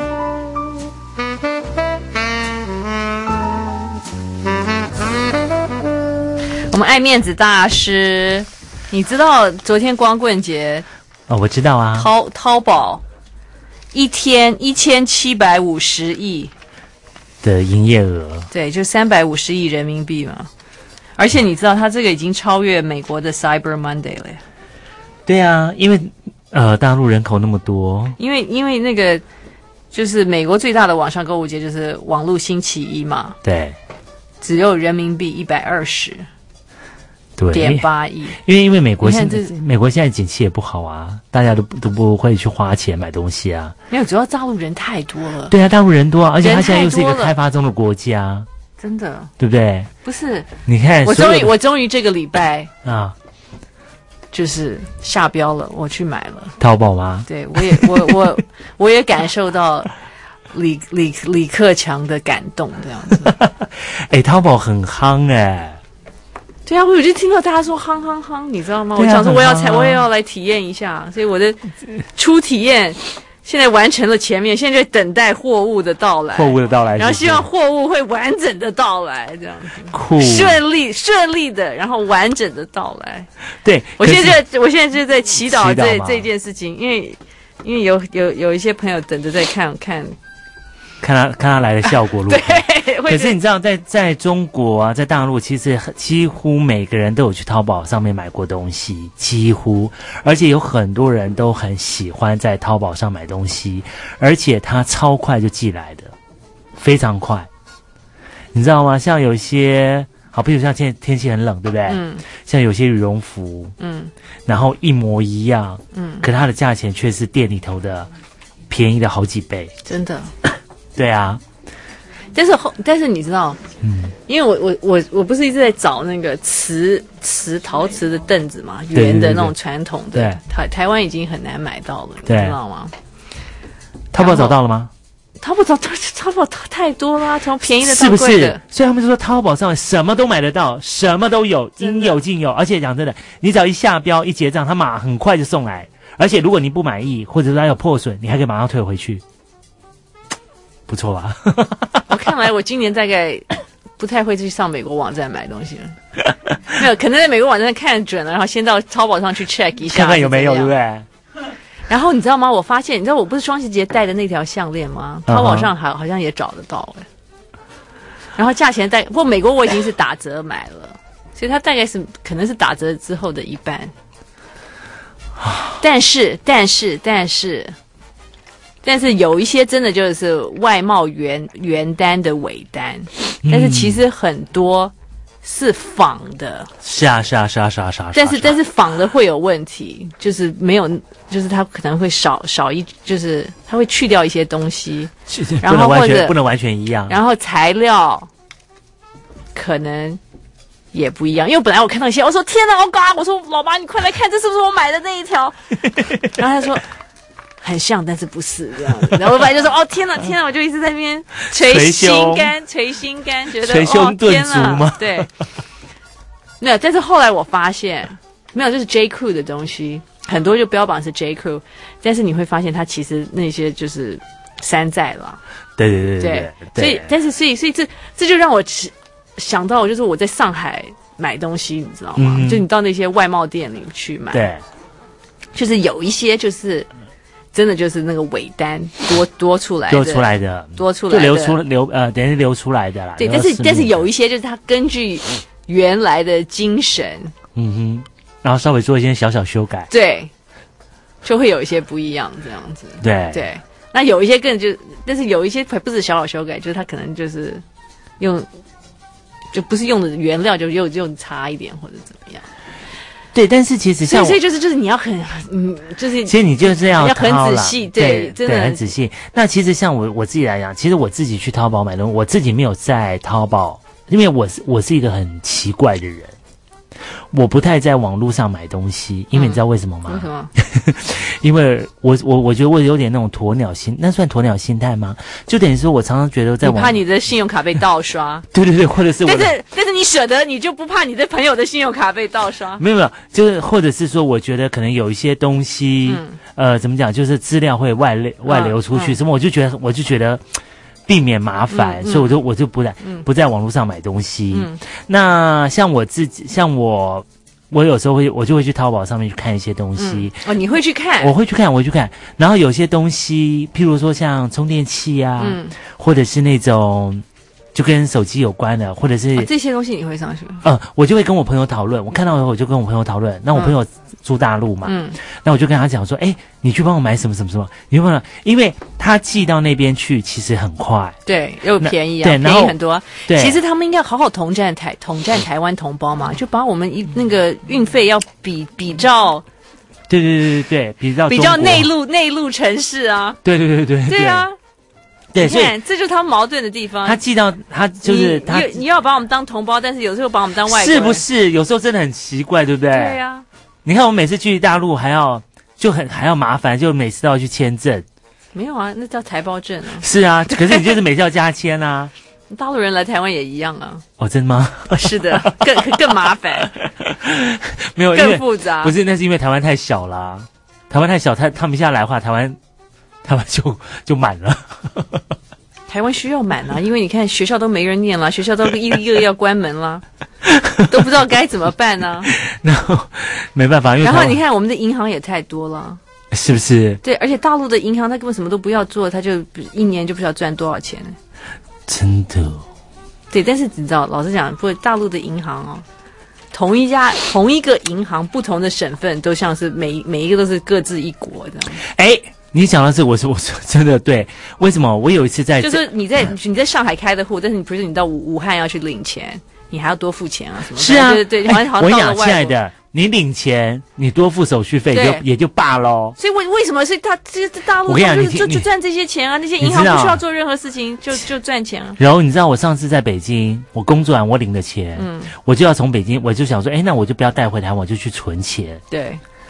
我们爱面子大师，你知道昨天光棍节哦，我知道啊， 淘宝一天1750亿的营业额， 对，就350亿人民币嘛。而且你知道，它这个已经超越美国的 Cyber Monday 了。 对啊，因为大陆人口那么多， 因为那个就是美国最大的网上购物节就是网络星期一嘛， 对， 只有人民币120.8亿。 因为美国现在景气也不好啊，大家都不会去花钱买东西啊。 没有，主要大陆人太多了。 对啊，大陆人多啊，而且它现在又是一个开发中的国家。 真的， 对不对？ 不是， 你看， 我终于这个礼拜啊， 就是下标了，我去买了淘宝吗？ 对，我也感受到李克强的感动，这样子。 哎，淘宝很夯哎。 对啊，我就听到大家说夯夯夯，你知道吗？我想说我也要来体验一下，所以我的初体验。现在完成了前面，现在就等待货物的到来，然后希望货物会完整的到来，这样子， 酷， 顺利的，然后完整的到来。 对， 我现在就在祈祷这件事情，因为有一些朋友等着在看他来的效果如何。 对， 可是你知道在中国啊，在大陆其实几乎每个人都有去淘宝上面买过东西，几乎，而且有很多人都很喜欢在淘宝上买东西，而且它超快就寄来的，非常快。你知道吗？像有些好，比如像现在天气很冷，对不对？嗯。像有些羽绒服，然后一模一样，可它的价钱却是店里头的便宜的好几倍， 真的。 对啊， 但是你知道，因为我不是一直在找那个陶瓷的凳子嘛，圆的那种传统的，台湾已经很难买到了，你知道吗？ 淘宝找到了吗？ 淘宝太多啦，从便宜的到贵的， 是不是？所以他们就说淘宝上什么都买得到，什么都有，应有尽有。而且讲真的，你只要一下标一结账，他很快就送来。而且如果你不满意，或者说它有破损，你还可以马上退回去，不错吧？ 我看来我今年大概不太会去上美国网站买东西了。没有，可能在美国网站看准了，然后先到淘宝上去 check 一下， 看看有没有，对不对？ 然后你知道吗？我发现，你知道我不是双十节戴的那条项链吗？淘宝上好像也找得到然后价钱不过美国我已经是打折买了，所以它大概可能是打折之后的一半。但是有一些真的就是外贸原单的伪单，但是其实很多是仿的。 是啊。 但是仿的会有问题，就是没有，就是它可能会少就是它会去掉一些东西，然后或者不能完全一样，然后材料可能也不一样。因为本来我看到一些，我说天哪，我说老爸你快来看，这是不是我买的那一条？然后他说很像，但是不是这样子。然后我本来就说哦天哪，我就一直在那边捶心肝，觉得捶胸顿足吗？ 对，没有。但是后来我发现，没有，就是 J.Crew 的东西很多就标榜是 J.Crew， 但是你会发现它其实那些就是山寨了。 对， 所以这就让我想到，就是我在上海买东西，你知道吗？就你到那些外贸店里去买， 对， 就是有一些就是真的就是那个伪单多出来的， 就流出来的啦。 对，但是有一些就是他根据原来的精神， 然后稍微做一些小小修改， 对，就会有一些不一样这样子。对，那有一些但是有一些不是小小修改，就是他可能就是就不是用的原料，就又差一点或者怎么样。 对，但是其实像所以就是你要就是其实你就是要很仔细，对，真的很仔细。那其实像我自己来讲，其实我自己去淘宝买东西，我自己没有在淘宝，因为我是一个很奇怪的人，我不太在网络上买东西，因为你知道为什么吗？ 为什么？ 因为我觉得我有点那种鸵鸟心，那算鸵鸟心态吗？就等于说我常常觉得在你怕你的信用卡被盗刷， 对，或者是但是你舍得，你就不怕你的朋友的信用卡被盗刷？ 没有，就是或者是说，我觉得可能有一些东西，怎么讲，就是资料会外流出去，什么我就觉得避免麻烦，所以我就不在网络上买东西。那像我有时候我就会去淘宝上面去看一些东西。 你会去看？ 我会去看。然后有些东西，譬如说像充电器啊，或者是那种就跟手机有关的，或者是这些东西你会上去？ 我就会跟我朋友讨论。我看到以后我就跟我朋友讨论。那我朋友住大陆嘛，那我就跟他讲说，你去帮我买什么，你去帮我，因为他寄到那边去其实很快， 对，又便宜啊， 对， 便宜很多。 对， 其实他们应该好好统战台湾同胞嘛，就把我们那个运费要比照， 对，比较内陆城市啊， 对啊。 对， 你看，这就是他们矛盾的地方。 他寄到他就是你要把我们当同胞，但是有时候把我们当外国人， 是不是？有时候真的很奇怪，对不对？ 对啊。 你看，我每次去大陆还要麻烦，就每次都要去签证。 没有啊，那叫台胞证啊。 是啊，可是你就是每次要加签啊。 大陆人来台湾也一样啊。 哦，真的吗？ 是的，更麻烦。 没有， 更复杂。 不是，那是因为台湾太小啦。台湾太小，他们现在来的话，台湾就满了。 台湾需要满啊，因为你看学校都没人念了，学校都一个要关门了，都不知道该怎么办呢。 然后没办法，因为然后你看我们的银行也太多了， 是不是？ 对，而且大陆的银行他根本什么都不要做，他就一年就不知道赚多少钱。 真的。 对，但是你知道，老实讲，不，大陆的银行同一个银行，不同的省份都像是每一个都是各自一国这样。 你讲到这，我说真的对，为什么？我有一次就是你在上海开的户，但是你比如说你到武汉要去领钱，你还要多付钱啊什么？ 是啊， 对， 好像我讲亲爱的，你领钱，你多付手续费也就罢咯。 所以为什么是他这大陆就赚这些钱啊？那些银行不需要做任何事情就赚钱啊。 然后你知道我上次在北京，我工作完我领的钱，我就要从北京，我就想说，那我就不要带回台湾，我就去存钱。 对。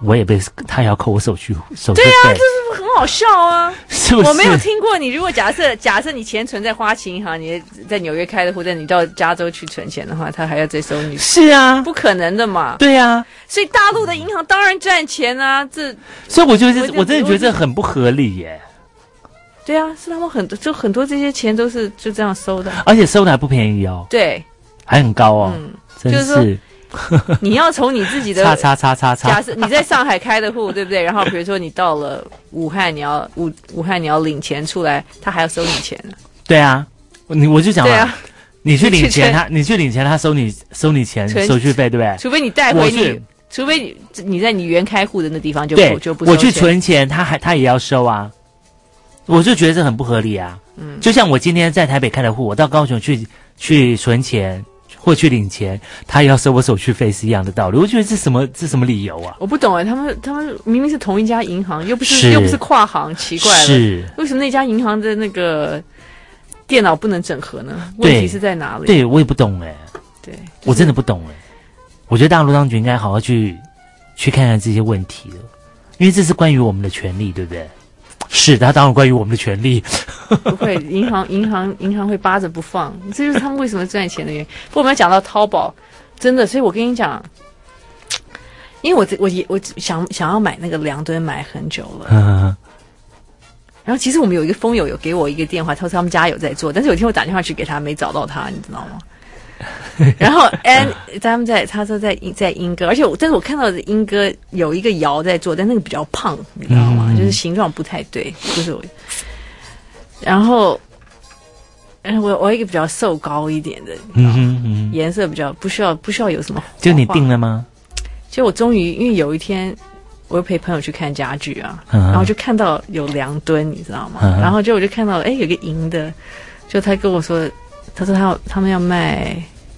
我也被他也要扣我手续费。 对啊，这是很好笑啊！ 是不是？ 我没有听过你如果假设你钱存在花旗银行，你在纽约开的户，但你到加州去存钱的话，他还要再收你。 是啊， 不可能的嘛。 对啊， 所以大陆的银行当然赚钱啊， 所以我真的觉得这很不合理耶。 对啊，是他们很多这些钱都是就这样收的， 而且收的还不便宜哦。 对， 还很高哦。真是。你要从你自己的叉。 假设你在上海开的户，对不对？然后比如说你到了武汉，你要领钱出来，他还要收你钱呢。 对啊，我就讲了， 啊、 你去领钱，他收你钱手续费，对不对？ 除非你带回你，除非你在你原开户的那地方就不收钱。 我去存钱，他也要收啊。我就觉得这很不合理啊。就像我今天在台北开的户，我到高雄去存钱。或去领钱，他也要收我手续费是一样的道理。我觉得这什么理由啊？ 我不懂哎，他们明明是同一家银行，又不是跨行，奇怪了。 是为什么那家银行的那个电脑不能整合呢？问题是在哪里？ 对我也不懂哎。 对， 我真的不懂哎。我觉得大陆当局应该好好去看看这些问题了，因为这是关于我们的权利，对不对？是，它当然关于我们的权利。 不会，银行会扒着不放，这就是他们为什么赚钱的原因。不过我们要讲到淘宝，真的，所以我跟你讲，因为我想要买那个梁墩买很久了。然后其实我们有一个风友有给我一个电话，他说他们家有在做，但是有一天我打电话去给他，没找到他，你知道吗？然后他说在英歌，而且但是我看到的英歌有一个窑在做，但那个比较胖，你知道吗？就是形状不太对，就是我。然后，我一个比较瘦高一点的，颜色比较不需要有什么。 就你定了吗？ 就我终于因为有一天我又陪朋友去看家具啊，然后就看到有梁墩，你知道吗？然后我就看到有个银的，就他跟我说，他说他们要卖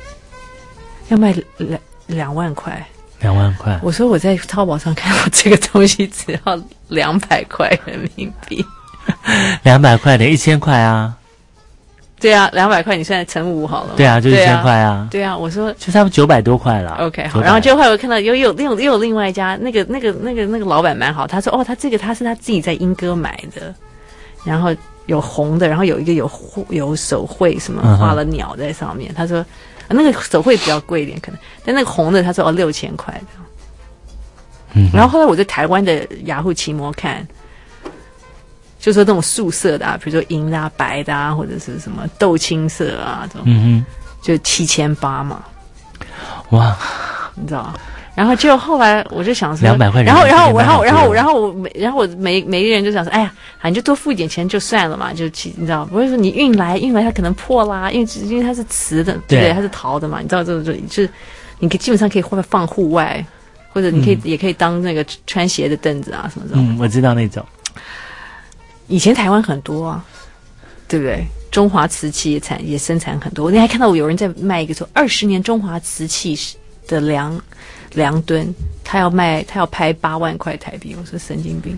2万块。 2万块。 我说我在淘宝上看到这个东西只要200块人民币。 200块等于1000块啊。 对啊，200块你算乘5好了。 对啊，就1000块啊。 对啊，我说就差不多900多块了。 OK， 好。然后就后来我看到有另外一家，那个老板蛮好，他说他这个他是他自己在英歌买的，然后有红的，然后有一个有手绘什么画了鸟在上面，他说那个手绘比较贵一点可能，但那个红的他说6000块的。然后后来我在台湾的雅虎奇摩看。就说这种素色的啊，比如说银的啊、白的啊，或者是什么豆青色啊这种，就7800嘛。 哇， 你知道吗？然后就后来我就想说 200块， 然后我每个人就想说，哎呀，你就多付一点钱就算了嘛，就你知道，不会说你运来它可能破啦，因为它是瓷的，对不对？它是陶的嘛，你知道这种就是你基本上可以放户外，或者你也可以当那个穿鞋的凳子啊什么这种。 我知道那种。 以前台湾很多啊，对不对？中华瓷器也生产很多。你还看到有人在卖一个说20年中华瓷器的梁墩，他要拍8万块台币。我说神经病，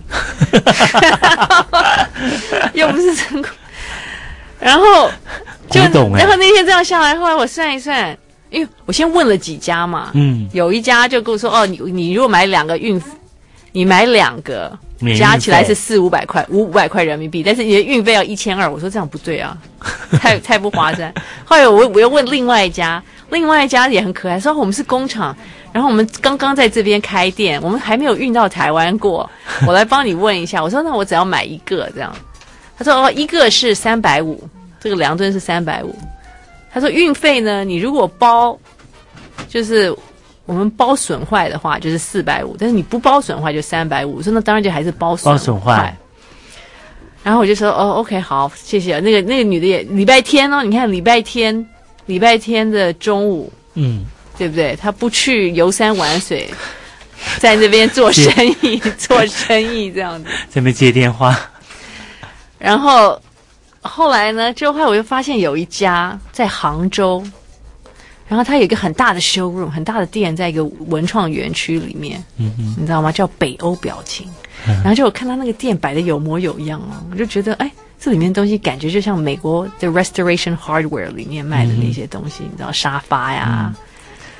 又不是成功。然后然后那天这样下来，后来我算一算，因为我先问了几家嘛，有一家就跟我说，你如果买2个你买2个。加起来是400-500块，500块人民币，但是你的运费要1200，我说这样不对啊，太不划算。后来我又问另外一家也很可爱，说我们是工厂，然后我们刚刚在这边开店，我们还没有运到台湾过，我来帮你问一下。我说那我只要买1个这样，他说一个是350，这个梁墩是350。他说运费呢，你如果包就是。我们包损坏的话就是450，但是你不包损坏就350。我说那当然就还是包损坏。然后我就说OK 好，谢谢。那个女的也礼拜天哦，你看礼拜天的中午，对不对？她不去游山玩水，在那边做生意这样子。 在那边接电话。 然后后来呢，后来我就发现有一家在杭州。然后它有一个很大的 showroom， 很大的店，在一个文创园区里面，你知道吗？叫北欧表情。然后就我看到那个店摆的有模有样哦，我就觉得，这里面的东西感觉就像美国的 Restoration Hardware 里面卖的那些东西，你知道沙发呀，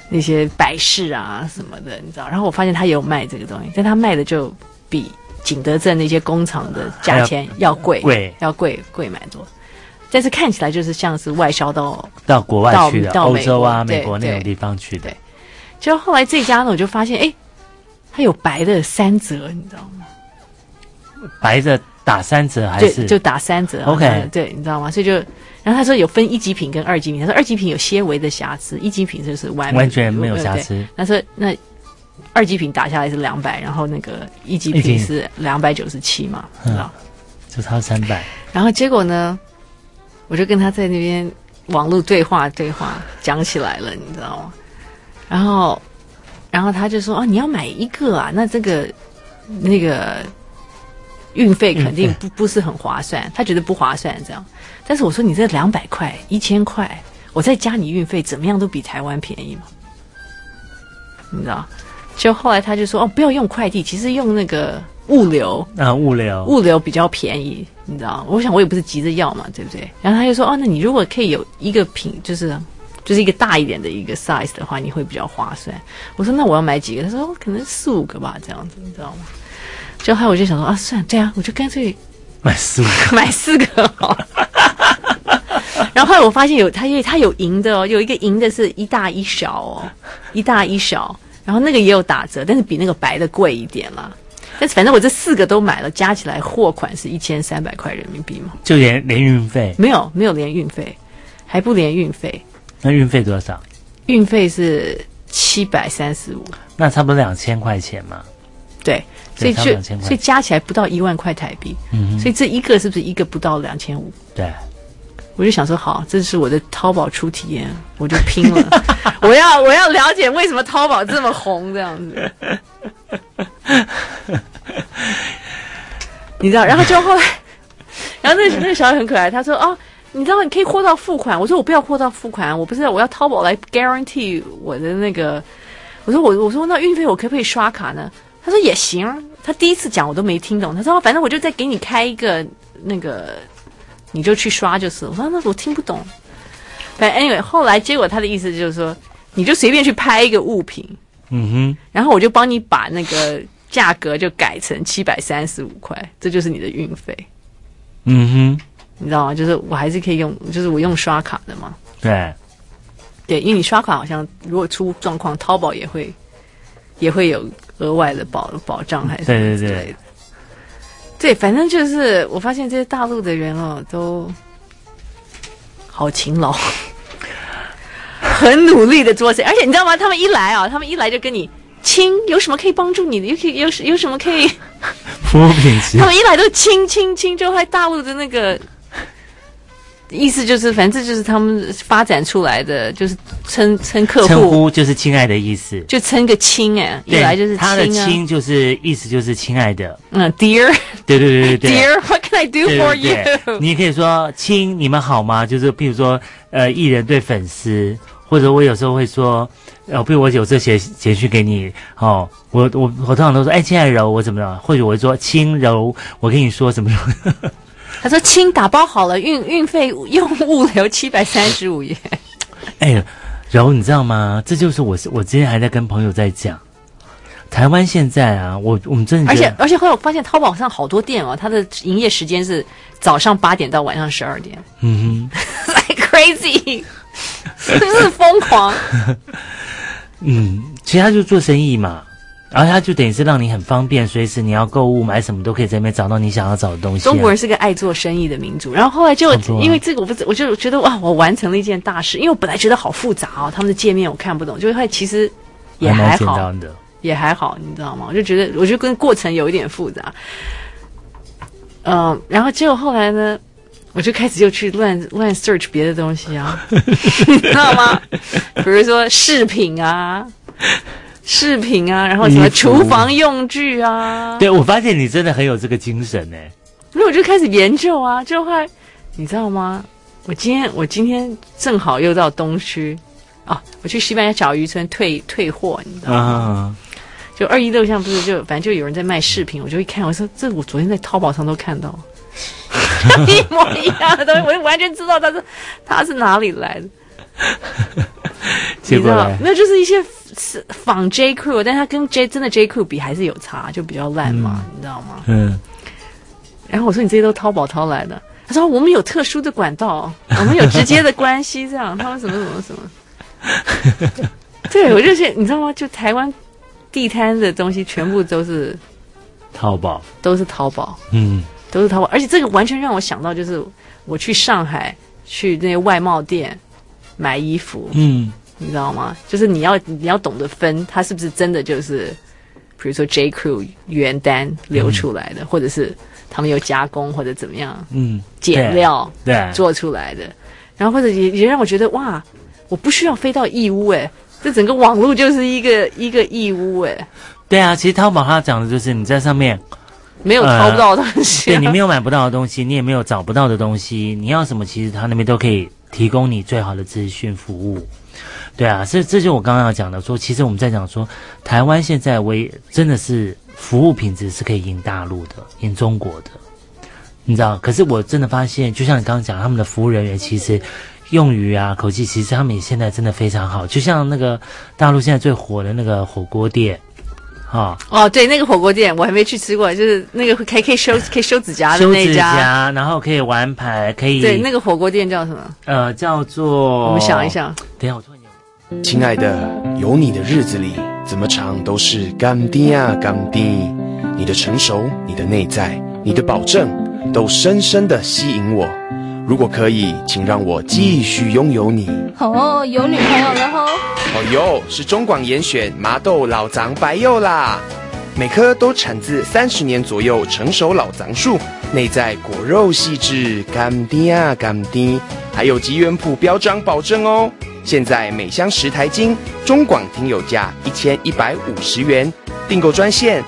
那些摆饰啊什么的，你知道。然后我发现他有卖这个东西，但他卖的就比景德镇那些工厂的价钱要贵蛮多。但是看起来就是像是外销到国外去的， 到欧洲啊、 美国那种地方去的。 对，就后来这家呢，我就发现，哎，它有白的3折，你知道吗？ 白的打3折还是就打3折 ？OK， 对，你知道吗？所以就，然后他说有分1级品跟2级品，他说2级品有些微的瑕疵，1级品就是完全没有瑕疵。 他说那2级品打下来是200，然后那个1级品是297嘛，知道？ 就差300。 然后结果呢？我就跟他在那边网络对话讲起来了，你知道吗？然后他就说：“哦，你要买一个啊，那这个那个运费肯定不是很划算。”他觉得不划算这样。但是我说：“你这200块、1000块，我再加你运费，怎么样都比台湾便宜嘛。”你知道？就后来他就说：“哦，不要用快递，其实用那个物流啊，物流比较便宜。”你知道，我想我也不是急着要嘛，对不对？然后他就说：“哦，那你如果可以有一个品，就是一个大一点的一个 size 的话，你会比较划算。”我说：“那我要买几个？”他说：“可能4、5个吧，这样子，你知道吗？”就后来我就想说：“啊，算了，这样我就干脆买4个， 买4个好了。”然后后来我发现它有银的哦，有一个银的是1大1小哦，1大1小，然后那个也有打折，但是比那个白的贵一点啦。但是反正我这4个都买了，加起来货款是1300块人民币嘛， 就连运费没有连运费，还不连运费。 那运费多少？ 运费是735， 那差不多2000块钱嘛。 对，所以加起来不到1万块台币。所以这一个是不是一个不到2500？ 对。 我就想说，好，这是我的淘宝初体验，我就拼了。我要了解为什么淘宝这么红这样子。你知道，然后就后来，然后那个小孩很可爱，他说：“哦，你知道你可以货到付款。”我说：“我不要货到付款，我不是我要淘宝来 guarantee 我的那个。”我说那运费我可不可以刷卡呢？他说也行。他第一次讲我都没听懂，他说反正我就再给你开一个那个。你就去刷就是了。我说那我听不懂。反正 anyway， 后来结果他的意思就是说，你就随便去拍一个物品，然后我就帮你把那个价格就改成735块，这就是你的运费。你知道吗？就是我还是可以用，就是我用刷卡的嘛。对，因为你刷卡好像如果出状况，淘宝也会有额外的保障还是什么之类的。对，反正就是我发现这些大陆的人哦，都好勤劳，很努力的做事。而且你知道吗？他们一来就跟你亲，有什么可以帮助你的？有什么可以服务品质？ 他们一来都亲，就害大陆的那个意思就是，反正这就是他们发展出来的，就是称客户， 称呼就是亲爱的意思， 就称个亲一来就是亲他的亲就是意思就是亲爱的 ，dear， 对 ，dear，what can I do for you？ 你也可以说亲，你们好吗？就是譬如说艺人对粉丝，或者我有时候会说，比如我有这些简讯给你哦，我通常都说，哎，亲爱的柔，我怎么了？或者我会说亲柔，我跟你说什么什么。 他说：“亲，打包好了，运费用物流735元。” 哎，柔，你知道吗？这就是我之前还在跟朋友在讲，台湾现在啊，我们真的而且后来我发现淘宝上好多店哦，它的营业时间是早上8点到晚上12点。like crazy， 真是疯狂。 其实他就做生意嘛。然后它就等于是让你很方便，随时你要购物买什么都可以在那边找到你想要找的东西。 中国人是个爱做生意的民族，然后后来就因为这个我就觉得哇，我完成了一件大事。因为我本来觉得好复杂哦，他们的界面我看不懂，就会其实也还好，也还好，你知道吗？我就跟过程有一点复杂。然后结果后来呢，我就开始就去乱 search 别的东西啊，你知道吗？比如说饰品啊，然后什么厨房用具啊。 对，我发现你真的很有这个精神呢。 所以我就开始研究啊，就会你知道吗？我今天正好又到东区啊，我去西班牙小渔村退货，你知道吗？就216上不是就反正就有人在卖饰品，我就一看，我说这我昨天在淘宝上都看到，一模一样的东西，我就完全知道它是哪里来的。 结果呢？ 那就是一些仿 J Crew， 但它跟真的 J Crew 比还是有差，就比较烂嘛，你知道吗？然后我说你这些都淘宝淘来的，他说我们有特殊的管道，我们有直接的关系，这样。他说什么。对，我就是你知道吗？就台湾地摊的东西全部都是淘宝， 都是淘宝，都是淘宝，而且这个完全让我想到，就是我去上海去那些外贸店买衣服，你知道吗？就是你要懂得分，它是不是真的就是，比如说 J Crew 原单流出来的，或者是他们有加工或者怎么样，减料对做出来的，然后或者也让我觉得哇，我不需要飞到义乌这整个网络就是一个义乌对啊，其实淘宝它讲的就是你在上面没有淘不到的东西， 对你没有买不到的东西，你也没有找不到的东西，你要什么其实他那边都可以提供你最好的资讯服务。对啊，这就是我刚刚要讲的，说其实我们在讲说台湾现在真的是服务品质是可以赢大陆的，赢中国的，你知道？可是我真的发现，就像你刚刚讲，他们的服务人员其实用语啊、口气，其实他们现在真的非常好。就像那个大陆现在最火的那个火锅店， 对，那个火锅店我还没去吃过，就是那个可以修指甲的那一家，修指甲， 然后可以玩牌，可以对，那个火锅店叫什么？ 叫做我们想一想， 等一下我突然亲爱的，有你的日子里，怎么唱都是甘甜啊甘甜。你的成熟，你的内在，你的保证，都深深的吸引我。如果可以，请让我继续拥有你。 有女朋友了吼！ 是中广严选麻豆老藏白柚啦，每颗都产自30年左右成熟老藏树，内在果肉细致，甘甜啊甘甜，还有吉原谱标章保证哦。现在每箱10台斤，中广听友价1150元，订购专线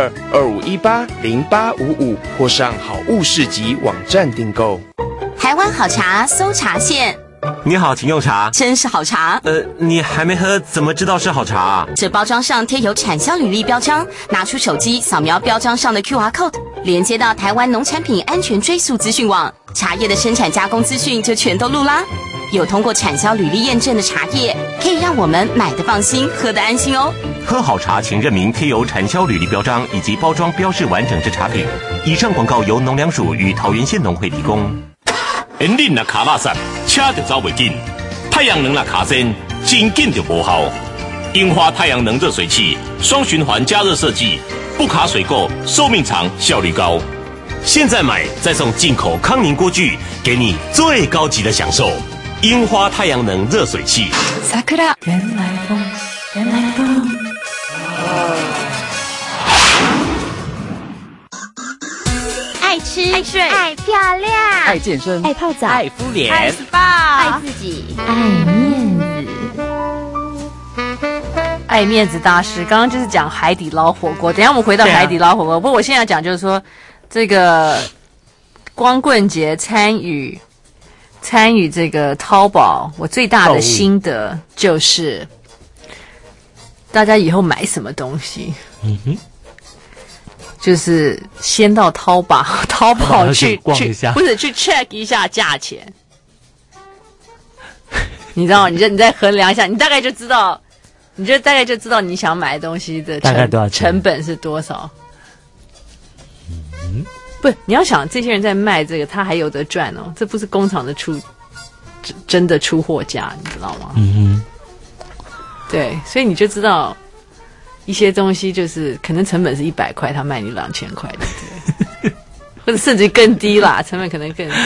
0225180855或上好物市集网站订购。 台湾好茶搜茶线。 你好，请用茶。 真是好茶。 你还没喝，怎么知道是好茶啊？ 这包装上贴有产销履历标章，拿出手机扫描标章上的 QR code， 连接到台湾农产品安全追溯资讯网，茶叶的生产加工资讯就全都录啦。有通过产销履历验证的茶叶，可以让我们买得放心，喝得安心哦。 喝好茶，请认明贴有产销履历标章以及包装标示完整之茶品。以上广告由农粮署与桃园县农会提供。 因恁若卡垃圾，车就走袂紧；太阳能若卡身，真紧就无效。樱花太阳能热水器，双循环加热设计，不卡水垢，寿命长，效率高。现在买再送进口康宁锅具，给你最高级的享受。樱花太阳能热水器。 桜，原来风，原来风。 爱吃、爱睡、 爱漂亮、 爱健身、 爱泡澡、 爱敷脸、 爱 SPA、 爱自己、爱面子。 爱面子大师，刚刚就是讲海底捞火锅，等一下我们回到海底捞火锅。不过我现在要讲就是说，这个光棍节参与这个淘宝，我最大的心得就是，大家以后买什么东西，就是先到淘宝去逛一下， 不是去 check 一下价钱。你知道，你再衡量一下，你大概就知道你想买的东西的大概多少钱， 成本是多少。不，你要想这些人在卖这个，他还有得赚哦，这不是工厂的真的出货价，你知道吗？对，所以你就知道一些东西就是可能成本是100块，他卖你2000块，对不对？或者甚至更低啦，成本可能更低。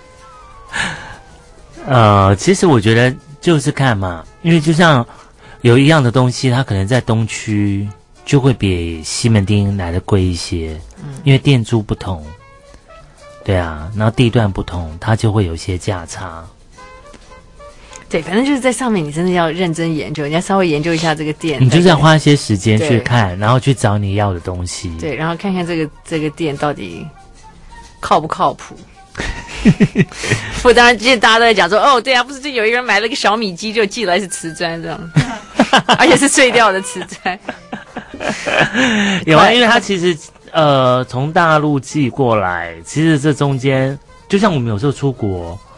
其实我觉得就是看嘛，因为就像有一样的东西，它可能在东区就会比西门町来的贵一些，因为店租不同，对啊，然后地段不同，它就会有一些价差。 对，反正就是在上面，你真的要认真研究，你要稍微研究一下这个店， 你就是要花一些时间去看，然后去找你要的东西。 对，然后看看这个店到底靠不靠谱。不，当然，之前大家都在讲说，哦，对啊，不是就有一个人买了个小米机，就寄来是瓷砖这样，而且是碎掉的瓷砖。 有啊，因为它其实从大陆寄过来，其实这中间就像我们有时候出国，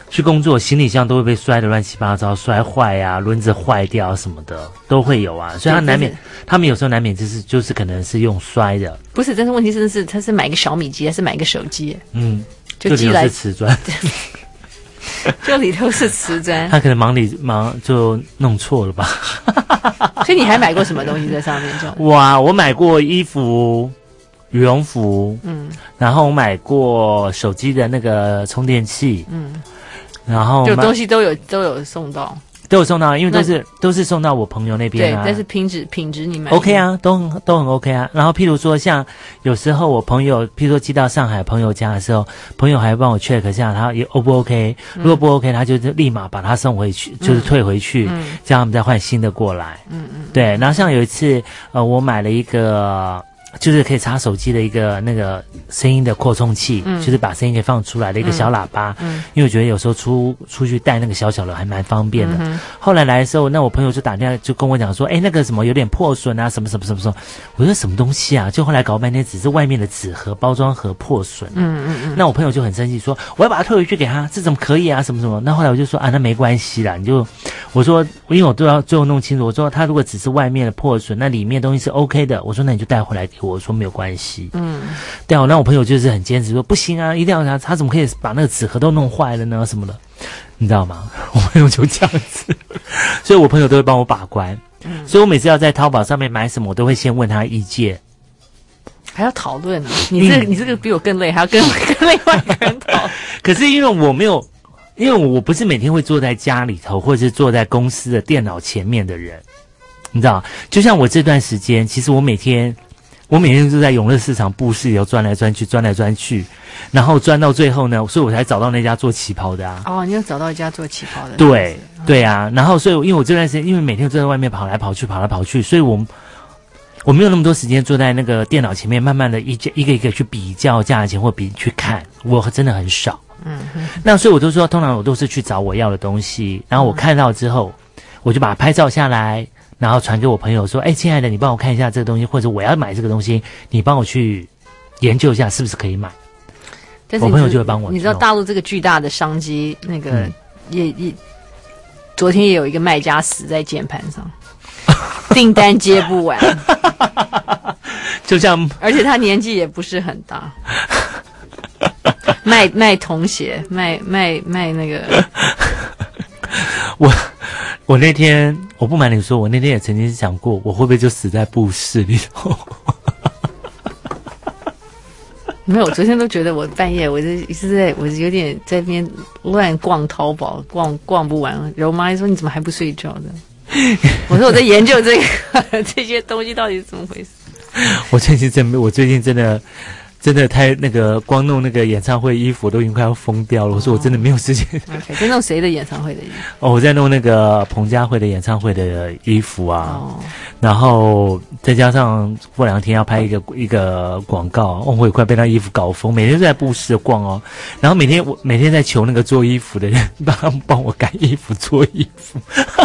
去工作，行李箱都会被摔得乱七八糟，摔坏啊，轮子坏掉什么的都会有啊，所以他们有时候难免就是可能是用摔的。 不是，但是问题真的是他是买个小米机还是买个手机？ 就寄来是瓷砖。 就里头是瓷砖， 他可能忙就弄错了吧。 所以你还买过什么东西在上面？ 哇，我买过衣服、羽绒服，然后我买过手机的那个充电器，然后就东西都有送到。 都有送到，因为都是送到我朋友那边啊。 对，但是品质你买 OK 啊，都很 OK 啊。然后譬如说，像有时候我朋友，譬如说寄到上海朋友家的时候，朋友还帮我 check 一下他也 O 不 OK，如果不 OK，他就立马把他送回去，就是退回去，这样他们再换新的过来。对。然后像有一次，我买了一个。就是可以插手机的一个那个声音的扩充器，就是把声音给放出来的一个小喇叭。因为我觉得有时候出去带那个小小的还蛮方便的。后来来的时候，那我朋友就打电话就跟我讲说，那个什么有点破损啊，什么。我说什么东西啊？就后来搞半天只是外面的纸盒包装盒破损。那我朋友就很生气说，我要把它退回去给他，这怎么可以啊？什么。那后来我就说那没关系啦，我说因为我都要最后弄清楚，我说他如果只是外面的破损，那里面东西是 OK 的，我说那你就带回来给我说没有关系。对啊，那我朋友就是很坚持说不行啊，一定要他怎么可以把那个纸盒都弄坏了呢？什么的，你知道吗？我朋友就这样子，所以我朋友都会帮我把关。所以我每次要在淘宝上面买什么，我都会先问他意见， 还要讨论呢。你这个比我更累，还要跟另外一个人讨。 可是因为我不是每天会坐在家里头，或者是坐在公司的电脑前面的人，你知道，就像我这段时间，其实我每天就在永乐市场布市里头钻来钻去，然后钻到最后呢，所以我才找到那家做旗袍的啊。 你有找到一家做旗袍的？ 对啊，然后所以因为我这段时间，因为每天都在外面跑来跑去，所以我没有那么多时间坐在那个电脑前面，慢慢的一个一个去比较价钱或去看，我真的很少。那所以我都说，通常我都是去找我要的东西，然后我看到之后，我就把它拍照下来，然后传给我朋友说，亲爱的，你帮我看一下这个东西，或者我要买这个东西，你帮我去研究一下是不是可以买。 但是我朋友就会帮我。 你知道大陆这个巨大的商机，那个昨天也有一个卖家死在键盘上，订单接不完， 就像， 而且他年纪也不是很大。卖童鞋，卖那个。 我那天，我不瞒你说，我那天也曾经想过，我会不会就死在布市里头？ 没有，我昨天都觉得我半夜，我有点在那边乱逛淘宝，逛不完。然后我妈还说：“你怎么还不睡觉的？”我说：“我在研究这些东西到底是怎么回事。” 我最近真的太那个，光弄那个演唱会衣服都已经快要疯掉了。我说我真的没有时间。 OK， 在弄谁的演唱会的衣服？ 我在弄那个彭佳慧的演唱会的衣服啊。然后再加上过2天要拍一个广告，我也快被那衣服搞疯，每天都在布市逛哦。然后我每天在求那个做衣服的人帮我改衣服做衣服。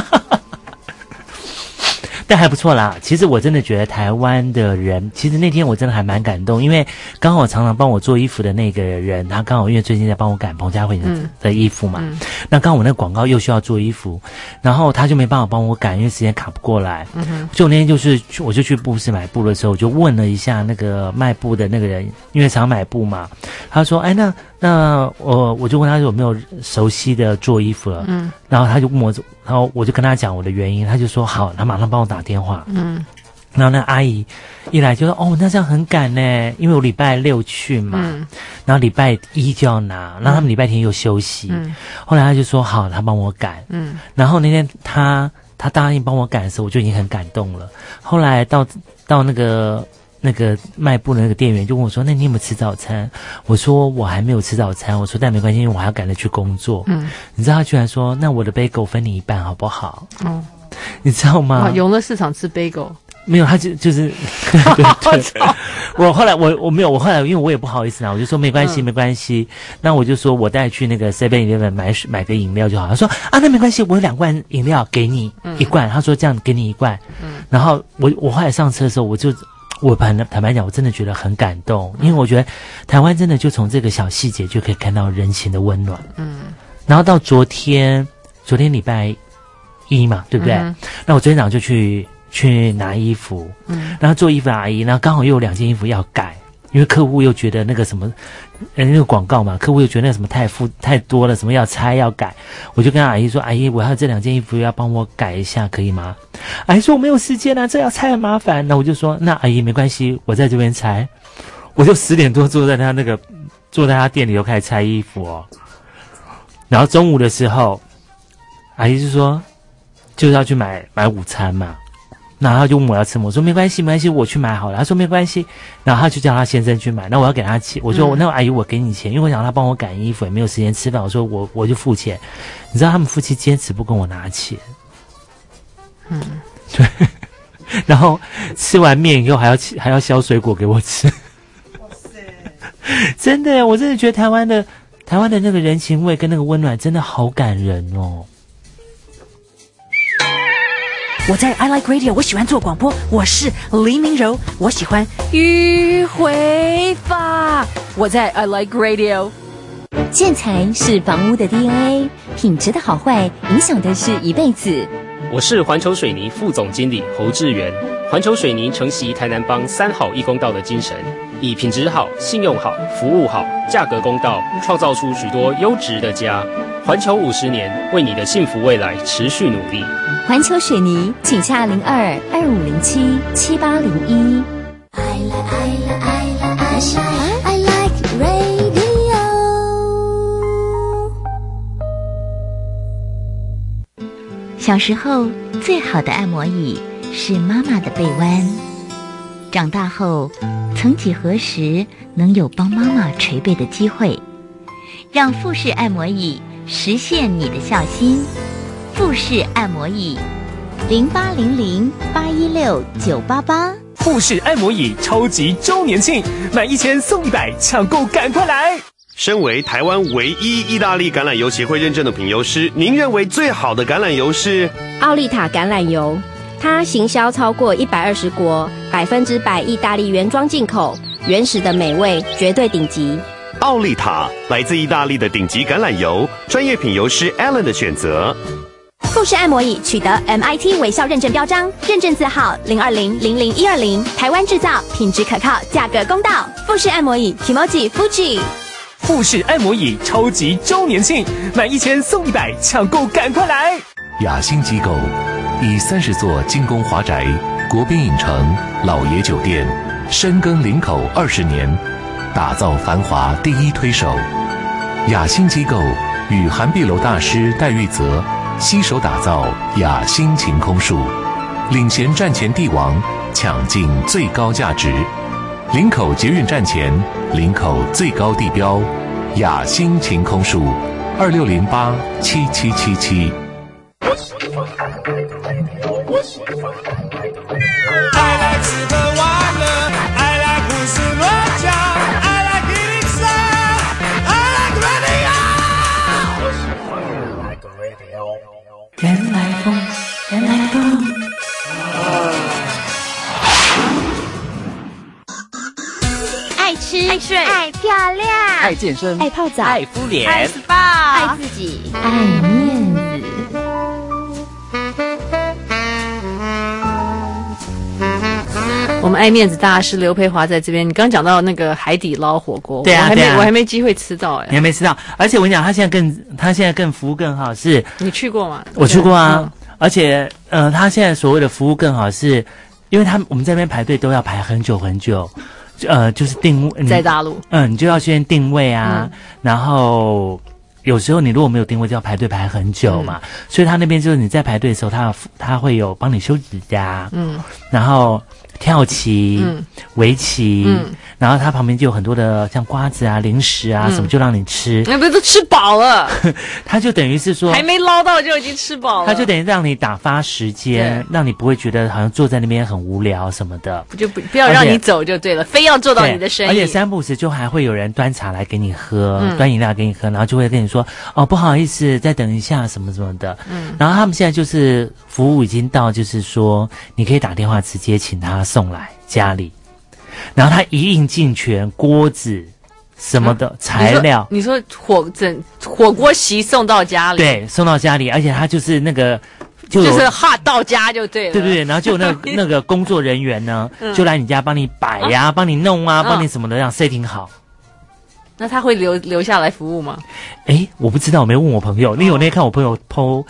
但还不错啦，其实我真的觉得台湾的人，其实那天我真的还蛮感动，因为刚好常常帮我做衣服的那个人，他刚好因为最近在帮我赶彭佳慧的衣服嘛，那刚好我那个广告又需要做衣服，然后他就没办法帮我赶，因为时间卡不过来。就我那天我就去布市买布的时候，我就问了一下那个卖布的那个人，因为常买布嘛，他说：“那我就问他有没有熟悉的做衣服了。”然后他就问我，然后我就跟他讲我的原因，他就说好，他马上帮我打电话。然后那阿姨一来就说：“那这样很赶呢，因为我礼拜6去嘛，然后礼拜1就要拿，然后他们礼拜天又休息。后来他就说好，他帮我赶。然后那天他答应帮我赶的时候，我就已经很感动了。后来到那个卖布的那个店员就问我说：“那你有没有吃早餐？”我说：“我还没有吃早餐。”我说：“但没关系，因为我还要赶着去工作。”你知道他居然说：“那我的bagel分你一半好不好？”你知道吗？ 永乐市场吃bagel。 没有，他就是对。我后来我没有，我后来因为我也不好意思啦，我就说没关系。那我就说我带去那个 7-Eleven 买个饮料就好。他说那没关系，我有2罐饮料给你1罐。他说这样给你1罐。然后我后来上车的时候，我坦白讲，我真的觉得很感动，因为我觉得台湾真的就从这个小细节就可以看到人情的温暖。 然后到昨天礼拜一嘛，对不对？那我昨天早上就去拿衣服，然后做衣服的阿姨，然后刚好又有2件衣服要改，因为客户又觉得那个什么，那个广告嘛，客户又觉得那个什么太多了，什么要拆要改，我就跟阿姨说，阿姨，我还有这2件衣服要帮我改一下，可以吗？阿姨说我没有时间啊，这要拆很麻烦。那我就说，那阿姨没关系，我在这边拆，我就10点多坐在他店里头开始拆衣服哦。然后中午的时候，阿姨就说就是要去买午餐嘛。然后他就问我要吃什么，我说没关系，我去买好了。他说没关系，然后他就叫他先生去买。那我要给他钱，我说那阿姨我给你钱，因为我想他帮我赶衣服，也没有时间吃饭。我说我就付钱。你知道他们夫妻坚持不跟我拿钱，对。然后吃完面以后还要削水果给我吃。哇塞！真的，我真的觉得台湾的那个人情味跟那个温暖真的好感人哦。 我在 I Like Radio， 我喜欢做广播，我是黎明柔，我喜欢迂回法。我在 I Like Radio。 建材是房屋的 DNA， 品质的好坏影响的是一辈子。 我是环球水泥副总经理侯志源。环球水泥承袭台南帮3好1公道的精神，以品质好、信用好、服务好、价格公道，创造出许多优质的家。环球50年，为你的幸福未来持续努力。 环球水泥，请洽02-2507-7801。I like radio。 小时候最好的按摩椅是妈妈的背弯，长大后曾几何时能有帮妈妈捶背的机会，让富士按摩椅实现你的孝心。富士按摩椅0800816988。 富士按摩椅超级周年庆，买1000送100，抢购赶快来！ 身为台湾唯一意大利橄榄油协会认证的品油师，您认为最好的橄榄油是奥利塔橄榄油，它行销超过120国，100%意大利原装进口，原始的美味，绝对顶级。 奥利塔，来自意大利的顶级橄榄油，专业品油师 Alan 的选择。 富士按摩椅取得 MIT 微笑认证标章，认证字号02000120，台湾制造，品质可靠，价格公道。富士按摩椅 Kimoji Fuji。 富士按摩椅超级周年庆，买1000送100，抢购赶快来！ 雅欣机构以30座精工华宅、国宾影城、老爷酒店深耕林口20年，打造繁华第一推手。雅欣机构与涵碧楼大师戴玉泽携手打造雅欣晴空树，领衔站前帝王，抢进最高价值。林口捷运站前，林口最高地标雅欣晴空树，26087777。 原来风，原来风。 爱吃， 爱睡， 爱漂亮， 爱健身， 爱泡澡， 爱敷脸， 爱 SPA， 爱自己， 爱面子。 我们爱面子大师刘培华在这边。你刚讲到那个海底捞火锅， 对啊， 我还没机会吃到你还没吃到。而且我跟你讲，他现在更服务更好，是你去过吗？ 我去过啊，而且他现在所谓的服务更好，是因为我们在那边排队都要排很久很久，就是定位在大陆， 你就要先定位啊，然后。有时候你如果没有定位，就要排队排很久嘛，所以他那边就是你在排队的时候，他会有帮你修指甲，然后跳棋、围棋，然后他旁边就有很多的像瓜子啊、零食啊什么，就让你吃。 那不是都吃饱了？ 他就等于是说还没捞到就已经吃饱了。 他就等于让你打发时间，让你不会觉得好像坐在那边很无聊什么的。 不要让你走就对了，非要做到你的生意。 而且3不5时就还会有人端茶来给你喝，端饮料给你喝，然后就会跟你说哦不好意思，再等一下什么什么的。然后他们现在就是服务已经到，就是说你可以打电话直接请他送来家里，然后他一应尽全，锅子、 什么的材料。 你说火锅席送到家里， 对，送到家里，而且他就是那个就是hot到家就对了， 对对对，然后就有那个工作人员呢，就来你家帮你摆呀，帮你弄啊，帮你什么的，让 setting 好。 那他会留下来服务吗？ 我不知道，我没问我朋友。因为我那天看我朋友 po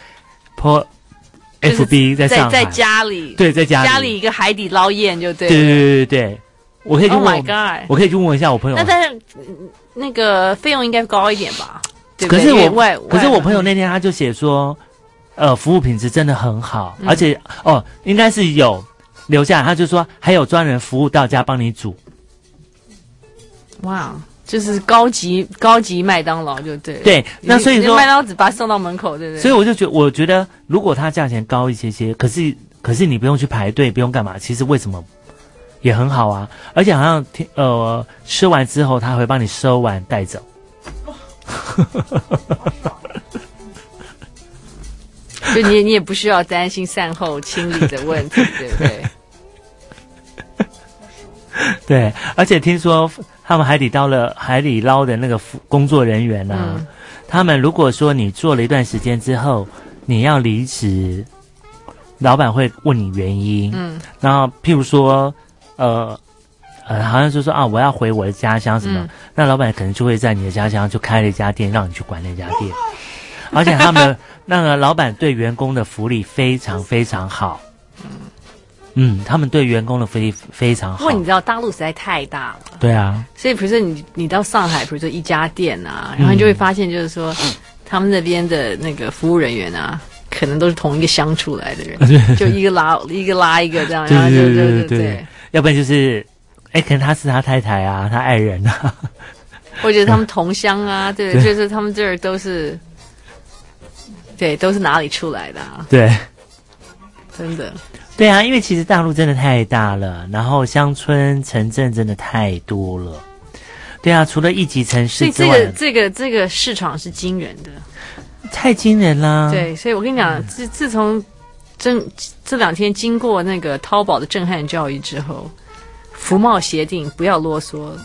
FB 在上海， 在家里， 对，在家里一个海底捞宴就对了。 对，我可以去问 ，Oh my god， 我可以去问一下我朋友。 那但是那个费用应该高一点吧？对不对？可是我朋友那天他就写说，服务品质真的很好，而且应该是有留下来，他就说还有专人服务到家帮你煮。 哇，就是高级麦当劳就对了。 对，那所以说麦当劳只把它送到门口，对不对？ 所以我觉得如果它价钱高一些，可是你不用去排队，不用干嘛，其实为什么也很好啊？而且好像吃完之后他会帮你收完带走。 就你也不需要担心善后清理的问题，对不对？ 对，而且听说他们海底捞的那个工作人员啊，他们如果说你做了一段时间之后你要离职，老板会问你原因，然后譬如说好像就说我要回我的家乡什么，那老板可能就会在你的家乡就开了一家店，让你去管那家店，而且他们那个老板对员工的福利非常非常好。他们对员工的福利非常好。 不过你知道大陆实在太大了， 对啊， 所以比如说你到上海，比如说一家店啊，然后你就会发现就是说，他们那边的那个服务人员啊，可能都是同一个乡出来的人，就一个拉一个这样，然后对， 要不然就是可能他是他太太啊，他爱人啊， 或者他们同乡啊，对，就是他们这儿都是哪里出来的啊？ 对， 真的。 对啊，因为其实大陆真的太大了，然后乡村城镇真的太多了。对啊，除了一级城市之外， 这个市场是惊人的， 太惊人啦。 对，所以我跟你讲，自从这2天经过那个淘宝的震撼教育之后，服贸协定不要啰嗦了，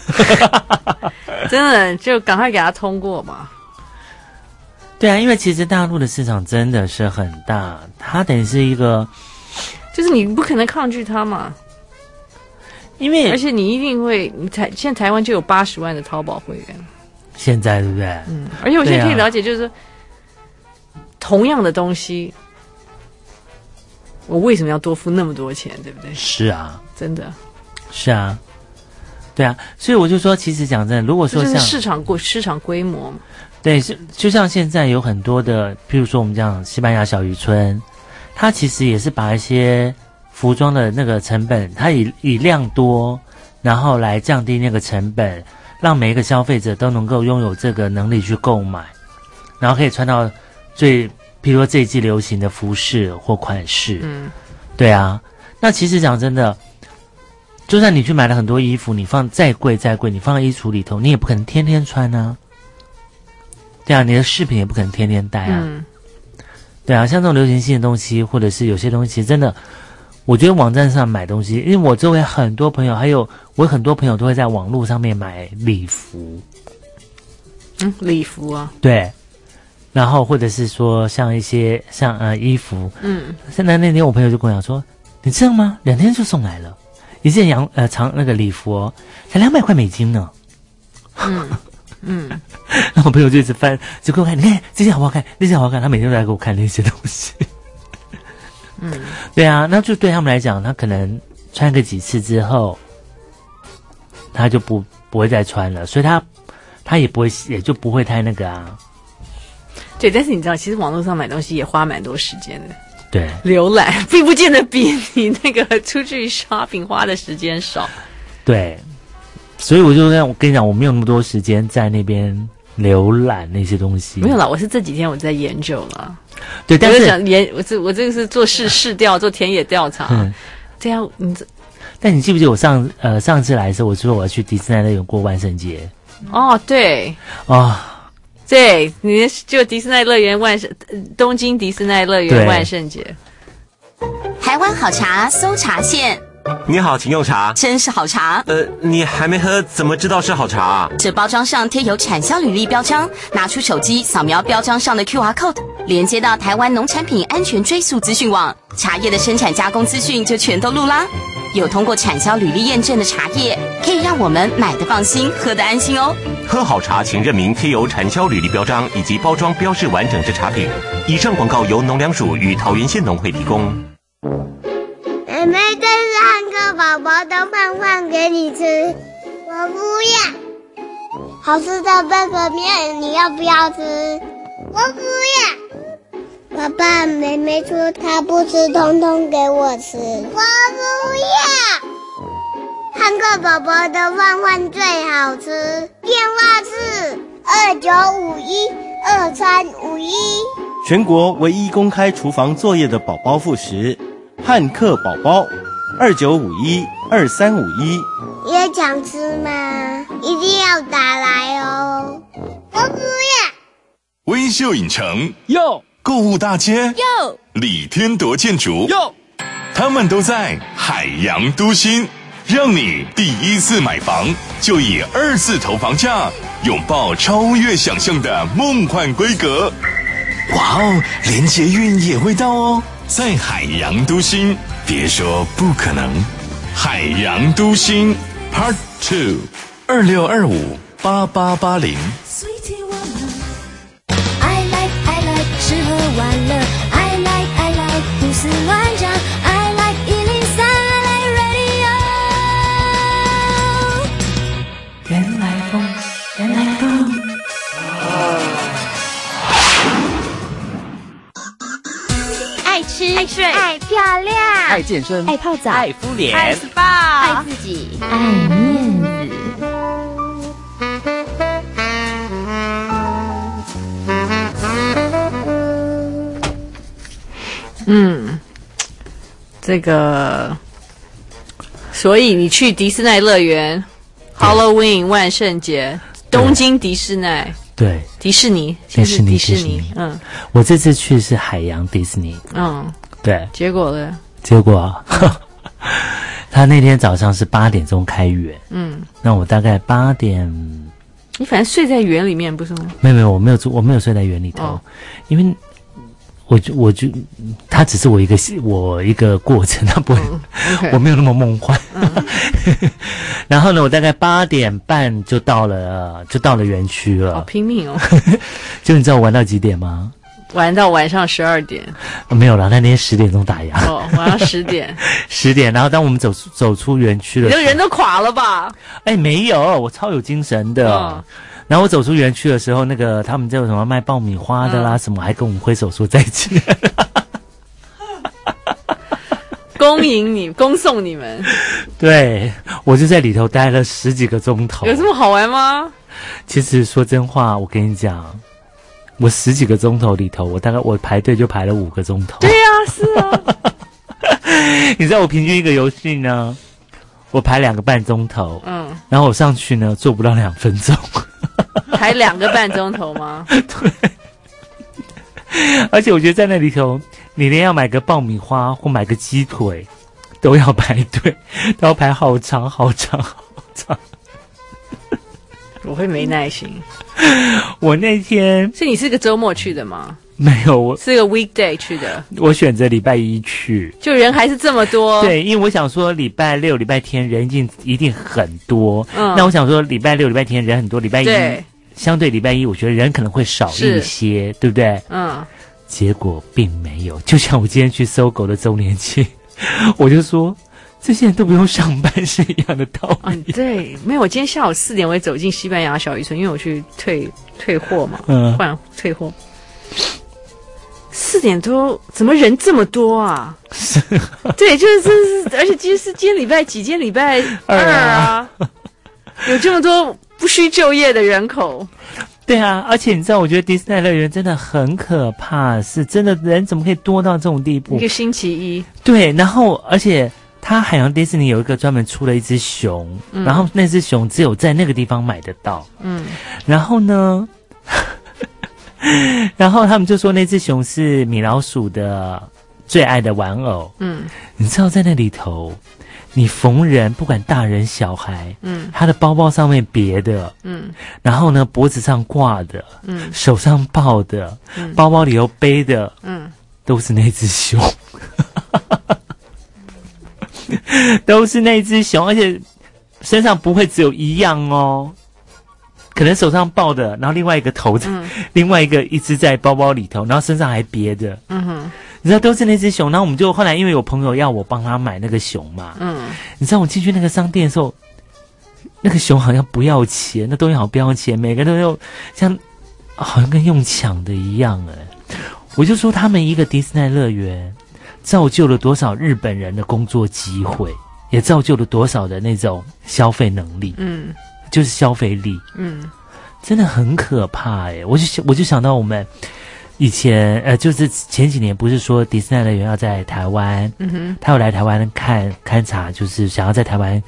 真的就赶快给它通过嘛。 对啊，因为其实大陆的市场真的是很大，它等于是一个。 就是你不可能抗拒它嘛，而且你一定会，现在台湾就有80万的淘宝会员， 现在对不对？ 而且我现在可以了解，就是说，同样的东西，我为什么要多付那么多钱，对不对？ 是啊， 真的是啊，对啊，所以我就说，其实讲真的，如果说像市场规模嘛， 对，就像现在有很多的，譬如说我们讲西班牙小渔村。它其实也是把一些服装的那个成本，它以量多，然后来降低那个成本，让每一个消费者都能够拥有这个能力去购买，然后可以穿到譬如说这一季流行的服饰或款式。对啊。那其实讲真的，就算你去买了很多衣服，你放再贵，你放在衣橱里头，你也不可能天天穿啊。对啊，你的饰品也不可能天天戴啊。对啊，像这种流行性的东西，或者是有些东西，其实真的，我觉得网站上买东西，因为我周围很多朋友，还有我很多朋友都会在网络上面买礼服。 礼服啊。对。 然后或者是说像一些衣服，现在那天我朋友就跟我讲说，你知道吗？2天就送来了，一件长那个礼服才200块美金呢。然后我朋友就一直翻，就给我看，你看这件好不好看？那件好不好看？他每天都来给我看那些东西。对啊，那就对他们来讲，他可能穿个几次之后，他就不会再穿了，所以他也就不会太那个啊。 对，但是你知道，其实网络上买东西也花蛮多时间的。 对， 浏览并不见得比你那个出去 shopping 花的时间少。 对。所以我跟你讲，我没有那么多时间在那边浏览那些东西。 没有啦，我是这几天我在研究了。 对，但是我这个是做市调，做田野调查。对啊， 但你记不记得我上次来的时候，我说我要去迪士尼乐园过万圣节？ 哦，对。对，你就迪士尼乐园东京迪士尼乐园万圣节。 台湾好茶搜查线， 你好，请用茶。 真是好茶。 你还没喝，怎么知道是好茶？ 这包装上贴有产销履历标章，拿出手机扫描标章上的 QR code， 连接到台湾农产品安全追溯资讯网，茶叶的生产加工资讯就全都录啦。有通过产销履历验证的茶叶，可以让我们买得放心，喝得安心哦。 喝好茶，请认明贴有产销履历标章以及包装标示完整之茶品。以上广告由农粮署与桃园县农会提供。 妹妹，这是汉克宝宝的饭饭给你吃，我不要。好吃的贝壳面，你要不要吃？我不要。爸爸，妹妹说她不吃，通通给我吃。我不要。汉克宝宝的饭饭最好吃，电话是29512351。 全国唯一公开厨房作业的宝宝副食，汉克宝宝，29512351。 也想吃吗？一定要打来哦。我不要。 微秀影城哟， 购物大街哟， 李天铎建筑哟， 他们都在海洋都心，让你第一次买房就以2次投房价拥抱超越想象的梦幻规格。哇哦，连捷运也会到哦，在海洋都心，别说不可能。海洋都心 Part 2 26258880。 吃喝玩乐 I like 胡思乱想 I like 103 I like radio 原来风，原来风。 爱吃爱睡爱漂亮爱健身爱泡澡爱敷脸爱 SPA 爱自己爱面子。 这个，所以你去迪士尼乐园 ，Halloween 万圣节，东京迪士尼， 对， 迪士尼， 迪士尼，我这次去是海洋迪士尼，对， 结果呢？ 结果，他那天早上是8点钟开园，那我大概8点， 你反正睡在园里面不是吗？ 没有，我没有睡在园里头，因为。我就，它只是我一个过程，它不会，我没有那么梦幻。然后呢，我大概8点半就到了园区了。 好拼命哦！ 就你知道我玩到几点吗？ 玩到晚上12点。 没有啦，那天10点钟打烊。 晚上10点。 10点，然后当我们走出园区了， 你的人都垮了吧？ 没有，我超有精神的。然后我走出园区的时候，那个他们叫什么卖爆米花的啦，什么还跟我们挥手说再见， 恭送你们。 对，我就在里头待了10几个钟头。 有这么好玩吗？ 其实说真话，我跟你讲，我10几个钟头里头，我排队就排了5个钟头。 对啊，是啊。 你知道我平均一个游戏呢，我排2个半钟头，然后我上去呢做不到2分钟。 排2个半钟头吗？ 对，而且我觉得在那里头，你连要买个爆米花或买个鸡腿都要排队，都要排好长好长好长。 我会没耐心。 我那天， 所以你是个周末去的吗？ 没有，我是个 weekday 去的。 我选择礼拜1去， 就人还是这么多。 对，因为我想说礼拜6、礼拜天人一定很多。那我想说礼拜6、礼拜天人很多，礼拜1相对礼拜1，我觉得人可能会少一些，对不对？结果并没有。就像我今天去搜狗的周年庆，我就说这些人都不用上班是一样的道理。 对，没有。我今天下午4点我也走进西班牙小渔村，因为我去退货嘛，换退货。4点多，怎么人这么多啊？对，就是而且今天礼拜几？今天礼拜2啊，有这么多不需就业的人口。 对啊，而且你知道，我觉得迪士尼乐园真的很可怕，是真的人怎么可以多到这种地步？ 一个星期一。对， 然后而且它海洋迪士尼有一个专门出了一只熊，然后那只熊只有在那个地方买得到。然后呢？然后他们就说那只熊是米老鼠的最爱的玩偶。你知道在那里头， 你逢人不管大人小孩，他的包包上面别的，然后呢脖子上挂的，手上抱的，包包里头背的，都是那只熊，都是那只熊，而且身上不会只有一样哦，可能手上抱的，然后另外一个头子，另外一只在包包里头，然后身上还别的，你知道都是那只熊。然后我们就后来因为有朋友要我帮他买那个熊嘛，你知道我进去那个商店的时候，那个熊好像不要钱，那东西好不要钱，每个都要像好像跟用抢的一样哎。我就说他们一个迪士尼乐园造就了多少日本人的工作机会，也造就了多少的那种消费能力，就是消费力，真的很可怕哎。我就想到我们以前就是前几年不是说迪士尼乐园要在台湾，他有来台湾勘察，就是想要在台湾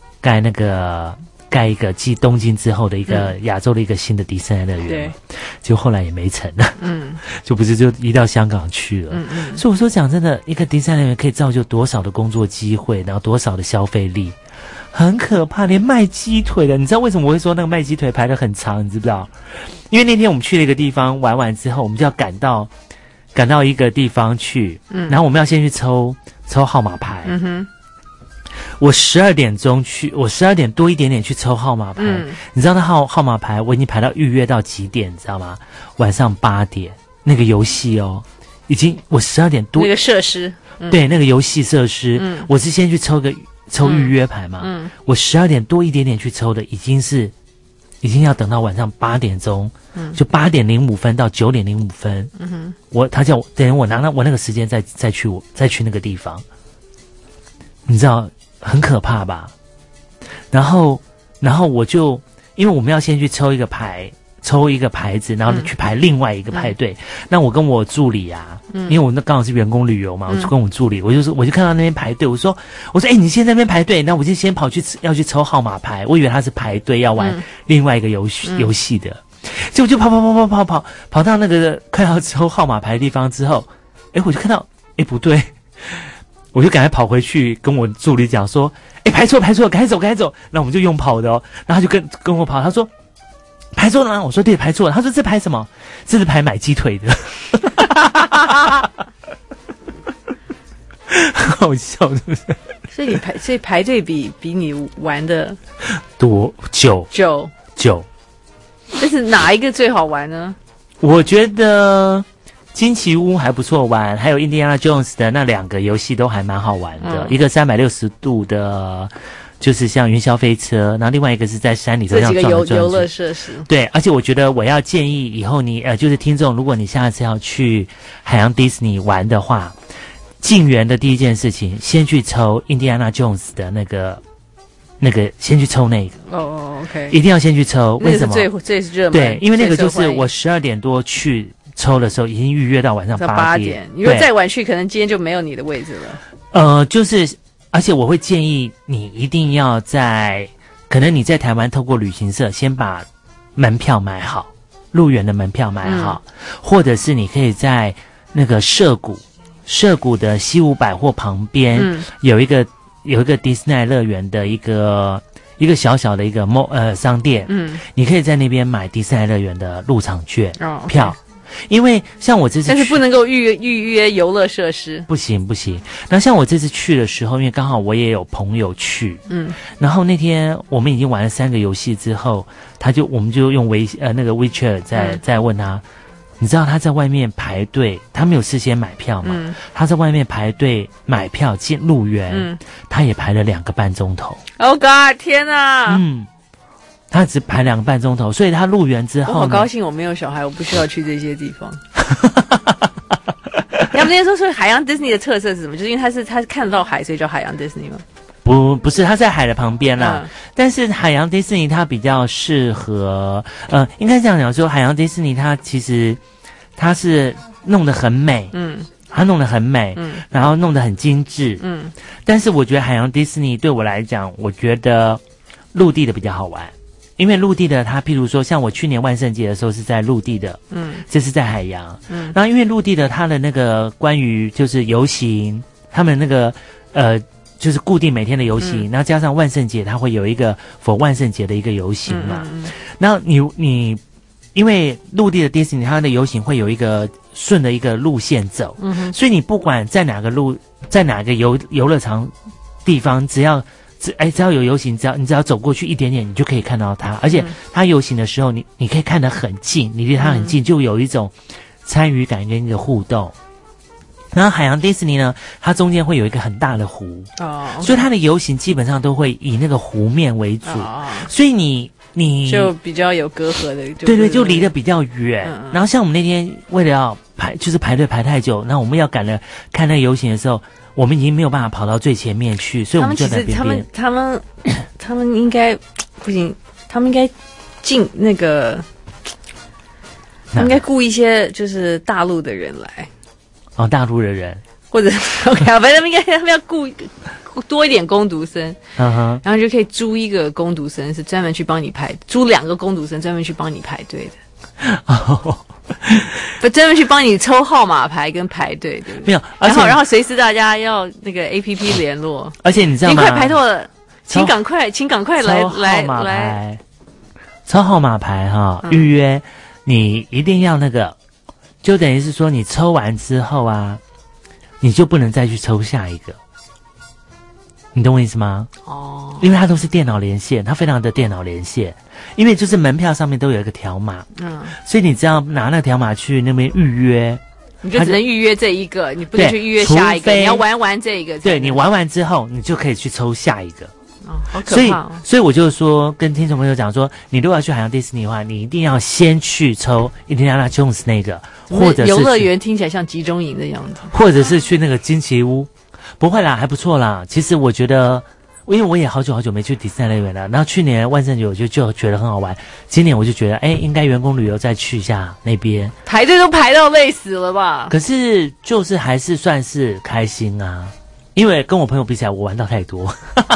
盖一个继东京之后的一个亚洲的一个新的迪士尼乐园，对，就后来也没成了，就不是就移到香港去了，所以我说讲真的，一个迪士尼乐园可以造就多少的工作机会，然后多少的消费力，很可怕。连卖鸡腿的，你知道为什么我会说那个卖鸡腿排得很长，你知不知道？因为那天我们去了一个地方玩完之后，我们就要赶到一个地方去，然后我们要先去抽号码牌，我12点钟去，我12点多一点点去抽号码牌，你知道那号码牌我已经排到预约到几点，你知道吗？晚上8点，那个游戏哦，已经我12点多那个设施， 对，那个游戏设施，我是先去抽预约牌嘛，我12点多一点点去抽的，已经要等到晚上8点钟，就8点05分到9点05分，他叫我等我拿我那个时间再去那个地方，你知道很可怕吧？然后我就因为我们要先去抽一个牌子，然后去排另外一个派对。那我跟我助理啊，因为我那刚好是员工旅游嘛，我就跟我助理，我就看到那边排队，我说你先在那边排队，那我就先跑去要去抽号码牌，我以为他是排队要玩另外一个游戏的，结果就跑到那个快要抽号码牌的地方之后，我就看到不对。我就赶快跑回去跟我助理讲说，排错，赶快走。那我们就用跑的哦，然后他就跟我跑，他说排错了吗？我说对，排错了。他说这排什么？这是排买鸡腿的，很好笑，对不对？ 所以排队比你玩的多久？ 但是哪一个最好玩呢？ 我觉得惊奇屋还不错玩，还有印第安纳 Jones 的那2个游戏都还蛮好玩的，一个360度的，就是像云霄飞车，然后另外一个是在山里头这几个游乐设施。对， 而且我觉得我要建议以后你就是听众，如果你下次要去海洋迪士尼玩的话，进园的第一件事情，先去抽印第安纳 Jones 的那个，先去抽那个。 OK， 一定要先去抽，为什么？ 那个最热门。对， 因为那个就是我12点多去抽的时候已经预约到晚上8点， 如果再晚去，可能今天就没有你的位置了。 而且我会建议你一定要可能你在台湾透过旅行社先把门票买好，入园的门票买好，或者是你可以在那个涉谷的西武百货旁边，有一个迪士尼乐园的一个小小的一个商店，你可以在那边买迪士尼乐园的入场券票。因为像我这次但是不能够预约游乐设施， 不行。那像我这次去的时候，因为刚好我也有朋友去，然后那天我们已经玩了3个游戏之后，我们就用那个 WeChat 在问他，你知道他在外面排队，他没有事先买票嘛，他在外面排队买票进入园，他也排了2个半钟头。 Oh God， 天哪！ 他只排2个半钟头，所以他入园之后， 我好高兴我没有小孩，我不需要去这些地方。他们那天说海洋迪士尼的特色是什么？就是因为他看得到海，所以叫海洋迪士尼吗？ 不是，它在海的旁边啦。但是海洋迪士尼它比较适合，应该这样讲说，海洋迪士尼它其实它是弄得很美，它弄得很美，然后弄得很精致，但是我觉得海洋迪士尼对我来讲，我觉得陆地的比较好玩。因为陆地的它，譬如说像我去年万圣节的时候是在陆地的，这是在海洋，然后因为陆地的它的那个关于就是游行，他们那个就是固定每天的游行，然后加上万圣节，它会有一个for万圣节的一个游行嘛。然后你因为陆地的迪士尼，它的游行会有一个顺的一个路线走，所以你不管在哪个游乐场地方，只要有游行，你只要走过去一点点，你就可以看到它。而且它游行的时候，你可以看得很近，你离它很近，就有一种参与感跟一个互动。然后海洋迪士尼呢，它中间会有一个很大的湖，所以它的游行基本上都会以那个湖面为主，所以你就比较有隔阂的， 对，就离得比较远。然后像我们那天为了要排队排太久，那我们要看那个游行的时候，我们已经没有办法跑到最前面去，所以我们就在边边。 他们应该不行，他们应该进那个，他们应该雇一些就是大陆的人来。 大陆的人， 或者 OK 啊，反正他们要雇多一点工读生，然后就可以租一个工读生是专门去帮你租2个工读生专门去帮你排队的，专门去帮你抽号码牌跟排队，对不对？ 没有， 然后随时大家要那个 APP 联络， 而且你知道吗？ 你快排错了，请赶快来抽号码牌哈，预约你一定要那个。就等于是说，你抽完之后啊，你就不能再去抽下一个，你懂我意思吗？因为它都是电脑连线，它非常的电脑连线，因为就是门票上面都有一个条码，所以你只要拿那个条码去那边预约， 你就只能预约这一个，你不能去预约下一个，你要玩完这一个， 对，你玩完之后，你就可以去抽下一个。 好可怕所以我就说跟听众朋友讲说，你如果要去海洋迪士尼的话，你一定要先去抽印第安纳琼斯那个，或者是游乐园听起来像集中营的样子， 或者是去那个惊奇屋。不会啦，还不错啦。其实我觉得，因为我也好久没去迪士尼乐园了，然后去年万圣节我就觉得很好玩，今年我就觉得应该员工旅游再去一下那边， 排队都排到累死了吧？ 可是就是还是算是开心啊，因为跟我朋友比起来，我玩到太多。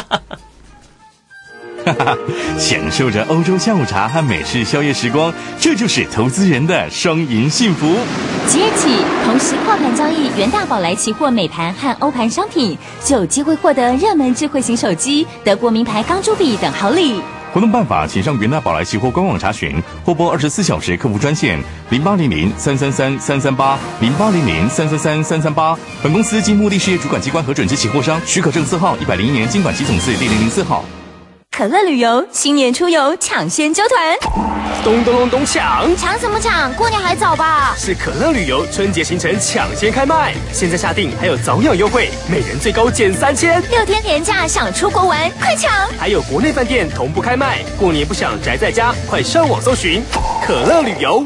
享受着欧洲下午茶和美式宵夜时光，这就是投资人的双赢幸福。 即日起，同时跨盘交易元大宝来期货美盘和欧盘商品，就有机会获得热门智慧型手机、德国名牌钢珠笔等好礼。 活动办法，请上元大宝来期货官网查询，或拨24小时客服专线0800-333-338 0800-333-338。本公司经目的事业主管机关核准之期货商，许可证字号101年金管期总字第004号。 可乐旅游新年出游抢先揪团， 咚咚咚咚抢！ 抢什么抢？过年还早吧？ 是可乐旅游春节行程抢先开卖，现在下订还有早鸟优惠，每人最高减3000，6 天连假想出国玩，快抢！ 还有国内饭店同步开卖，过年不想宅在家，快上网搜寻可乐旅游。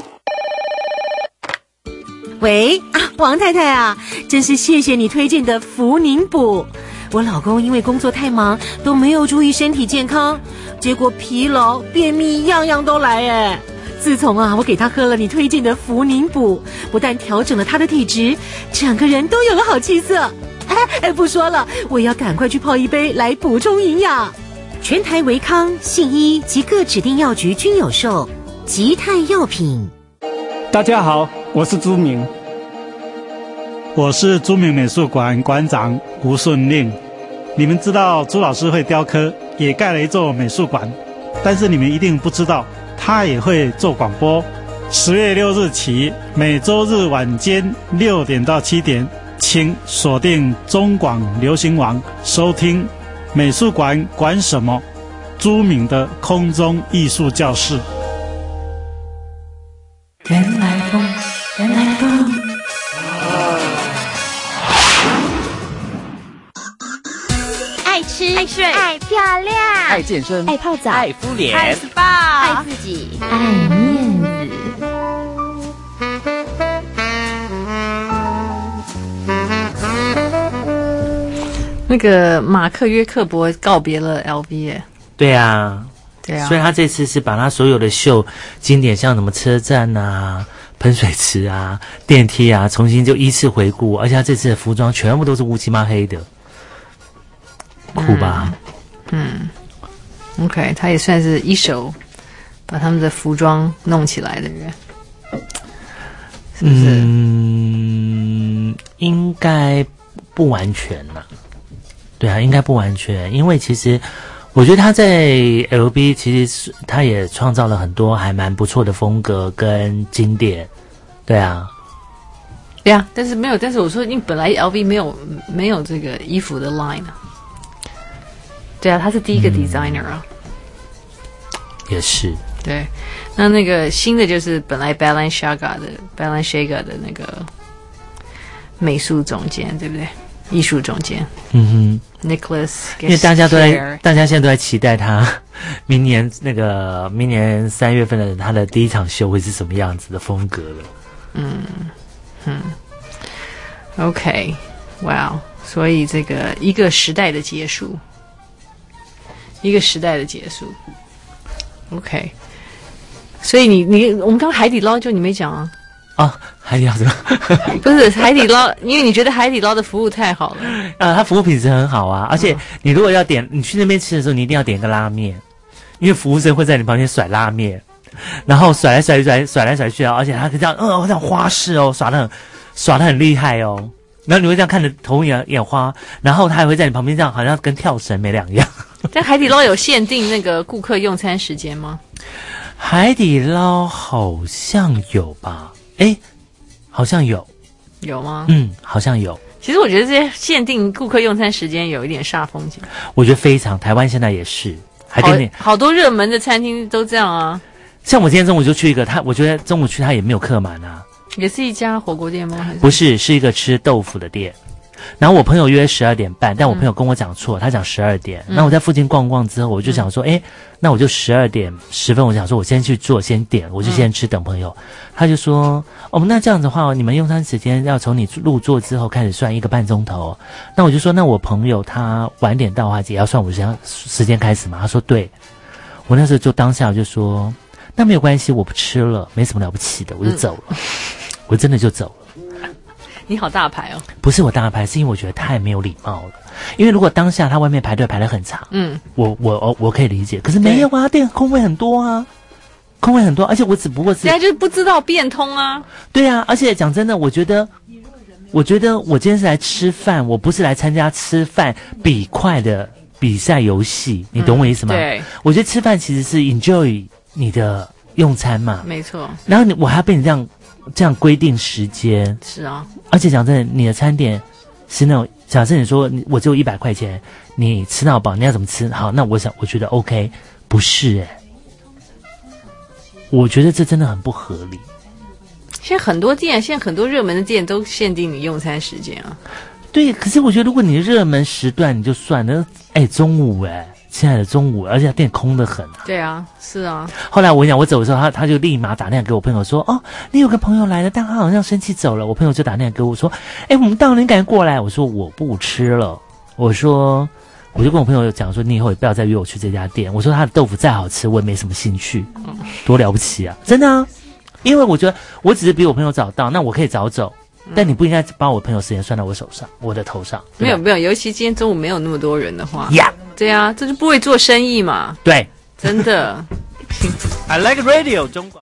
喂王太太啊，真是谢谢你推荐的福宁补。我老公因为工作太忙，都没有注意身体健康，结果疲劳、便秘样样都来哎。自从我给他喝了你推荐的福宁补，不但调整了他的体质，整个人都有了好气色。不说了，我要赶快去泡一杯来补充营养。全台维康、信医及各指定药局均有售，吉泰药品。 大家好，我是朱明。我是朱明美术馆馆长吴顺令。你们知道朱老师会雕刻，也盖了一座美术馆，但是你们一定不知道他也会做广播。10月6日起，每周日晚间6点到7点，请锁定中广流行网收听美术馆管什么朱明的空中艺术教室。 原来风，原来风。 爱吃、 爱睡、爱漂亮、 爱健身、 爱泡澡、 爱敷脸、 爱 SPA、 爱自己、爱面子。 那个马克约克伯告别了 LV 耶。 对啊， 对啊， 所以他这次是把他所有的秀经典，像什么车站啊、喷水池啊、电梯啊，重新就依次回顾，而且他这次的服装全部都是乌漆嘛黑的，酷吧 ？OK， 他也算是一手把他们的服装弄起来的人，是不是？ 应该不完全啦。 对啊，应该不完全，因为其实我觉得他在 LV 其实他也创造了很多还蛮不错的风格跟经典，对啊。 对啊，但是我说你本来 LV 没有这个衣服的 line 啊。对啊，他是第一个 designer 啊。 也是。 对，那个新的就是本来 Balenciaga 的那个美术总监，对不对？艺术总监。Nicholas， 因为大家现在都在期待他明年3月份的他的第一场秀会是什么样子的风格了。 OK， wow， 所以这个一个时代的结束。OK， 所以我们刚刚海底捞就你没讲啊？ 啊，海底捞怎么？ 不是海底捞，因为你觉得海底捞的服务太好了。 它服务品质很好啊，而且你如果要点，你去那边吃的时候，你一定要点个拉面，因为服务生会在你旁边甩拉面，然后甩来甩去啊，而且他可以这样，这样花式哦，耍得很厉害哦。然后你会这样看着头眼花，然后他还会在你旁边这样，好像跟跳绳没两样。 但海底捞有限定那个顾客用餐时间吗？ 海底捞好像有吧？好像有。 有吗？ 好像有。 其实我觉得这些限定顾客用餐时间有一点煞风景。 我觉得非常，台湾现在也是， 好多热门的餐厅都这样啊。 像我今天中午就去一个，我觉得中午去他也没有客满啊。 也是一家火锅店吗？还是不是，是一个吃豆腐的店。然后我朋友约12点半，但我朋友跟我讲错，他讲12点。那我在附近逛逛之后，我就想说，那我就12点10分，我想说我先去做，先点，我就先吃等朋友。他就说，那这样子的话，你们用餐时间要从你入座之后开始算1个半钟头。那我就说，那我朋友他晚点到的话，也要算我时间开始嘛？他说对。我那时候就当下我就说，那没有关系，我不吃了，没什么了不起的，我就走了。我真的就走了。 你好大牌哦！ 不是我大牌，是因为我觉得太没有礼貌了。因为如果当下他外面排队排得很长，我可以理解。可是没有啊，店空位很多啊，而且我只不过是现在就是不知道变通啊。 对啊，而且讲真的，我觉得我今天是来吃饭，我不是来参加吃饭比快的比赛游戏，你懂我意思吗？ 对， 我觉得吃饭其实是 enjoy 你的用餐嘛， 没错。 然后我还要被你这样规定时间， 是啊。 而且讲真的，你的餐点是那种，假设你说我只有100块钱，你吃到饱，你要怎么吃？好，那我觉得 OK， 不是我觉得这真的很不合理。 现在很多热门的店都限定你用餐时间啊。 对，可是我觉得如果你热门时段你就算了，中午现在的中午，而且店空得很啊。 对啊，是啊。 后来我跟你讲，我走的时候，他就立马打电话给我朋友说，你有个朋友来了，但他好像生气走了。我朋友就打电话给我说，我们到了，你赶紧过来。我说我不吃了。我就跟我朋友讲说，你以后也不要再约我去这家店。我说他的豆腐再好吃，我也没什么兴趣，多了不起啊，真的啊。因为我觉得我只是比我朋友早到，那我可以早走。但你不应该把我朋友时间算到我的头上。 没有，尤其今天中午没有那么多人的话。 呀， 对啊，这就不会做生意嘛。 对， 真的。 I like radio 中国。